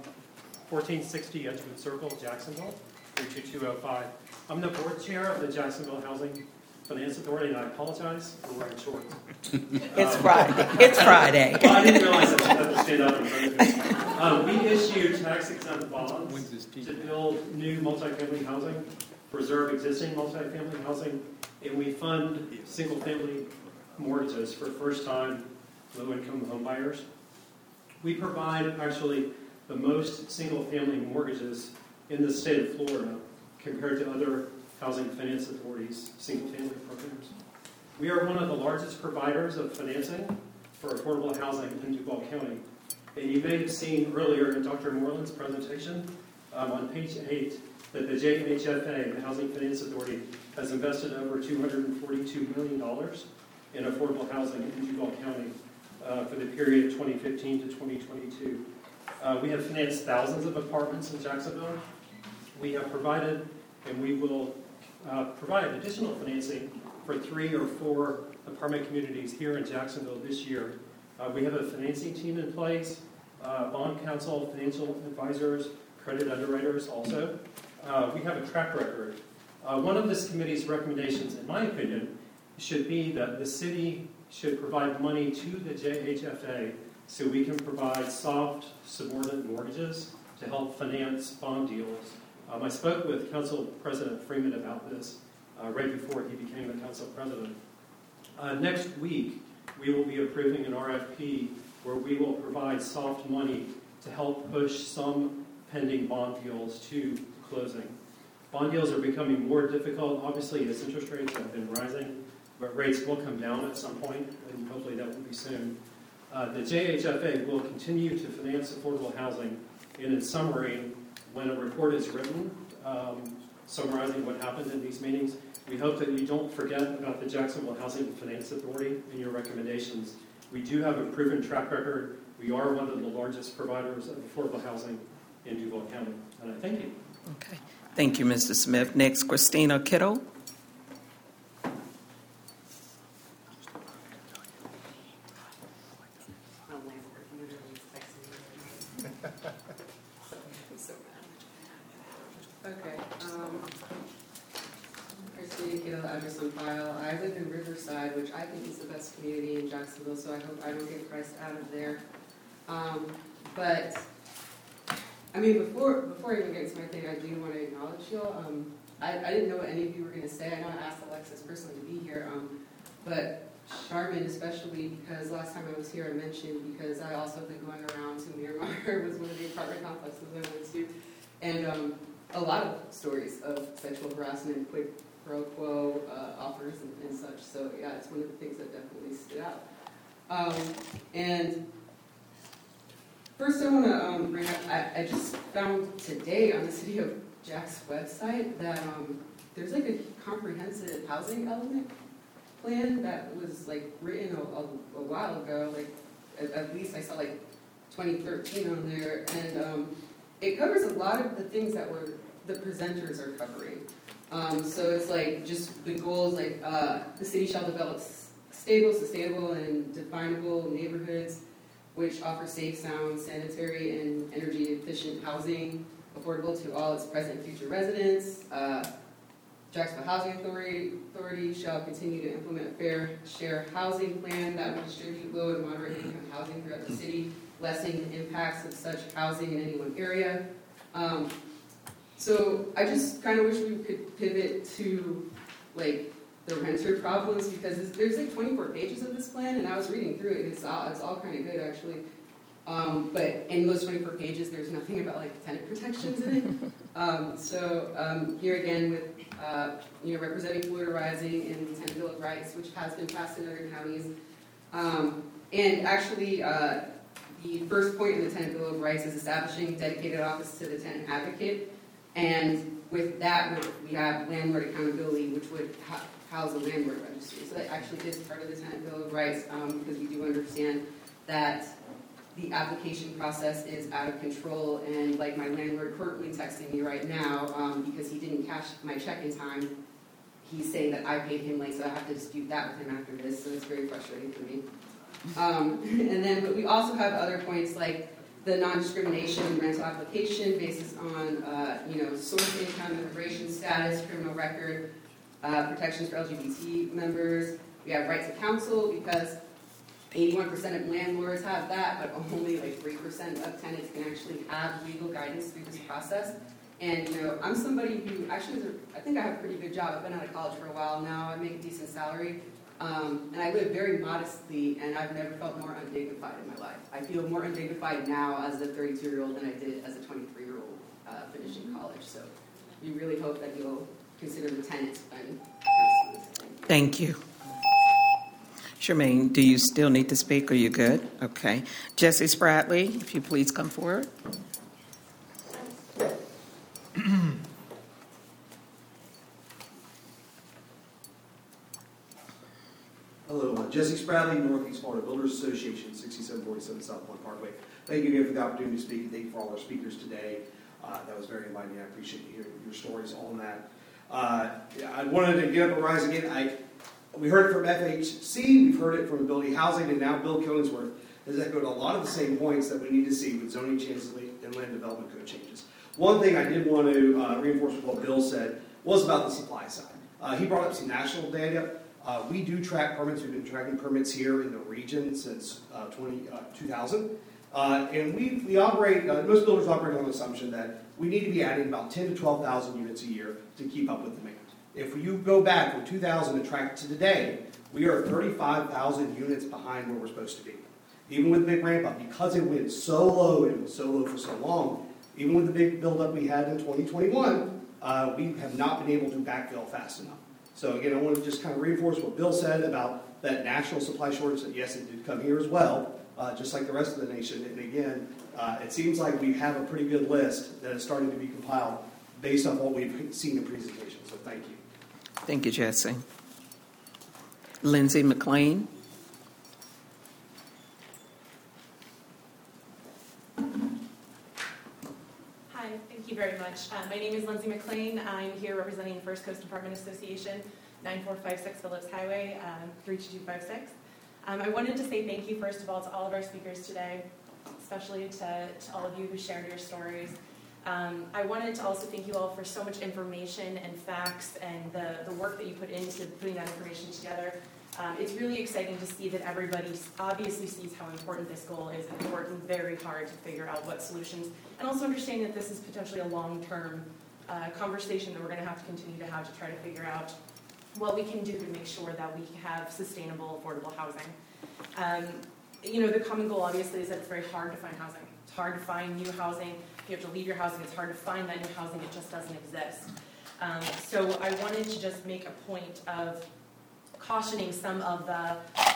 1460 Edgewood Circle, Jacksonville, 32205. I'm the board chair of the Jacksonville Housing Finance Authority, and I apologize for wearing shorts. It's Friday. It's Friday. Well, I didn't realize I should have to stand up in front of you. We issue tax-exempt bonds to build new multifamily housing, preserve existing multifamily housing, and we fund single-family mortgages for first-time low-income home buyers. We provide actually the most single-family mortgages in the state of Florida compared to other housing finance authorities' single-family programs. We are one of the largest providers of financing for affordable housing in Duval County. And you may have seen earlier in Dr. Moreland's presentation on page 8 that the JHFA, the Housing Finance Authority, has invested over $242 million in affordable housing in Duval County for the period 2015 to 2022. We have financed thousands of apartments in Jacksonville. We have provided, and we will provide additional financing for 3 or 4 apartment communities here in Jacksonville this year. We have a financing team in place, bond counsel, financial advisors, credit underwriters also. We have a track record. One of this committee's recommendations, in my opinion, should be that the city should provide money to the JHFA so we can provide soft subordinate mortgages to help finance bond deals. I spoke with Council President Freeman about this right before he became the Council President. Next week, we will be approving an RFP where we will provide soft money to help push some pending bond deals to closing. Bond deals are becoming more difficult, obviously, as interest rates have been rising, but rates will come down at some point, and hopefully that will be soon. The JHFA will continue to finance affordable housing, and in summary, when a report is written summarizing what happened in these meetings, we hope that you don't forget about the Jacksonville Housing Finance Authority in your recommendations. We do have a proven track record. We are one of the largest providers of affordable housing in Duval County. And I thank you. Okay. Thank you, Mr. Smith. Next, Christina Kittle. Address on file. I live in Riverside, which I think is the best community in Jacksonville, so I hope I don't get priced out of there. But I mean, before I even get into my thing, I do want to acknowledge y'all. I didn't know what any of you were going to say. I know I asked Alexis personally to be here, but Charmin especially, because last time I was here I mentioned, because I also have been going around to Miramar, was one of the apartment complexes I went to, and a lot of stories of sexual harassment, quid pro quo offers and such. So yeah, it's one of the things that definitely stood out. And first I want to bring up, I just found today on the City of Jack's website that there's like a comprehensive housing element plan that was like written a while ago, like at least I saw like 2013 on there, and it covers a lot of the things that the presenters are covering. So it's like just the goals, like the city shall develop stable, sustainable, and definable neighborhoods which offer safe, sound, sanitary, and energy-efficient housing, affordable to all its present and future residents. Jacksonville Housing Authority shall continue to implement a fair share housing plan that will distribute low and moderate income housing throughout the city, lessening the impacts of such housing in any one area. So I just kind of wish we could pivot to like the renter problems, because there's like 24 pages of this plan, and I was reading through it. It's all kind of good actually. But in those 24 pages, there's nothing about like tenant protections in it. So here again with representing Florida Rising and the Tenant Bill of Rights, which has been passed in other counties, and actually the first point in the Tenant Bill of Rights is establishing a dedicated office to the tenant advocate. And with that, we have landlord accountability, which would house a landlord registry. So that actually is part of the tenant bill of rights, because we do understand that the application process is out of control, and like my landlord currently texting me right now, because he didn't cash my check in time, he's saying that I paid him late, so I have to dispute that with him after this, so it's very frustrating for me. And then, but we also have other points like the non-discrimination rental application basis on, source income, immigration status, criminal record, protections for LGBT members. We have right to counsel because 81% of landlords have that, but only like 3% of tenants can actually have legal guidance through this process. And, I'm somebody who actually, I think I have a pretty good job. I've been out of college for a while now. I make a decent salary. And I live very modestly, and I've never felt more undignified in my life. I feel more undignified now as a 32-year-old than I did as a 23-year-old finishing college. So we really hope that you'll consider the tenants when Thank you. Charmaine, do you still need to speak? Are you good? Okay. Jesse Spradley, if you please come forward. Hello, Jesse Spradley, Northeast Florida Builders Association, 6747 South Point Parkway. Thank you again for the opportunity to speak, and thank you for all our speakers today. That was very enlightening. I appreciate hearing your stories on that. I wanted to get up and rise again. We heard it from FHC, we've heard it from Ability Housing, and now Bill Killingsworth has echoed a lot of the same points that we need to see with zoning changes and land development code changes. One thing I did want to reinforce with what Bill said was about the supply side. He brought up some national data. We do track permits. We've been tracking permits here in the region since 2000. And we operate, most builders operate on the assumption that we need to be adding about 10 to 12,000 units a year to keep up with demand. If you go back from 2000 and track to today, we are 35,000 units behind where we're supposed to be. Even with the big ramp up, because it went so low and was so low for so long, even with the big buildup we had in 2021, we have not been able to backfill fast enough. So again, I want to just kind of reinforce what Bill said about that national supply shortage, that yes, it did come here as well, just like the rest of the nation. And again, it seems like we have a pretty good list that is starting to be compiled based on what we've seen in presentations. So thank you. Thank you, Jesse. Lindsay McLean. Hi, thank you very much. My name is Lindsay McLean. I'm here representing First Coast Apartment Association, 9456 Phillips Highway, 32256. I wanted to say thank you, first of all, to all of our speakers today, especially to all of you who shared your stories. I wanted to also thank you all for so much information and facts and the work that you put into putting that information together. It's really exciting to see that everybody obviously sees how important this goal is and working very hard to figure out what solutions, and also understanding that this is potentially a long-term conversation that we're going to have to continue to have to try to figure out what we can do to make sure that we have sustainable, affordable housing. The common goal obviously is that it's very hard to find housing. It's hard to find new housing. If you have to leave your housing, it's hard to find that new housing. It just doesn't exist. So I wanted to just make a point of cautioning some of the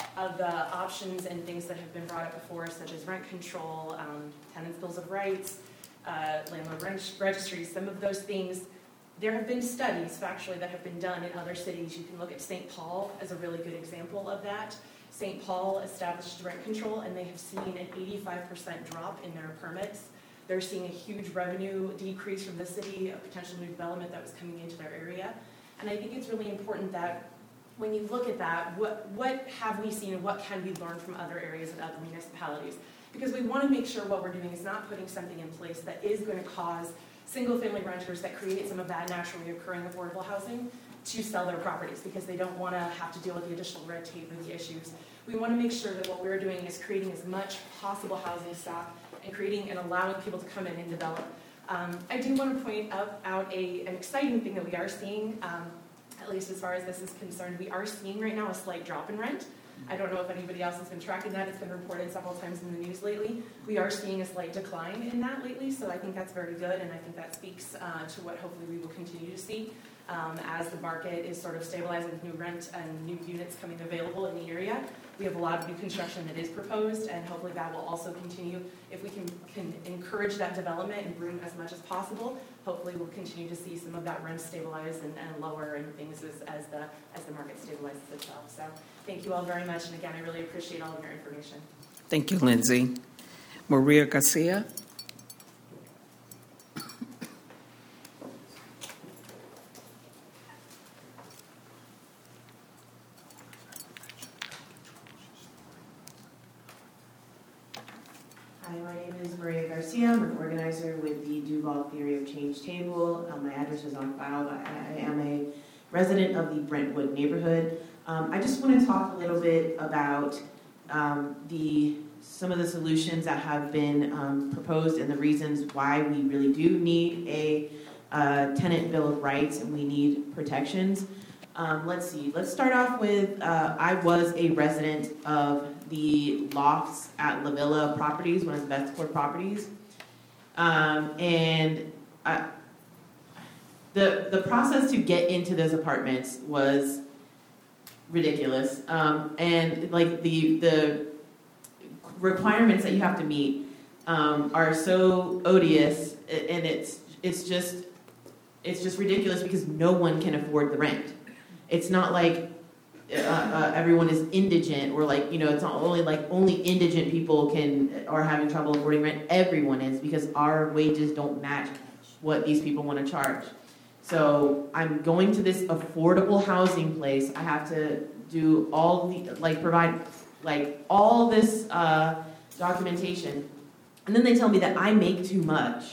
options and things that have been brought up before, such as rent control, tenants' bills of rights, landlord registries. Some of those things, there have been studies factually that have been done in other cities. You can look at St. Paul as a really good example of that. St. Paul established rent control, and they have seen an 85% drop in their permits. They're seeing a huge revenue decrease from the city, a potential new development that was coming into their area. And I think it's really important that when you look at that, what have we seen and what can we learn from other areas and other municipalities? Because we want to make sure what we're doing is not putting something in place that is going to cause single-family renters that create some of that naturally occurring affordable housing to sell their properties because they don't want to have to deal with the additional red tape and the issues. We want to make sure that what we're doing is creating as much possible housing stock and creating and allowing people to come in and develop. I do want to point out an exciting thing that we are seeing, at least as far as this is concerned. We are seeing right now a slight drop in rent. I don't know if anybody else has been tracking that. It's been reported several times in the news lately. We are seeing a slight decline in that lately, so I think that's very good, and I think that speaks to what hopefully we will continue to see. as the market is sort of stabilizing with new rent and new units coming available in the area. We have a lot of new construction that is proposed, and hopefully that will also continue. If we can encourage that development and bring as much as possible, hopefully we'll continue to see some of that rent stabilize and lower and things as the market stabilizes itself. So thank you all very much, and again, I really appreciate all of your information. Thank you, Lindsay. Maria Garcia. Hi, my name is Maria Garcia. I'm an organizer with the Duval Theory of Change table. My address is on file. I am a resident of the Brentwood neighborhood. I just want to talk a little bit about some of the solutions that have been proposed and the reasons why we really do need a tenant bill of rights and we need protections. Let's see. Let's start off with I was a resident of the lofts at La Villa Properties, one of the Bestport properties, and the process to get into those apartments was ridiculous, and like the requirements that you have to meet are so odious, and it's just ridiculous because no one can afford the rent. It's not like everyone is indigent, or like, it's not only indigent people are having trouble affording rent. Everyone is, because our wages don't match what these people want to charge. So I'm going to this affordable housing place. I have to do provide all this documentation, and then they tell me that I make too much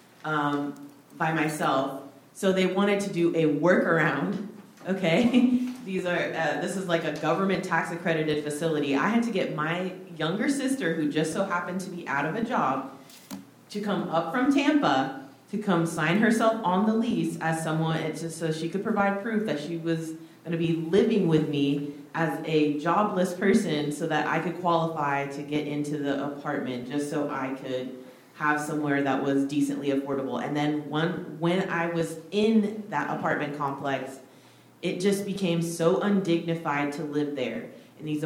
by myself. So they wanted to do a workaround. Okay, this is like a government tax accredited facility. I had to get my younger sister, who just so happened to be out of a job, to come up from Tampa to come sign herself on the lease as someone, so she could provide proof that she was going to be living with me as a jobless person, so that I could qualify to get into the apartment, just so I could have somewhere that was decently affordable. And then when I was in that apartment complex, it just became so undignified to live there. And these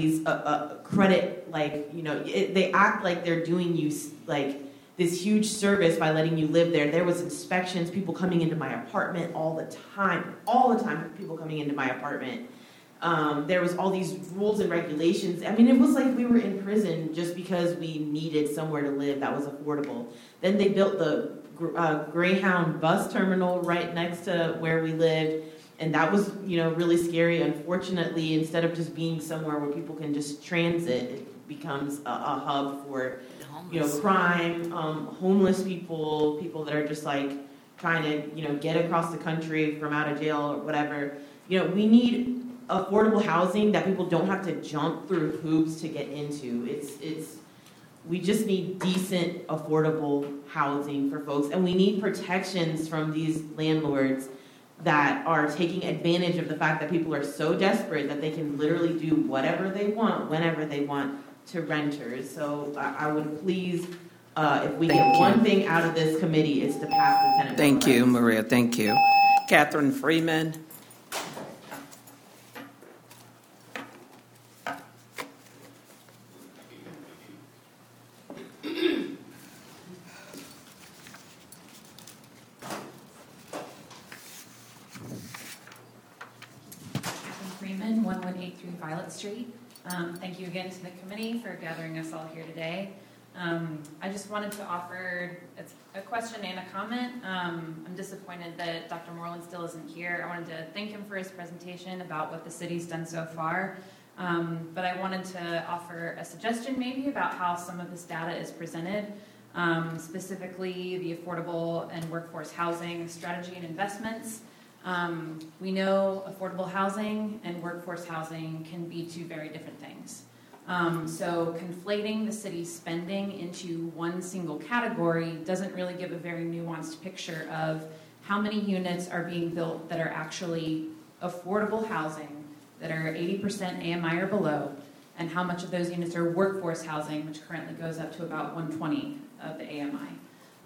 credit, they act like they're doing you this huge service by letting you live there. There was inspections, people coming into my apartment all the time, people coming into my apartment. There was all these rules and regulations. I mean, it was like we were in prison just because we needed somewhere to live that was affordable. Then they built the Greyhound bus terminal right next to where we lived. And that was, really scary. Unfortunately, instead of just being somewhere where people can just transit, it becomes a hub for, crime, homeless people that are just trying to, get across the country from out of jail or whatever. We need affordable housing that people don't have to jump through hoops to get into. We just need decent, affordable housing for folks, and we need protections from these landlords that are taking advantage of the fact that people are so desperate that they can literally do whatever they want, whenever they want, to renters. So I would please, if we get one thing out of this committee, it's to pass the tenant bill. Thank you, Maria. Thank you. Catherine Freeman. Freeman, 1183 Violet Street. Thank you again to the committee for gathering us all here today. I just wanted to offer a question and a comment. I'm disappointed that Dr. Moreland still isn't here. I wanted to thank him for his presentation about what the city's done so far. But I wanted to offer a suggestion maybe about how some of this data is presented, specifically the affordable and workforce housing strategy and investments. We know affordable housing and workforce housing can be two very different things. So conflating the city's spending into one single category doesn't really give a very nuanced picture of how many units are being built that are actually affordable housing, that are 80% AMI or below, and how much of those units are workforce housing, which currently goes up to about 120 of the AMI.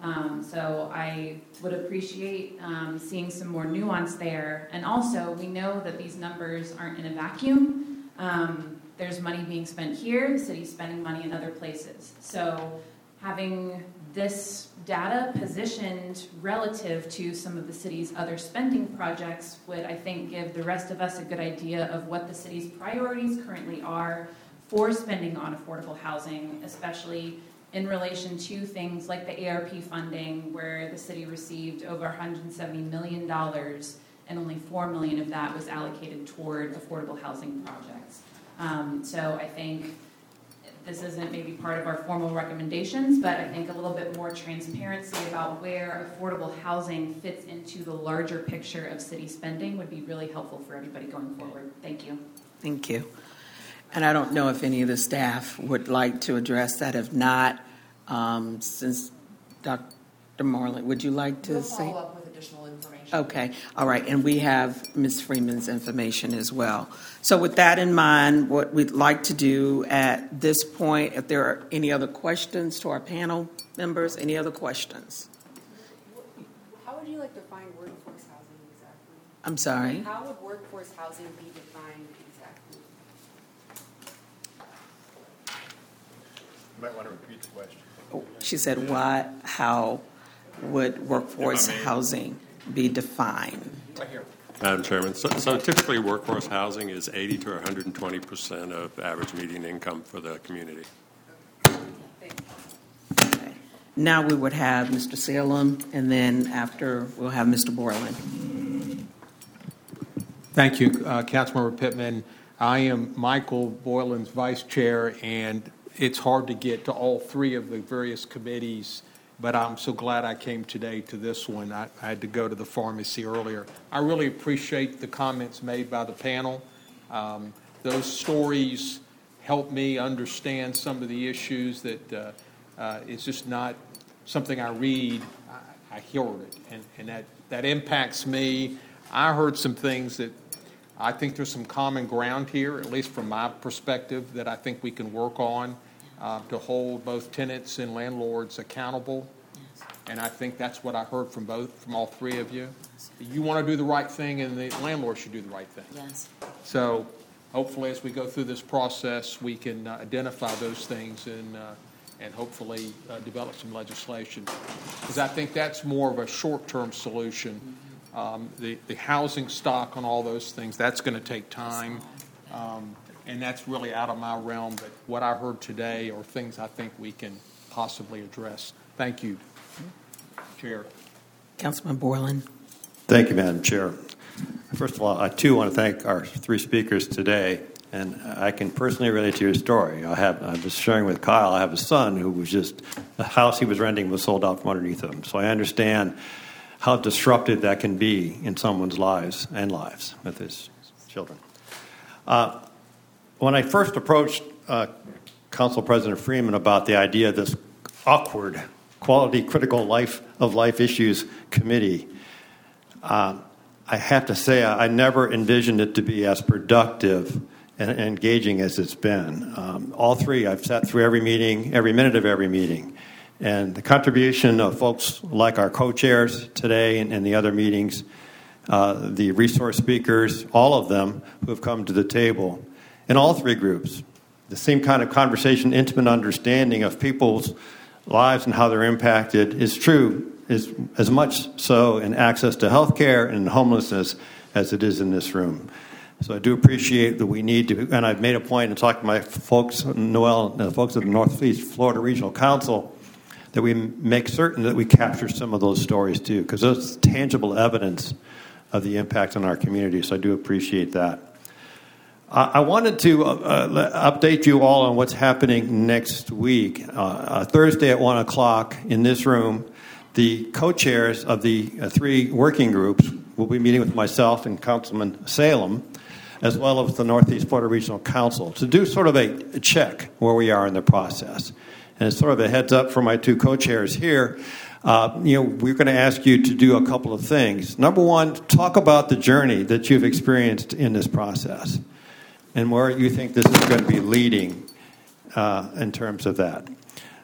So I would appreciate seeing some more nuance there. And also, we know that these numbers aren't in a vacuum. There's money being spent here, the city's spending money in other places. So having this data positioned relative to some of the city's other spending projects would, I think, give the rest of us a good idea of what the city's priorities currently are for spending on affordable housing, especially in relation to things like the ARP funding, where the city received over $170 million and only $4 million of that was allocated toward affordable housing projects. So I think this isn't maybe part of our formal recommendations, but I think a little bit more transparency about where affordable housing fits into the larger picture of city spending would be really helpful for everybody going forward. Thank you. Thank you. And I don't know if any of the staff would like to address that. If not, since Dr. Moreland, would you like to say? We'll follow up with additional information. Okay. All right. And we have Ms. Freeman's information as well. So with that in mind, what we'd like to do at this point, if there are any other questions to our panel members, any other questions? How would you like to define workforce housing exactly? I'm sorry? How would workforce housing be defined exactly? You might want to repeat the question. Oh, she said, how would workforce housing be defined? Right here. Madam Chairman, so typically workforce housing is 80 to 120% of average median income for the community. Okay. Now we would have Mr. Salem, and then after we'll have Mr. Borland. Thank you, Councilmember Pittman. I am Michael Boylan's vice chair, and it's hard to get to all three of the various committees, but I'm so glad I came today to this one. I had to go to the pharmacy earlier. I really appreciate the comments made by the panel. Those stories help me understand some of the issues that it's just not something I read. I hear it, and that impacts me. I heard some things that I think there's some common ground here, at least from my perspective, that I think we can work on to hold both tenants and landlords accountable. And I think that's what I heard from all three of you. You want to do the right thing, and the landlord should do the right thing. Yes. So hopefully as we go through this process, we can identify those things and hopefully develop some legislation. Because I think that's more of a short-term solution. The housing stock and all those things, that's going to take time. And that's really out of my realm. But what I heard today are things I think we can possibly address. Thank you, Chair. Councilman Borland. Thank you, Madam Chair. First of all, I too want to thank our three speakers today. And I can personally relate to your story. I was sharing with Kyle, I have a son who was just, the house he was renting was sold out from underneath him. So I understand how disruptive that can be in someone's lives with his children. When I first approached Council President Freeman about the idea of this awkward quality critical life issues committee, I have to say I never envisioned it to be as productive and engaging as it's been. All three, I've sat through every meeting, every minute of every meeting. And the contribution of folks like our co-chairs today and the other meetings, the resource speakers, all of them who have come to the table, in all three groups, the same kind of conversation, intimate understanding of people's lives and how they're impacted is true, is as much so in access to health care and homelessness as it is in this room. So I do appreciate that we need to, and I've made a point in talking to my folks, Noel, and the folks at the Northeast Florida Regional Council, that we make certain that we capture some of those stories too, because that's tangible evidence of the impact on our community. So I do appreciate that. I wanted to update you all on what's happening next week. Thursday at 1 o'clock in this room, the co-chairs of the three working groups will be meeting with myself and Councilman Salem, as well as the Northeast Florida Regional Council, to do sort of a check where we are in the process. And it's sort of a heads up for my two co-chairs here. We're going to ask you to do a couple of things. Number one, talk about the journey that you've experienced in this process and where you think this is going to be leading in terms of that.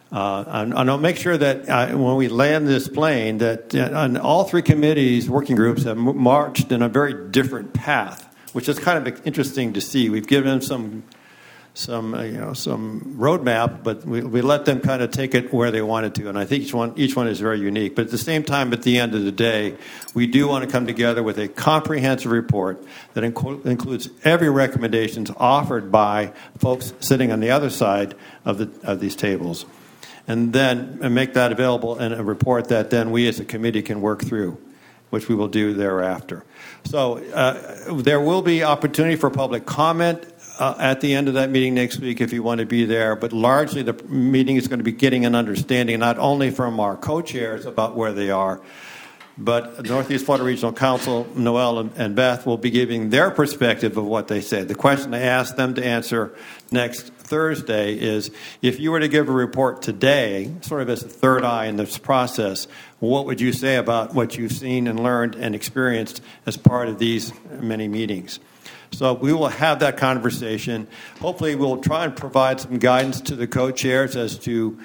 And I'll make sure that when we land this plane, that all three committees, working groups, have marched in a very different path, which is kind of interesting to see. We've given them some roadmap, but we let them kind of take it where they wanted to. And I think each one is very unique. But at the same time, at the end of the day, we do want to come together with a comprehensive report that includes every recommendations offered by folks sitting on the other side of these tables, and then make that available in a report that then we as a committee can work through, which we will do thereafter. So there will be opportunity for public comment at the end of that meeting next week if you want to be there, but largely the meeting is going to be getting an understanding not only from our co-chairs about where they are, but Northeast Florida Regional Council, Noel and Beth, will be giving their perspective of what they said. The question I asked them to answer next Thursday is, if you were to give a report today, sort of as a third eye in this process, what would you say about what you've seen and learned and experienced as part of these many meetings? So we will have that conversation. Hopefully we'll try and provide some guidance to the co-chairs as to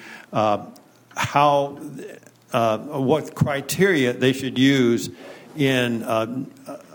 what criteria they should use in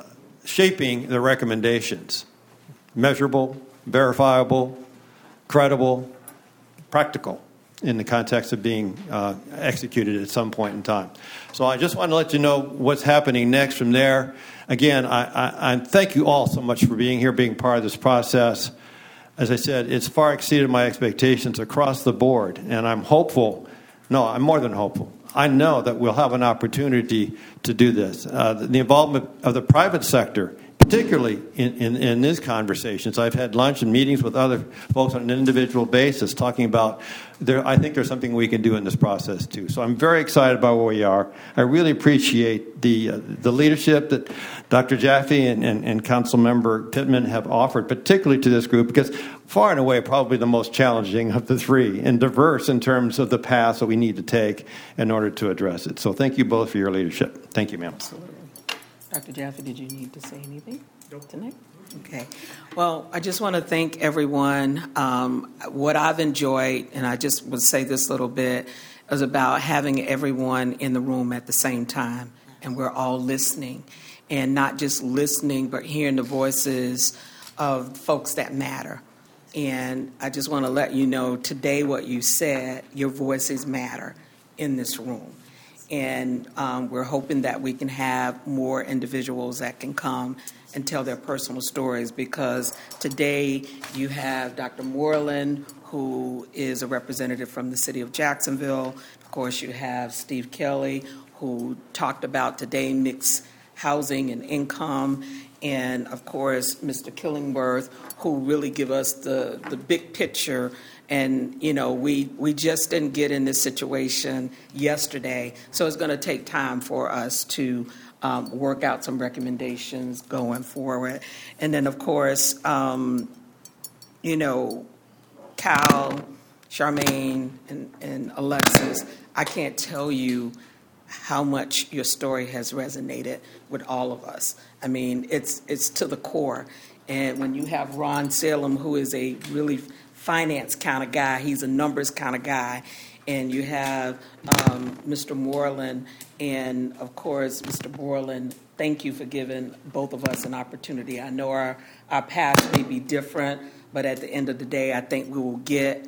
shaping the recommendations. Measurable, verifiable, credible, practical in the context of being executed at some point in time. So I just want to let you know what's happening next from there. Again, I thank you all so much for being here, being part of this process. As I said, it's far exceeded my expectations across the board, and I'm hopeful. No, I'm more than hopeful. I know that we'll have an opportunity to do this. The involvement of the private sector, particularly in these conversations. I've had lunch and meetings with other folks on an individual basis talking about, I think there's something we can do in this process too. So I'm very excited about where we are. I really appreciate the leadership that Dr. Jaffe and Councilmember Pittman have offered, particularly to this group, because far and away probably the most challenging of the three and diverse in terms of the paths that we need to take in order to address it. So thank you both for your leadership. Thank you, ma'am. Absolutely. Dr. Jaffe, did you need to say anything tonight? Okay. Well, I just want to thank everyone. What I've enjoyed, and I just would say this little bit, is about having everyone in the room at the same time, and we're all listening, and not just listening, but hearing the voices of folks that matter. And I just want to let you know today what you said, your voices matter in this room. And we're hoping that we can have more individuals that can come and tell their personal stories, because today you have Dr. Moreland, who is a representative from the city of Jacksonville. Of course, you have Steve Kelly, who talked about today mixed housing and income. And, of course, Mr. Killingworth, who really give us the big picture. And, you know, we just didn't get in this situation yesterday, so it's going to take time for us to work out some recommendations going forward. And then, of course, you know, Cal, Charmaine, and Alexis, I can't tell you how much your story has resonated with all of us. I mean, it's to the core. And when you have Ron Salem, who is a really finance kind of guy, he's a numbers kind of guy, and you have Mr. Moreland, and of course, Mr. Moreland, thank you for giving both of us an opportunity. I know our paths may be different, but at the end of the day, I think we will get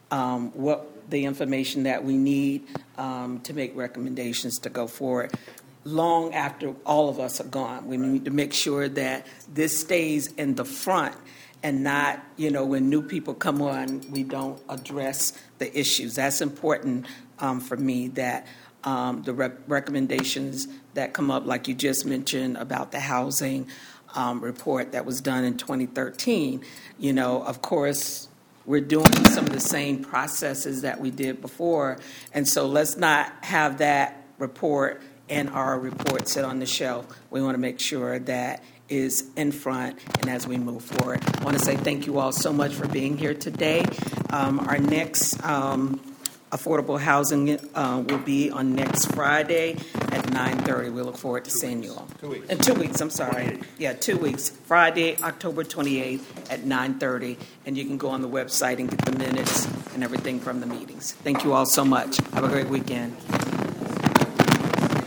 the information that we need to make recommendations to go forward. Long after all of us are gone, we need to make sure that this stays in the front and not, you know, when new people come on, we don't address the issues. That's important for me, that the recommendations that come up, like you just mentioned about the housing report that was done in 2013, you know, of course, we're doing some of the same processes that we did before. And so let's not have that report and our report sit on the shelf. We want to make sure that is in front and as we move forward. I want to say thank you all so much for being here today. Our next affordable housing will be on next Friday at 9:30. We look forward to seeing you all. 2 weeks. In 2 weeks, I'm sorry. Yeah, 2 weeks. Friday, October 28th at 9:30. And you can go on the website and get the minutes and and everything from the meetings. Thank you all so much. Have a great weekend.